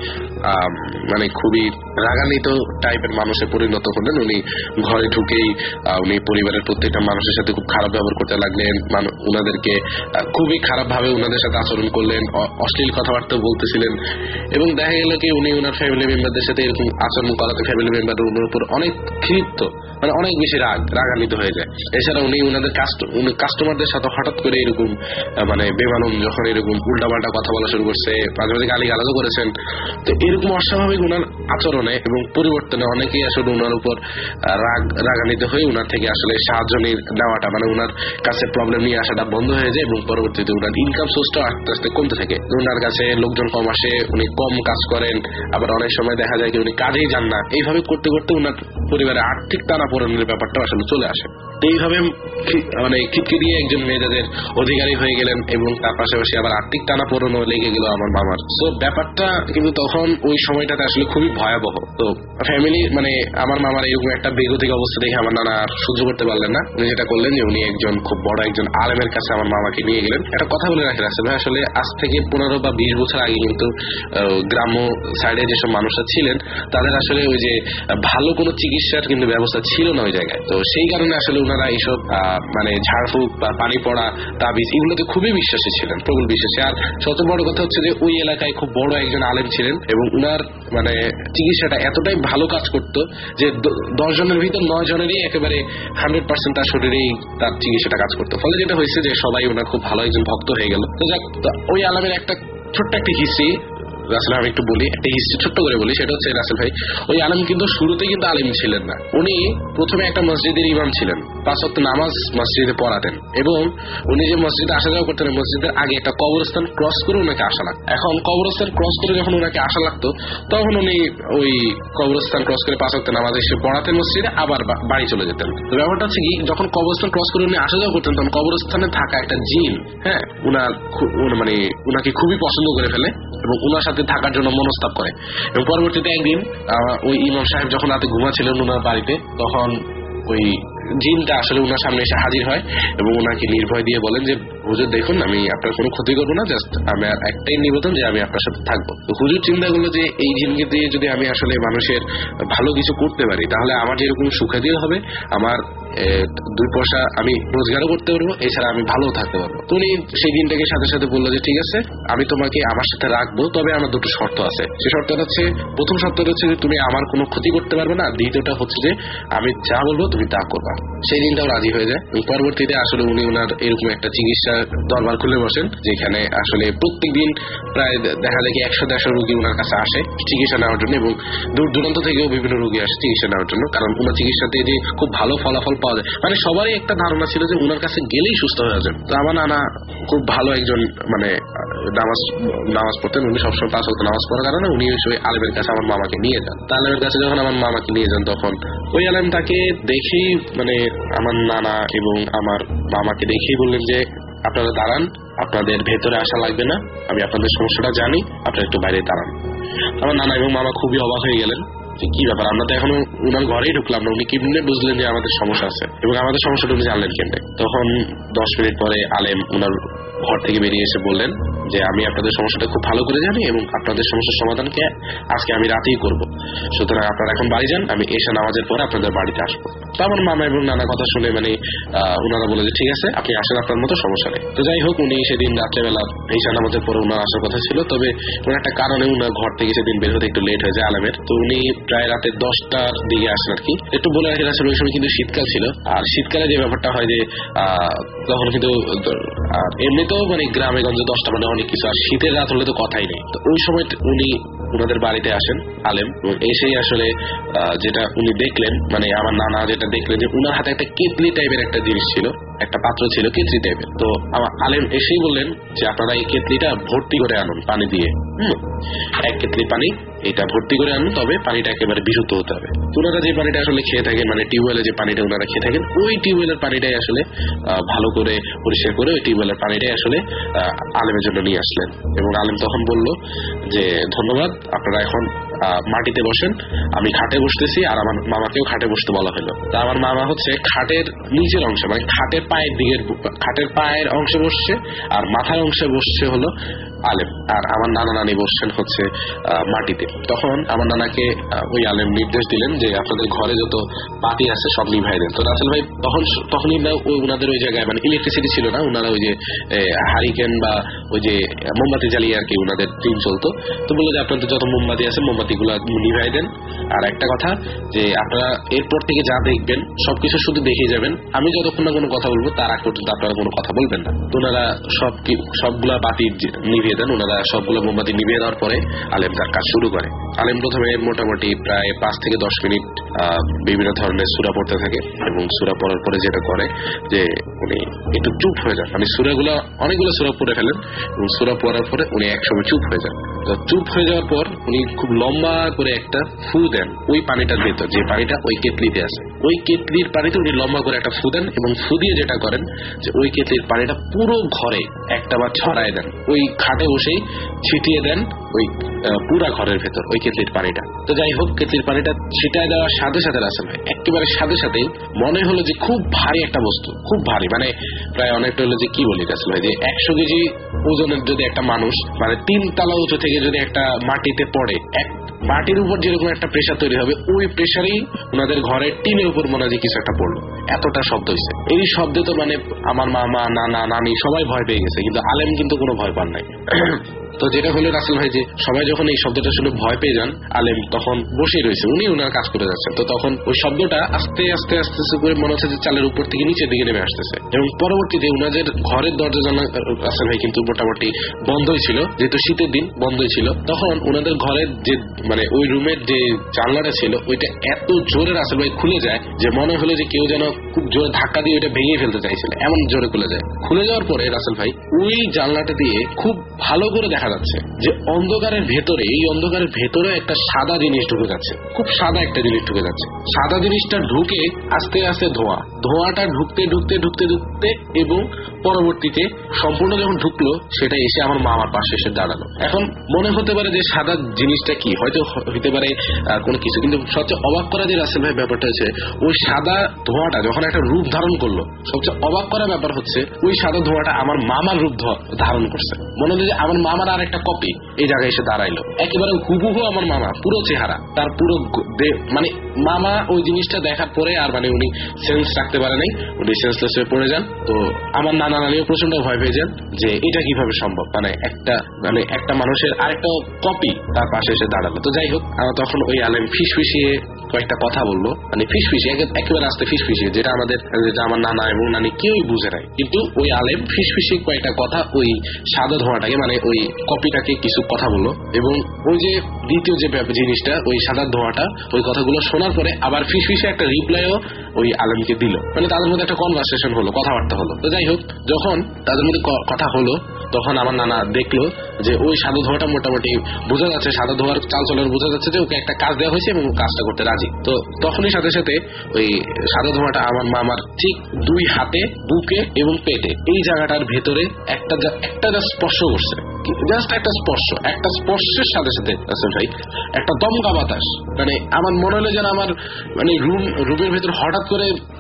S5: মানে খুবই রাগান্বিত টাইপের মানুষে পরিণত হলেন। উনি ঘরে ঢুকেই উনি পরিবারের প্রত্যেকটা মানুষের সাথে খুব খারাপ ব্যবহার করতে লাগলেন, উনাদেরকে খুবই খারাপ ভাবে উনাদের সাথে আচরণ করলেন, অশ্লীল কথাবার্তা বলতেছিলেন, এবং দেখা গেল কি উনি ওনার ফ্যামিলি মেম্বারদের সাথে এরকম আচরণ করাতে ফ্যামিলি মেম্বারের উপর অনেক ক্ষিপ্ত, মানে অনেক বেশি রাগান্বিত হয়ে যায়। এছাড়া উনি ওনাদের কাস্টমারদের সাথে হঠাৎ করে এরকম মানে বেমানুন যখন এরকম উল্টাপাল্টা কথা বলা শুরু করছে, মাঝে মাঝে গালি গালাজও করেছেন। তো এরকম অস্বাভাবিক ওনার আচরণে এবং পরিবর্তনে অনেকেই আসলে ওনার উপর রাগান্বিত হয়ে ওনার থেকে আসলে সাহায্য নেওয়াটা মানে ওনার কাছে প্রবলেম নিয়ে আসাটা বন্ধ হয়ে যায়, এবং পরবর্তীতে ওনার ইনকাম সোর্সটা আস্তে আস্তে কমতে থাকে। ওনার কাছে লোকজন কম আসে, উনি কম কাজ করেন, আবার অনেক সময় দেখা যায় যে উনি কাজেই যান না। এইভাবে করতে করতে ওনার পরিবারে আর্থিক টানাপোড়েনের ব্যাপারটা আসলে চলে আসে। এইভাবে মানে খিটখিটিয়ে একজন মেয়েদের অধিকারী হয়ে গেলেন, এবং তার পাশাপাশি আবার আর্থিক টানাপোড়েনও লেগে গেল আমার মামার। তো ব্যাপারটা কিন্তু তখন ওই সময়টাতে আসলে খুবই ভয়াবহ। তো ফ্যামিলি মানে আমার মামার এরকম একটা বেগতিক অবস্থা দেখে আমার নানা আর সহ্য করতে পারলেন না। উনি যেটা করলেন যে উনি একজন খুব বড় একজন আলেমের কাছে আমার মামাকে নিয়ে গেলেন। একটা কথা বলে রাখি রাসেল ভাই, আসলে আজ থেকে 15 বা 20 বছর আগে কিন্তু গ্রাম্য সাইডে যেসব মানুষরা ছিলেন তাদের আসলে ওই যে ভালো কোনো চিকিৎসার কিন্তু ব্যবস্থা ছিল না ওই জায়গায়। তো সেই কারণে আসলে ওনারা এইসব মানে ঝাড়ফুঁক বা পানি পড়া, তাবিজ এগুলোতে খুবই বিশ্বাসী ছিলেন, প্রবল বিশ্বাসী। আর সবচেয়ে বড় কথা হচ্ছে যে ওই এলাকায় খুব বড় একজন আলেম ছিলেন, এবং উনার মানে চিকিৎসাটা এতটাই ভালো কাজ করতো যে 10 জনের ভিতর 9 জনেরই একেবারে 100% তার শরীরেই তার চিকিৎসাটা কাজ করতো। ফলে যেটা হয়েছে যে সবাই ওনার খুব ভালো একজন ভক্ত হয়ে গেল। তো যাক, ওই আলেমের একটা ছোট্ট একটা হিস্ট্রি রাসেল আমি একটু বলি, একটা হিস্ট্রি ছোট্ট করে বলি। সেটা হচ্ছে রাসেল ভাই ওই আলেম কিন্তু শুরুতে কিন্তু আলেম ছিলেন না। উনি প্রথমে একটা মসজিদের ইমাম ছিলেন, 5 ওয়াক্ত নামাজ মসজিদে পড়াতেন, এবং উনি যে মসজিদে আসা যাওয়া করতেন মসজিদের আগে একটা কবরস্থান ক্রস করে ওনাকে আসা লাগতো। এখন কবরস্থান ক্রস করে যখন ওনাকে আসা লাগতো তখন উনি ওই কবরস্থান ক্রস করে 5 ওয়াক্ত নামাজ এসে পড়াতেন মসজিদে, আবার বাড়ি চলে যেতেন। তো ব্যাপারটা হচ্ছে কি, যখন কবরস্থান ক্রস করে উনি আসা যাওয়া করতেন তখন কবরস্থানে থাকা একটা জিন মানে উনাকে খুবই পছন্দ করে ফেলে এবং উনার সাথে থাকার জন্য মনস্তাপ করে। এবং পরবর্তীতে একদিন ওই ইমাম সাহেব যখন রাতে ঘুমাচ্ছিলেন ওনার বাড়িতে, তখন ওই জিনটা আসলে ওনার সামনে এসে হাজির হয় এবং ওনাকে নির্ভয় দিয়ে বলেন যে হুজুর দেখুন, আমি আপনার কোনো ক্ষতি করবো না, জাস্ট আমার একটাই নিবেদন যে আমি আপনার সাথে থাকবো। তো হুজুর চিন্তা করলো যে এই জিনকে দিয়ে যদি আমি আসলে মানুষের ভালো কিছু করতে পারি তাহলে আমার যেরকম সুখাদিও হবে, আমার 2 পয়সা আমি রোজগারও করতে পারবো, এছাড়া আমি ভালো থাকতে পারবো। তো উনি সেই দিনটাকে সাথে সাথে বললো যে ঠিক আছে, আমি তোমাকে আমার সাথে রাখবো, তবে আমার 2টো শর্ত আছে। সেই শর্তটা হচ্ছে, প্রথম শর্তটা হচ্ছে যে তুমি আমার কোনো ক্ষতি করতে পারবে না, দ্বিতীয়টা হচ্ছে যে আমি যা বলবো তুমি তা করবা। সেই দিনটাও রাজি হয়ে যায়। পরবর্তীতে আসলে উনি ওনার এরকম একটা চিকিৎসা দরবার খুলে বসেন, যেখানে আসলে প্রত্যেক দিন প্রায় দেখা যায় 100-150 রোগী ওনার কাছে আসে চিকিৎসা নেওয়ার জন্য, এবং দূর দূরান্ত থেকেও বিভিন্ন রোগী আসে চিকিৎসা নেওয়ার জন্য, কারণ ওনার চিকিৎসাতে যে খুব ভালো ফলাফল পাওয়া যায়। মানে সবারই একটা ধারণা ছিল যে ওনার কাছে গেলেই সুস্থ হয়ে যান। তো আমার নানা খুব ভালো একজন মানে নামাজ পড়তেন, উনি সবসময় 5 ওয়াক্ত নামাজ পড়ার কারণে উনি ওই আলেমের কাছে আমার মামাকে নিয়ে যান। আলেমের কাছে যখন আমার মামাকে নিয়ে যান তখন ওই আলেম তাকে দেখেই মানে আমার নানা এবং আমার মামাকে দেখেই বললেন যে আপনারা দাঁড়ান, আপনাদের ভেতরে আসা লাগবে না, আমি আপনাদের সমস্যাটা জানি, আপনারা একটু বাইরে দাঁড়ান। আমার নানা এবং মামা খুবই অবাক হয়ে গেলেন যে কি ব্যাপার, আমরা তো এখনো উনার ঘরেই ঢুকলাম না, উনি কেমনে বুঝলেন যে আমাদের সমস্যা আছে এবং আমাদের সমস্যাটা উনি জানলেন কেমনে। তখন 10 মিনিট পরে আলেম উনার
S7: ঘর থেকে বেরিয়ে এসে বললেন যে আমি আপনাদের সমস্যাটা খুব ভালো করে জানি এবং আপনাদের সমস্যার সমাধানকে আজকে আমি রাতেই করব, সুতরাং আপনারা এখন বাড়ি যান, আমি এশা নামাজের পরে আপনাদের বাড়িতে আসবো। তো আমার মামা এবং নানা কথা শুনে মানে ওনারা বলে যে ঠিক আছে আপনি আসেন, আপনার মতো সমস্যা নেই। তো যাই হোক, উনি সেদিন রাত্রেবেলা এশা নামাজের পরে ওনার আসার কথা ছিল, তবে কোন একটা কারণে ওনার ঘর থেকে সেদিন বের হতে একটু লেট হয়ে যায় আলেমের। তো উনি প্রায় রাতে 10টার দিকে আসেন আর কি। একটু বলে রাখি আসলে ওই সময় কিন্তু শীতকাল ছিল, আর শীতকালে যে ব্যাপারটা হয় যে তখন কিন্তু এমনিতেও মানে গ্রামে গঞ্জে 10টা মানে অনেক কিছু, আর শীতের রাত হলে তো কথাই নেই। তো ওই সময় উনি ওনাদের বাড়িতে আসেন আলেম, এবং এসেই আসলে যেটা উনি দেখলেন, মানে আমার নানা যেটা দেখলেন যে উনার হাতে একটা কেতলি টাইপের একটা জিনিস ছিল, একটা পাত্র ছিল কেতলি টাইপের। তো আমার আলেম এসেই বললেন যে আপনারা এই কেতলিটা ভর্তি করে আনুন পানি দিয়ে, 1 কেতলি পানি এটা ভর্তি করে আনুন, তবে পানিটা একেবারে বিশুদ্ধ হতে হবে। ওনারা যে পানিটা আসলে খেয়ে থাকেন, মানে টিউবওয়েলের যে পানিটা ওনারা খেয়ে থাকেন, ওই টিউবওয়েলের পানিটাই আসলে ভালো করে পরিষ্কার করে ওই টিউবওয়েলের পানিটাই আসলে আলেমের জন্য নিয়ে আসলেন। এবং আলেম তখন বলল যে ধন্যবাদ, আপনারা এখন মাটিতে বসেন, আমি খাটে বসতেছি, আর আমার মামাকেও খাটে বসতে বলা হলো। তা আমার মামা হচ্ছে খাটের নিচের অংশে, মানে খাটের পায়ের দিকে, খাটের পায়ের অংশে বসছে, আর মাথার অংশে বসছে হলো আলেম, আর আমার নানা নানি বসছেন হচ্ছে মাটিতে। তখন আমার নানাকে ওই আলেম নির্দেশ দিলেন যে আপনাদের ঘরে যত বাতি আছে সব নিভাই দেন। তো রাসেল ভাই তখনই ওই ওনাদের ওই জায়গায় মানে ইলেকট্রিসিটি ছিল না, ওনারা ওই যে হারিকেন বা ওই যে মোমবাতি জ্বালিয়ে আর কি ওনাদের দিন চলতো। তো বললো যে আপনাদের যত মোমবাতি আছে মোমবাতিগুলো নিভাই দেন, আর একটা কথা যে আপনারা এরপর থেকে যা দেখবেন সবকিছু শুধু দেখে যাবেন, আমি যতক্ষণ না কোনো কথা বলবো তার আগ পর্যন্ত আপনারা কোনো কথা বলবেন না। তো ওনারা সবগুলা বাতি নিভিয়ে দেন, ওনারা সবগুলো মোমবাতি নিভিয়ে দেওয়ার পরে আলেম তার কাজ শুরু করে। আলেম প্রথমে মোটামুটি প্রায় 5 থেকে 10 মিনিট বিভিন্ন ধরনের সূরা পড়তে থাকে, এবং সূরা পড়ার পরে যেটা করে যে উনি একটু চুপ হয়ে যান, মানে অনেকগুলো সূরা পড়ে ফেলেন, এবং সূরা পড়ার পরে উনি একসময় চুপ হয়ে যান। তো চুপ হয়ে যাওয়ার পর উনি খুব লম্বা করে একটা ফু দেন ওই পানিটার ভেতর, যে পানিটা ওই কেতলিতে আছে, ওই কেতলির পানিতে উনি লম্বা করে একটা ফু দেন, এবং ফু দিয়ে যেটা করেন যে ওই কেতলির পানিটা পুরো ঘরে একটাবার ছড়ায় দেন, ওই খাটে বসেই ছিটিয়ে দেন ওই পুরা ঘরের ভেতর ওই কেতলির পানিটা। তো যাই হোক, কেতলির পানিটা ছিটায় দেওয়ার সাথে সাথে রাসেল ভাই একেবারে সাথে সাথেই মনে হলো যে খুব ভারী একটা বস্তু, খুব ভারী, মানে প্রায় অনেকটা হলো যে কি বলি রাসেল ভাই, যে 100 কেজি ওজনের যদি একটা মানুষ মানে 3 তলা উঁচু থেকে যদি একটা মাটিতে পড়ে, মাটির উপর যেরকম একটা প্রেসার তৈরি হবে, ওই প্রেসারেই ওনাদের ঘরের টিনের উপর মনে হয় কিছু একটা পড়লো, এতটা শব্দ হয়েছে। এই শব্দে তো মানে আমার মামা নানা নানি সবাই ভয় পেয়ে গেছে, কিন্তু আলেম কিন্তু কোনো ভয় পান নাই। তো যেটা হলো রাসেল ভাই যে সবাই যখন এই শব্দটা শুনে ভয় পেয়ে যান, আলেম তখন বসে রয়েছে, উনি ওনার কাজ করে যাচ্ছেন। তো তখন ওই শব্দটা আস্তে আস্তে আস্তে আস্তে করে মনে হচ্ছে যে চালের উপর থেকে নিচের দিকে নেমে আসতেছে, এবং পরবর্তীতে ওনাদের ঘরের দরজা জানলা রাসেল ভাই কিন্তু মোটামুটি বন্ধই ছিল, যেহেতু শীতের দিন বন্ধই ছিল। তখন ওনাদের ঘরের যে মানে ওই রুমের যে জানলাটা ছিল ওইটা এত জোরে রাসেল ভাই খুলে যায় যে মনে হলো যে কেউ যেন খুব জোরে ধাক্কা দিয়ে ওইটা ভেঙে ফেলতে চাইছিল, এমন জোরে খুলে যায়। খুলে যাওয়ার পরে রাসেল ভাই ওই জানলাটা দিয়ে খুব ভালো করে দেখা যাচ্ছে যে অন্ধকারের ভেতরে, এই অন্ধকারের ভেতরে একটা সাদা জিনিস ঢুকে যাচ্ছে, খুব সাদা একটা জিনিস ঢুকে যাচ্ছে। সাদা জিনিসটা ঢুকে আস্তে আস্তে ধোঁয়াটা ঢুকতে ঢুকতে ঢুকতে ঢুকতে এবং পরবর্তীতে সম্পূর্ণ যখন ঢুকলো সেটা এসে আমার মামার পাশে এসে দাঁড়ালো। এখন মনে হতে পারে যে সাদা জিনিসটা কি, হয়তো হইতে পারে কোনো কিছু, কিন্তু সবচেয়ে অবাক করা যে রাসেল ভাই ব্যাপারটা হচ্ছে ওই সাদা ধোঁয়াটা যখন একটা রূপ ধারণ করলো, সবচেয়ে অবাক করা ব্যাপার হচ্ছে ওই সাদা ধোঁয়াটা আমার মামার রূপ ধারণ করছে। মনে হলো যে আমার মামার আর একটা কপি এই জায়গায় এসে দাঁড়াইলো, একেবারে হুবহু আমার মামা, পুরো চেহারা তার, পুরো মানে মামা ওই জিনিসটা দেখার পরে আর মানে উনি সেন্স রাখতে পারে নাই, উনি সেন্সলেস হয়ে পড়ে যান। তো আমার নানা নানিও প্রচন্ড ভয় পেয়ে যান যে এটা কিভাবে সম্ভব, মানে একটা মানুষের আরেকটা কপি তার পাশে এসে দাঁড়ালো। তো যাই হোক, তখন ওই আলেম ফিসফিসিয়ে কয়েকটা কথা বললো, মানে ফিসফিসিয়ে একেবারে আসতে ফিসফিসিয়ে, যেটা আমার নানা এবং নানি কেউই বুঝে নাই, কিন্তু ওই আলেম ফিসফিসিয়ে কয়েকটা কথা ওই সাদা ধোঁয়াটাকে মানে ওই কপিটাকে কিছু কথা বললো, এবং ওই যে দ্বিতীয় যে জিনিসটা ওই সাদা ধোঁয়াটা ওই কথাগুলো শোনার পরে আবার ফিসফিসে একটা রিপ্লাইও ওই আলেমকে দিল, মানে তাদের মধ্যে একটা কনভারসেশন হলো, কথাবার্তা হলো। তো যাই হোক, যখন তাদের মধ্যে কথা হলো তখন আমার নানা দেখলো যে ওই সাদা ধোঁয়াটা মোটামুটি বোঝা যাচ্ছে, সাদা ধোঁয়ার চালচলন বোঝা যাচ্ছে যে ওকে একটা কাজ দেওয়া হয়েছে এবং কাজটা করতে রাজি। তো তখনই সাথে সাথে ওই সাদা ধোঁয়াটা আমার মামার ঠিক 2 হাতে, বুকে এবং পেটে এই জায়গাটার ভেতরে একটা স্পর্শ করছে, জাস্ট একটা স্পর্শের সাথে সাথে আসলে ভাই একটা দমকা বাতাস, মানে আমার মনে হলো যেন আমার মানে রুমের ভেতর হঠাৎ করে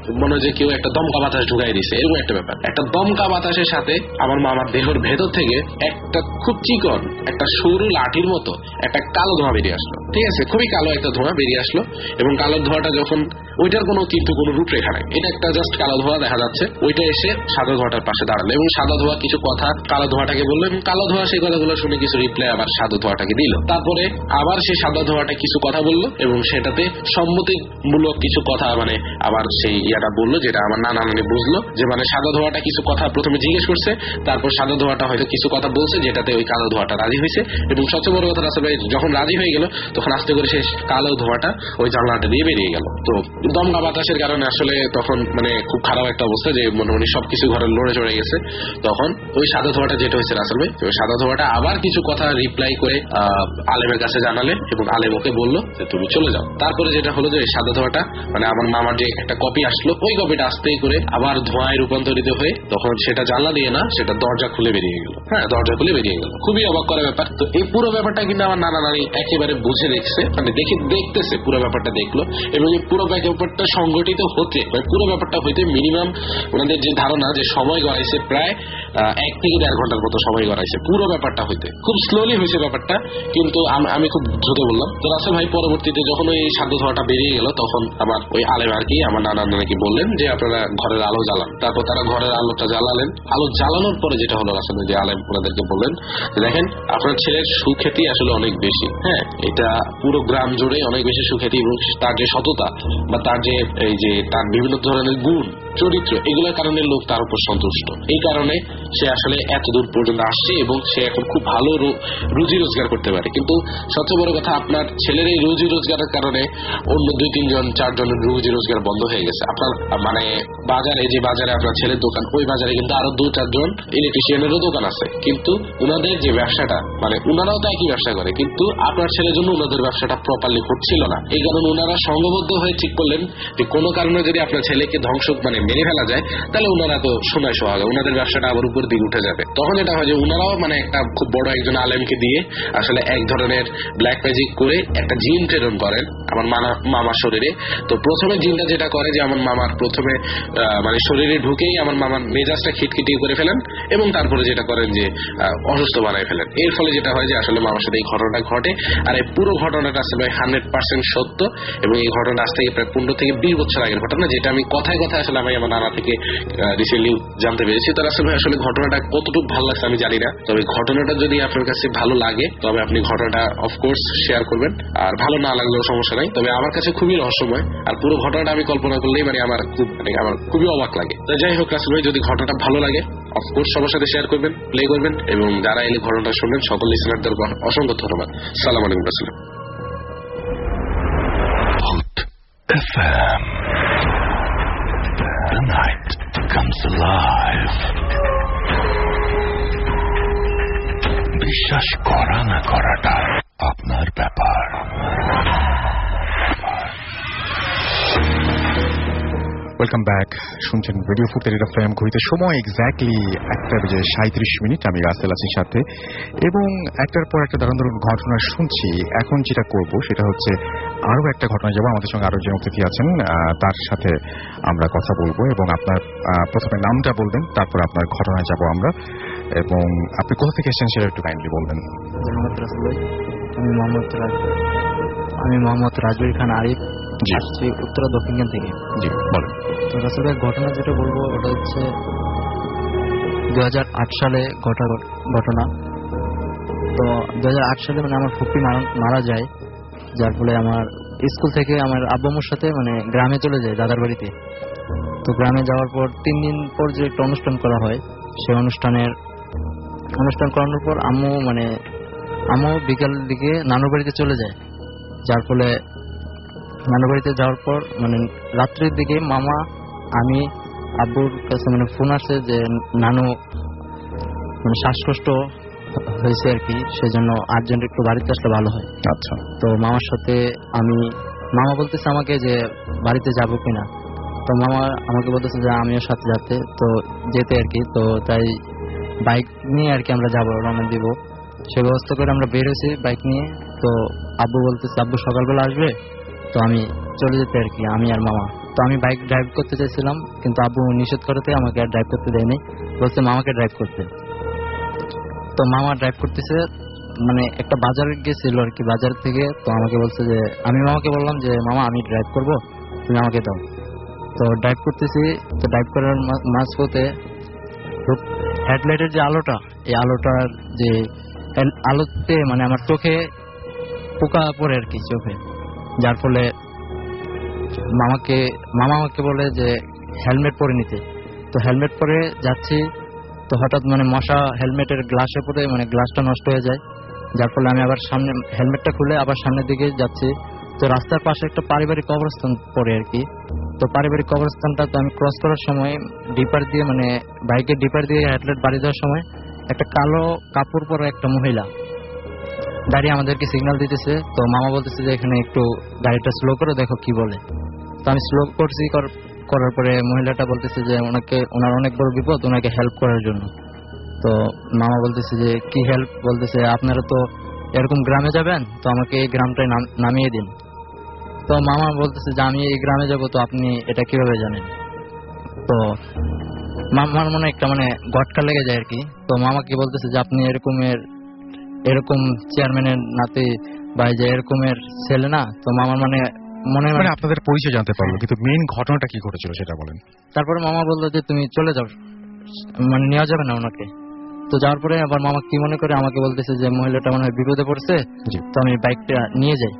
S7: মনে হয় যে কেউ একটা দমকা বাতাস ঢুকাই দিছে, এরকম একটা ব্যাপার। একটা দমকা বাতাসের সাথে আমার মামার দেহের ভেতর থেকে একটা খুব চিকন একটা সরু লাঠির মতো একটা কালো ধোঁয়া বেরিয়ে আসলো। ঠিক আছে, খুবই কালো একটা ধোঁয়া বেরিয়ে আসলো এবং কালো ধোঁয়াটা যখন ওইটার কিন্তু কোনো রূপরেখা নাই, এটা একটা জাস্ট কালো ধোঁয়া দেখা যাচ্ছে, ওইটা এসে সাদা ধোঁয়াটার পাশে দাঁড়ালো এবং সাদা ধোঁয়া কিছু কথা কালো ধোঁয়াটাকে বললো এবং কালো ধোঁয়া সেই কথাগুলো শুনে কিছু রিপ্লাই আবার সাদা ধোঁয়াটাকে দিল। তারপরে আবার সেই সাদা ধোঁয়াটা কিছু কথা বললো এবং সেটাতে সম্মতিমূলক কিছু কথা মানে আবার সেই ইয়াটা বললো, যেটা আমার নানা নানি বুঝলো যে মানে সাদা ধোঁয়াটা কিছু কথা প্রথমে জিজ্ঞেস করছে, তারপর সাদা ধোঁয়াটা হয়তো কিছু কথা বলছে যেটাতে ওই কালো ধোঁয়াটা রাজি হয়েছে এবং সবচেয়ে বড় কথা রাসেল ভাই যখন রাজি হয়ে গেল তখন আস্তে করে সেই কালো ধোঁয়াটা ওই জানলাটা দিয়ে বেরিয়ে গেল। তো দমকা বাতাসের কারণে আসলে তখন মানে খুব খারাপ একটা অবস্থা যে মনে মনে সবকিছু ঘরে লড়ে চড়ে গেছে। তখন ওই সাদা ধোঁয়াটা যেটা হয়েছে রাসেল ভাই, ওই সাদা ধোঁয়াটা আবার কিছু কথা রিপ্লাই করে আলেমের কাছে জানালে এবং আলেম ওকে বললো যে তুমি চলে যাও। তারপরে যেটা হলো যে সাদা ধোঁয়াটা মানে আমার মামার যে একটা কপি আসলো, ওই কপিটা আস্তেই করে আবার ধোঁয়ায় রূপান্তরিত হয়ে তখন সেটা জানলা দিয়ে না, সেটা দরজা খুলে বেরিয়ে গেল। হ্যাঁ, দরজা খুলে বেরিয়ে গেল, খুবই অবাক করা ব্যাপার। তো এই পুরো ব্যাপারটা কিন্তু আমার নানা নানি একেবারে বুঝে দেখছে, মানে দেখতেছে পুরো ব্যাপারটা দেখলো এবং এই পুরো ব্যাপারটা সংগঠিত হতে পুরো ব্যাপারটা হইতে মিনিমাম ওনাদের যে ধারণা যে সময় গড়াইছে প্রায় 1 থেকে 1.5 ঘন্টার মতো সময় গড়াইছে পুরো ব্যাপারটা হইতে। খুব স্লোলি হয়েছে ব্যাপারটা, কিন্তু আমি খুব দ্রুত বললাম। তো রাসেল ভাই পরবর্তীতে যখন ওই সাদা ধোঁয়াটা বেরিয়ে গেল তখন আমার ওই আলেম আর কি আমার নানা নানাকে বললেন যে আপনারা ঘরের আলো জ্বালান। তারপর তারা ঘরের আলোটা জ্বালালেন। আলো জ্বালানোর পরে যেটা হলো রাসেল যে আলেম ওনাদেরকে বললেন দেখেন আপনার ছেলের সুখ্যাতি আসলে অনেক বেশি, হ্যাঁ এটা পুরো গ্রাম জুড়ে অনেক বেশি সুখ্যাতি এবং তার যে সততা বা তার যে এই যে তার বিভিন্ন ধরনের গুণ চরিত্র এগুলোর কারণে লোক তার উপর সন্তুষ্ট। এই কারণে সে আসলে এত দূর পর্যন্ত আসছে এবং সে এখন খুব ভালো রুজি রোজগার করতে পারে। কিন্তু সবচেয়ে বড় কথা আপনার ছেলের এই রুজি রোজগারের কারণে অন্য 2-3 জন 4 জনের রুজি রোজগার বন্ধ হয়ে গেছে। আপনার মানে বাজারে যে বাজারে আপনার ছেলের দোকান, ওই বাজারে কিন্তু আরো 2-4 জন ইলেকট্রিশিয়ানেরও দোকান আছে, কিন্তু ওনাদের যে ব্যবসাটা মানে ওনারাও তো একই ব্যবসা করে, কিন্তু আপনার ছেলের জন্য ওনাদের ব্যবসাটা প্রপারলি হচ্ছিল না। এই কারণে ওনারা সংঘবদ্ধ হয়ে ঠিক করলেন যে কোনো কারণে যদি আপনার ছেলেকে ধ্বংস মানে মেরে ফেলা যায় তাহলে ওনারা তো সোনায় সোহাগা, ওনাদের ব্যবসাটা আবার উপর দিকে উঠে যাবে। তখন এটা হয় যে ওনারাও মানে একটা খুব বড় একজন আলেমকে দিয়ে আসলে এক ধরনের ব্ল্যাক ম্যাজিক করে একটা জিন প্রেরণ করেন আমার মামার শরীরে। তো প্রথমে জিনটা যেটা করে যে আমার মামার প্রথমে মানে শরীরে ঢুকেই আমার মামার মেজাজটা খিটখিটি করে ফেলেন এবং তারপরে যেটা করেন যে অসুস্থ বানায় ফেলেন। এর ফলে যেটা হয় যে আসলে মামার সাথে এই ঘটনাটা ঘটে। আর এই পুরো ঘটনাটা আসলে 100% সত্য এবং এই ঘটনা আজ থেকে প্রায় 15 থেকে 20 বছর আগের ঘটনা, যেটা আমি কথায় কথায় আসলে আমি আমার নানা থেকে রিসেন্টলি জানতে পেরেছি। তো আসলে আসলে ঘটনাটা কতটুকু ভালো লাগছে আমি জানি না, তবে ঘটনাটা যদি আপনার কাছে ভালো লাগে তবে আপনি ঘটনাটা অফকোর্স শেয়ার করবেন, আর ভালো না লাগলেও সমস্যা নাই। তবে আমার কাছে খুবই রহস্যময় আর পুরো ঘটনাটা আমি কল্পনা করলেই মানে আমার খুবই অবাক লাগে। তো যাই হোক রাসেল ভাই, যদি ঘটনাটা ভালো লাগে অফকোর্স সবার সাথে শেয়ার করবেন, প্লে করবেন এবং যারা এলে ঘটনাটা শুনবেন সকল লিসেনারদের অসংখ্য ধন্যবাদ। সালাম আলাইকুম Rasel.
S1: FM. The night comes alive. বিশ্বাস করা না করাটা আপনার ব্যাপার।
S2: ওয়েলকাম ব্যাক, শুনছেন রেডিও ফুটের এফএম। ঘড়িতে সময় এক্স্যাক্টলি 1:37। আমি রাসেল আছি সাথে এবং একটার পর একটা দারুণ দারুণ ঘটনা শুনছি। এখন যেটা করব সেটা হচ্ছে আরো একটা ঘটনা যাবো, আমাদের সঙ্গে আরো যে অতিথি আছেন তার সাথে আমরা কথা বলবো এবং আপনার প্রথমে নামটা বলবেন, তারপর আপনার ঘটনায় যাব আমরা। এবং আপনি কোথা থেকে এসেছেন সেটা একটু কাইন্ডলি বলবেন।
S6: আমি মোহাম্মদ রাজবীর খান আরিফ, আসছি উত্তরা দক্ষিণখান থেকে।
S2: জি বলেন।
S6: তো আসলে ঘটনা যেটা বলবো ওটা হচ্ছে 2008 সালে ঘটনা। তো 2008 সালে মানে আমার ফুপি মারা যায়, যার ফলে আমার স্কুল থেকে আমার আব্বুর সাথে মানে গ্রামে চলে যায় দাদার বাড়িতে। তো গ্রামে যাওয়ার পর 3 দিন পর যে একটা অনুষ্ঠান করা হয়, সেই অনুষ্ঠান করানোর পর আম্মু বিকাল দিকে নানুর বাড়িতে চলে যায়। যার ফলে নানুর বাড়িতে যাওয়ার পর মানে রাত্রির দিকে মামা আমি আব্বুর কাছে মানে ফোন আসে যে নানু মানে শ্বাসকষ্ট হয়েছে আর কি, সেজন্য আর্জেন্ট একটু বাড়িতে আসলে ভালো হয়।
S2: আচ্ছা।
S6: তো মামার সাথে মামা বলতেছে আমাকে যে বাড়িতে যাবো কিনা, তো মামা আমাকে বলতেছে যে আমিও সাথে যেতে আর কি। তো তাই বাইক নিয়ে আর কি আমরা যাবো, রওনা দিব সে ব্যবস্থা করে আমরা বের হয়েছি বাইক নিয়ে। তো আব্বু বলতেছে আব্বু সকালবেলা আসবে, তো আমি চলে যেতে আর কি, আমি আর মামা। তো আমি বাইক ড্রাইভ করতে চাইছিলাম, কিন্তু আব্বু নিষেধ করতে আমাকে আর ড্রাইভ করতে দেয়নি, বলছে মামাকে ড্রাইভ করতে। তো মামা ড্রাইভ করতেছে, মানে একটা বাজারে গেছিল আর কি, বাজার থেকে। তো আমাকে বলছে যে, আমি মামাকে বললাম যে মামা আমি ড্রাইভ করবো, তুমি আমাকে দাও। তো ড্রাইভ করতেছি, তো ড্রাইভ করার মাঝপথে হেডলাইটের যে আলোটা, এই আলোটার যে আলোতে মানে আমার চোখে পোকা পড়ে আর কি চোখে, যার ফলে মামা আমাকে বলে যে হেলমেট পরে নিতে। তো হেলমেট পরে যাচ্ছি, তো হঠাৎ মানে মশা হেলমেটের গ্লাসে পড়ে মানে গ্লাসটা নষ্ট হয়ে যায়, যার ফলে আমি আবার সামনে হেলমেটটা খুলে আবার সামনের দিকে যাচ্ছি। তো রাস্তার পাশে একটা পারিবারিক কবরস্থান পড়ে আর কি। তো পারিবারিক কবরস্থানটা তো আমি ক্রস করার সময় ডিপার দিয়ে মানে বাইকের ডিপার দিয়ে হেডলাইট বাড়ি দেওয়ার সময় একটা কালো কাপড় পরা একটা মহিলা দাঁড়িয়ে আমাদেরকে সিগন্যাল দিতেছে। তো মামা বলতেছে যে এখানে একটু গাড়িটা স্লো করে দেখো কি বলে। তো আমি স্লো করছি, করার পরে মহিলাটা বলতেছে যে ওনার অনেক বড় বিপদ, ওনাকে হেল্প করার জন্য। তো মামা বলতেছে যে কি হেল্প, বলতেছে আপনারা তো এরকম গ্রামে যাবেন, তো আমাকে এই গ্রামটায় নামিয়ে দিন। তো মামা বলতেছে যে আমি এই গ্রামে যাব, তো আপনি এটা কিভাবে জানেন? তো মামার মনে একটা মানে গটকা লেগে যায় আর কি। তো মামাকে বলতেছে যে আপনি এরকম চেয়ারম্যানের নাতি বা যে এরকমের ছেলে না। তো মামার মানে মনে
S2: আপনাদের পরিচয় জানতে পারলো, কিন্তু মেইন ঘটনাটা কি ঘটেছিল সেটা বলেন।
S6: তারপরে মামা বললো যে তুমি চলে যাও, মানে নেওয়া যাবে না ওনাকে। তো যাওয়ার পরে আবার মামা কি মনে করে আমাকে বলতেছে যে মহিলাটা মনে হয় বিপদে পড়ছে, তো আমি বাইকটা নিয়ে যাই।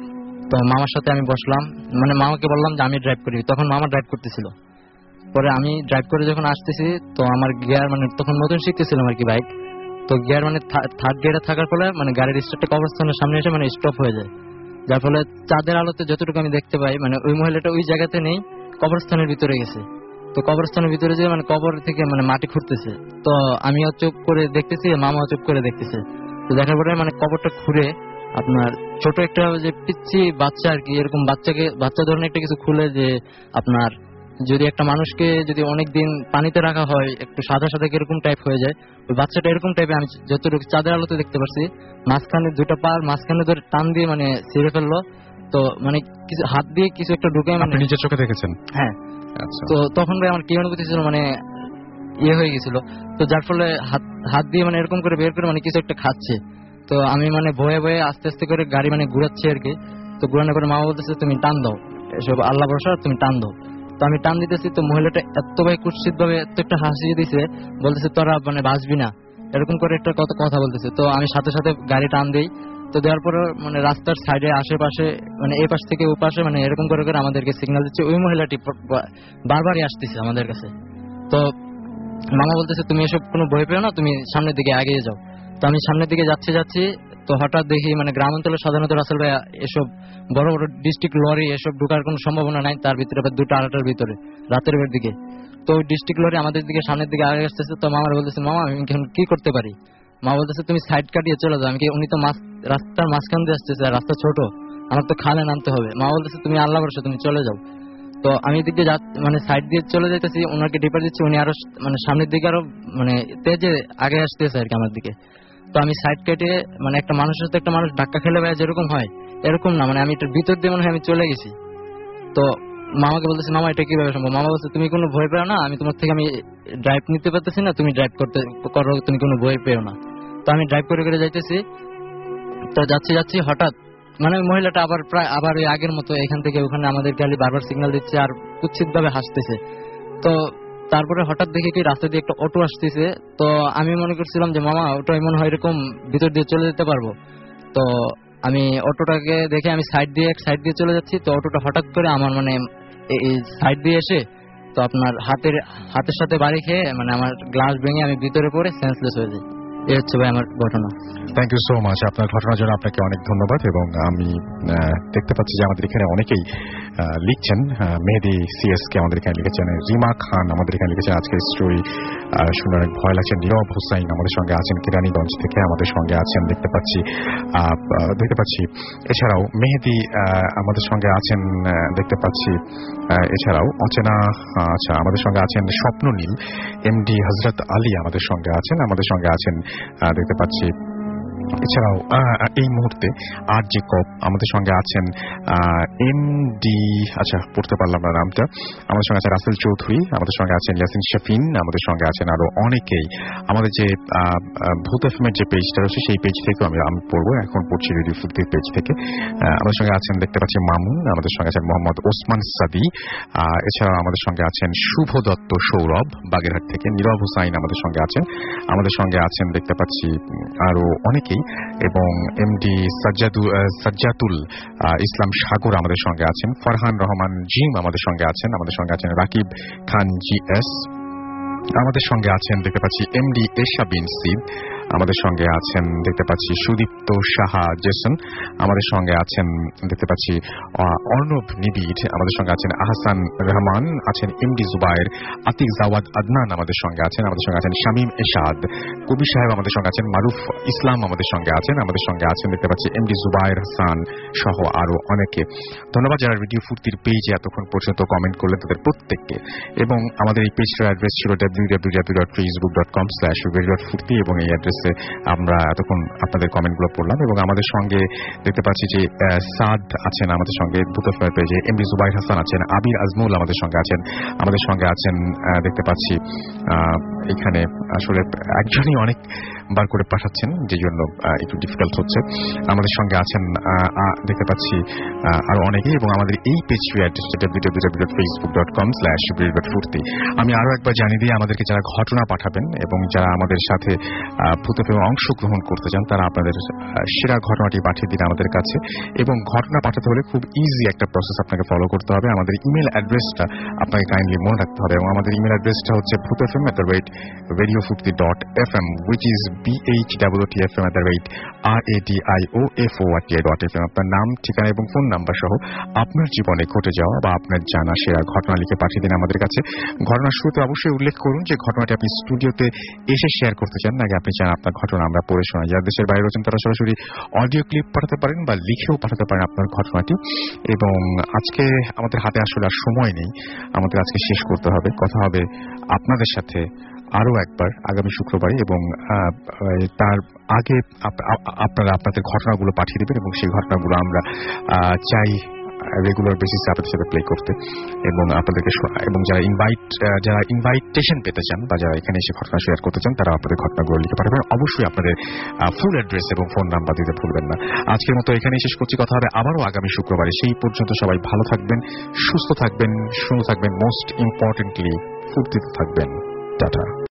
S6: তো মামার সাথে আমি বসলাম, মানে মামাকে বললাম যে আমি ড্রাইভ করি। তখন মামা ড্রাইভ করতেছিল। পরে আমি ড্রাইভ করে যখন আসতেছি, তো আমার গিয়ার মানে তখন নতুন শিখতেছিলাম আর কি বাইক। তো গিয়ার মানে থার্ড গিয়ারে থাকার ফলে মানে গাড়ির স্টার্টটা কবরস্থানের সামনে এসে মানে স্টপ হয়ে যায়, যার ফলে চাঁদের আলোতে যতটুকু আমি দেখতে পাই মানে ওই মহিলাটা ওই জায়গাতে নেই, কবরস্থানের ভিতরে গেছে। তো কবরস্থানের ভিতরে যে মানে কবর থেকে মানে মাটি খুঁড়তেছে। তো আমিও চুপ করে দেখতেছি, মামাও চুপ করে দেখতেছে। তো দেখার পরে মানে কবরটা খুঁড়ে আপনার ছোট একটা যে পিচ্ছি বাচ্চা আর কি, এরকম বাচ্চা ধরনের একটা কিছু খুলে, যে আপনার যদি একটা মানুষকে যদি অনেকদিন পানিতে রাখা হয় একটু সাদা সাদা এরকম টাইপ হয়ে যায়, ওই বাচ্চাটা এরকম টাইপের আমি যতটুকু চাঁদের আলোতে দেখতে পাচ্ছি। মাঝখানে দুটো পা মাঝখানে ধরে টান দিয়ে মানে ছিঁড়ে ফেললো। তো মানে কিছু হাত দিয়ে কিছু একটা ঢুকে, মানে
S2: নিজের চোখে দেখেছেন?
S6: হ্যাঁ। তো তখন ভাই আমার কি অনুভূতি ছিল, মানে ইয়ে হয়ে গেছিল। তো যার ফলে হাত দিয়ে মানে এরকম করে বের করে মানে কিছু একটা খাচ্ছে। তো আমি মানে ভয়ে ভয়ে আস্তে আস্তে করে গাড়ি মানে ঘুরাচ্ছি আর কি। তো ঘুরানোর পরে মামা বলতেছে তুমি টান দাও, এসব আল্লাহ ভরসা, তুমি টান দাও। তো আমি টান দিতেছি, তো মহিলাটা এত ভাই কুৎসিত ভাবে এত একটা হাসিয়ে দিছে, বলতেছে তোরা মানে বাঁচবি না, এরকম করে একটা কথা বলতেছে। তো আমি সাথে সাথে গাড়ি টান দিই। তো দেওয়ার পর মানে রাস্তার সাইডে আশেপাশে মানে এই পাশ থেকে ওই পাশে মানে এরকম করে করে আমাদেরকে সিগন্যাল দিচ্ছে। ওই মহিলাটি বারবারই আসতেছে আমাদের কাছে। তো মামা বলতেছে তুমি এসব কোনো ভয় পেও না, তুমি সামনের দিকে এগিয়ে যাও। তো আমি সামনের দিকে যাচ্ছি, তো হঠাৎ দেখি মানে গ্রাম অঞ্চলে সাধারণত রাসেল ভাই এসব বড় বড় ডিস্ট্রিক্ট লরি এসব ঢোকার কোনো সম্ভাবনা নাই, তার ভিতরে আবার 2টা 2:30টার ভিতরে রাতের দিকে। তো ওই ডিস্ট্রিক্ট লরি আমাদের দিকে সামনের দিকে আগে আসতেছে। তো মামার বলতেছে মামা আমি এখন কি করতে পারি? মা বলতেছে তুমি সাইড কাটিয়ে চলে যাও। আমি কি, উনি তো রাস্তার মাঝখান দিয়ে আসতেছে, রাস্তা ছোট, আমার তো খালে নামতে হবে। মা বলতেছে তুমি আল্লাহ ভরসা, তুমি চলে যাও। তো আমি এদিক দিয়ে মানে সাইড দিয়ে চলে যাইতেছি, ওনাকে ডিপার দিচ্ছি, উনি আরো মানে সামনের দিকে আরো মানে তেজে আগে আসতেছে আর কি আমার দিকে। তো আমি সাইড কেটে মানে একটা মানুষের সাথে একটা মানুষ ধাক্কা খেলে ভাই যেরকম হয় এরকম না, মানে আমি এটার ভিতর দিয়ে মনে হয় আমি চলে গেছি। তো মামাকে বলতেছি মামা এটা কিভাবে সম্ভব? মামা বলছে তুমি কোনো ভয় পেও না, আমি তোমার থেকে আমি ড্রাইভ নিতে পারতেছি না, তুমি ড্রাইভ করো, তুমি কোনো ভয় পেও না। তো আমি ড্রাইভ করে করে যাইতেছি। তো যাচ্ছি হঠাৎ মানে মহিলাটা আবার ওই আগের মতো এখান থেকে ওখানে আমাদের গাড়ি বারবার সিগন্যাল দিচ্ছে আর কুৎসিত ভাবে হাসতেছে। তো তারপরে হঠাৎ দেখি কি রাস্তা দিয়ে একটা অটো আসতেছে। তো আমি মনে করছিলাম যে মামা ওটা মনে হয় এরকম ভিতর দিয়ে চলে যেতে পারবো। তো আমি অটোটাকে দেখে আমি সাইড দিয়ে চলে যাচ্ছি। তো অটোটা হঠাৎ করে আমার মানে এই সাইড দিয়ে এসে তো আপনার হাতের সাথে বাড়ি খেয়ে মানে আমার গ্লাস ভেঙে আমি ভিতরে পড়ে সেন্সলেস হয়ে যাই। এই হচ্ছে ভাই আমার ঘটনা।
S2: Thank you so much. আপনার ঘটনার জন্য আপনাকে অনেক ধন্যবাদ। এবং আমি দেখতে পাচ্ছি যে আমাদের এখানে অনেকেই লিখছেন। মেহেদি সিএসকে আমাদের এখানে লিখেছেন, রিমা খান আমাদের এখানে লিখেছেন আজকের স্টোরি শুনে অনেক ভয় লাগছে। নীরব হোসাইন আমাদের সঙ্গে আছেন কেরানীগঞ্জ থেকে, আমাদের সঙ্গে আছেন দেখতে পাচ্ছি। এছাড়াও মেহেদি আমাদের সঙ্গে আছেন দেখতে পাচ্ছি। এছাড়াও অচেনা আচ্ছা আমাদের সঙ্গে আছেন স্বপ্ননীল, এমডি হযরত আলী আমাদের সঙ্গে আছেন দেখতে পাচ্ছি। এছাড়াও এই মুহূর্তে আর যে কপ আমাদের সঙ্গে আছেন এমডি, আচ্ছা পড়তে পারলাম না নামটা, আমাদের সঙ্গে আছেন রাসেল চৌধুরী, আমাদের সঙ্গে আছেন ইয়াসিন শাফিন, আমাদের সঙ্গে আছেন আরো অনেকেই। আমাদের যে ভূত এফএমের যে পেজটা রয়েছে সেই পেজ থেকে আমি পড়বো, এখন পড়ছি রেডিও ফুর্তির পেজ থেকে। আমাদের সঙ্গে আছেন দেখতে পাচ্ছি মামুন, আমাদের সঙ্গে আছেন মোহাম্মদ ওসমান সাদি, এছাড়াও আমাদের সঙ্গে আছেন শুভ দত্ত সৌরভ বাগেরহাট থেকে, নীরব হুসাইন আমাদের সঙ্গে আছেন, আমাদের সঙ্গে আছেন দেখতে পাচ্ছি আরো অনেকেই, এবং এমডি সাজ্জাতুল ইসলাম সাগর আমাদের সঙ্গে আছেন, ফারহান রহমান জিম আমাদের সঙ্গে আছেন, আমাদের সঙ্গে আছেন রাকিব খান জিএস, আমাদের সঙ্গে আছেন দেখতে পাচ্ছি এমডি এশা বিন সিদ, আমাদের সঙ্গে আছেন দেখতে পাচ্ছি সুদীপ্ত সাহা জেসন, আমাদের সঙ্গে আছেন দেখতে পাচ্ছি অর্ণব নিবিড়, আমাদের সঙ্গে আছেন আহসান রহমান, আছেন এমডি জুবায়ের, আতিক জাওয়াদ আদনান আমাদের সঙ্গে আছেন, আমাদের সঙ্গে আছেন শামীম এশাদ, কবি সাহেব আমাদের সঙ্গে আছেন, মারুফ ইসলাম আমাদের সঙ্গে আছেন, আমাদের সঙ্গে আছেন দেখতে পাচ্ছি এমডি জুবায়ের হাসান সহ আরো অনেকে। ধন্যবাদ যারা রেডিও ফুর্তির পেজে এতক্ষণ পর্যন্ত কমেন্ট করলেন তাদের প্রত্যেককে। এবং আমাদের এই পেজটার অ্যাড্রেস ছিল www.facebook.com/radio.furti, এবং এই অ্যাড্রেসে আমরা এতক্ষণ আপনাদের কমেন্টগুলো পড়লাম। এবং আমাদের সঙ্গে দেখতে পাচ্ছি যে সাদ আছেন আমাদের সঙ্গে ভূতফের পেজে, এমডি জুবাইর হাসান আছেন, আবির আজমুল আমাদের সঙ্গে আছেন, আমাদের সঙ্গে আছেন দেখতে পাচ্ছি এখানে আসলে একজনই অনেকবার করে পাঠাচ্ছেন যে জন্য একটু ডিফিকাল্ট হচ্ছে, আমাদের সঙ্গে আছেন দেখতে পাচ্ছি আরো অনেকেই। এবং আমাদের এই পেজ অ্যাড্রেস www.facebook.com/radio.furti। আমি আরো একবার জানিয়ে দিই, আমাদেরকে যারা ঘটনা পাঠাবেন এবং যারা আমাদের সাথে ভূতফেমে অংশগ্রহণ করতে চান তারা আপনাদের সেরা ঘটনাটি পাঠিয়ে দিন আমাদের কাছে। এবং ঘটনা পাঠাতে হলে খুব ইজি একটা প্রসেস আপনাকে ফলো করতে হবে। আমাদের ইমেল অ্যাড্রেসটা আপনাকে কাইন্ডলি মনে রাখতে হবে, এবং আমাদের ইমেল অ্যাড্রেসটা হচ্ছে bhutfm@radiofurti.fm, which is bhutfm@radioforti.fm। আপনার নাম, ঠিকানা এবং ফোন নাম্বার সহ আপনার জীবনে ঘটে যাওয়া বা আপনার জানা সেরা ঘটনা লিখে পাঠিয়ে দিন আমাদের কাছে। ঘটনার শুরুতে অবশ্যই উল্লেখ করুন যে ঘটনাটি আপনি স্টুডিওতে এসে শেয়ার করতে চান, নাকি আপনি চান আপনার ঘটনা আমরা পড়ে শোনাই। যারা দেশের বাইরে রয়েছেন তারা সরাসরি অডিও ক্লিপ পাঠাতে পারেন বা লিখেও পাঠাতে পারেন আপনার ঘটনাটি। এবং আজকে আমাদের হাতে আসলে আর সময় নেই, আমাদের আজকে শেষ করতে হবে। কথা হবে আপনাদের সাথে আরো একবার আগামী শুক্রবারে, এবং তার আগে আপনারা আপনাদের ঘটনাগুলো পাঠিয়ে দেবেন, এবং সেই ঘটনাগুলো আমরা চাই রেগুলার বেসিসে আপনাদের সাথে প্লে করতে। এবং আপনাদেরকে এবং যারা ইনভাইটেশন পেতে চান বা যারা এখানে এসে ঘটনা শেয়ার করতে চান তারা আপনাদের ঘটনাগুলো লিখে পাঠাবেন। অবশ্যই আপনাদের ফুল অ্যাড্রেস এবং ফোন নাম্বার দিতে ভুলবেন না। আজকের মতো এখানেই শেষ করছি, কথা হবে আবারও আগামী শুক্রবারে। সেই পর্যন্ত সবাই ভালো থাকবেন, সুস্থ থাকবেন, সুন্দর থাকবেন, মোস্ট ইম্পর্টেন্টলি ফুর্তিতে থাকবেন। টাটা।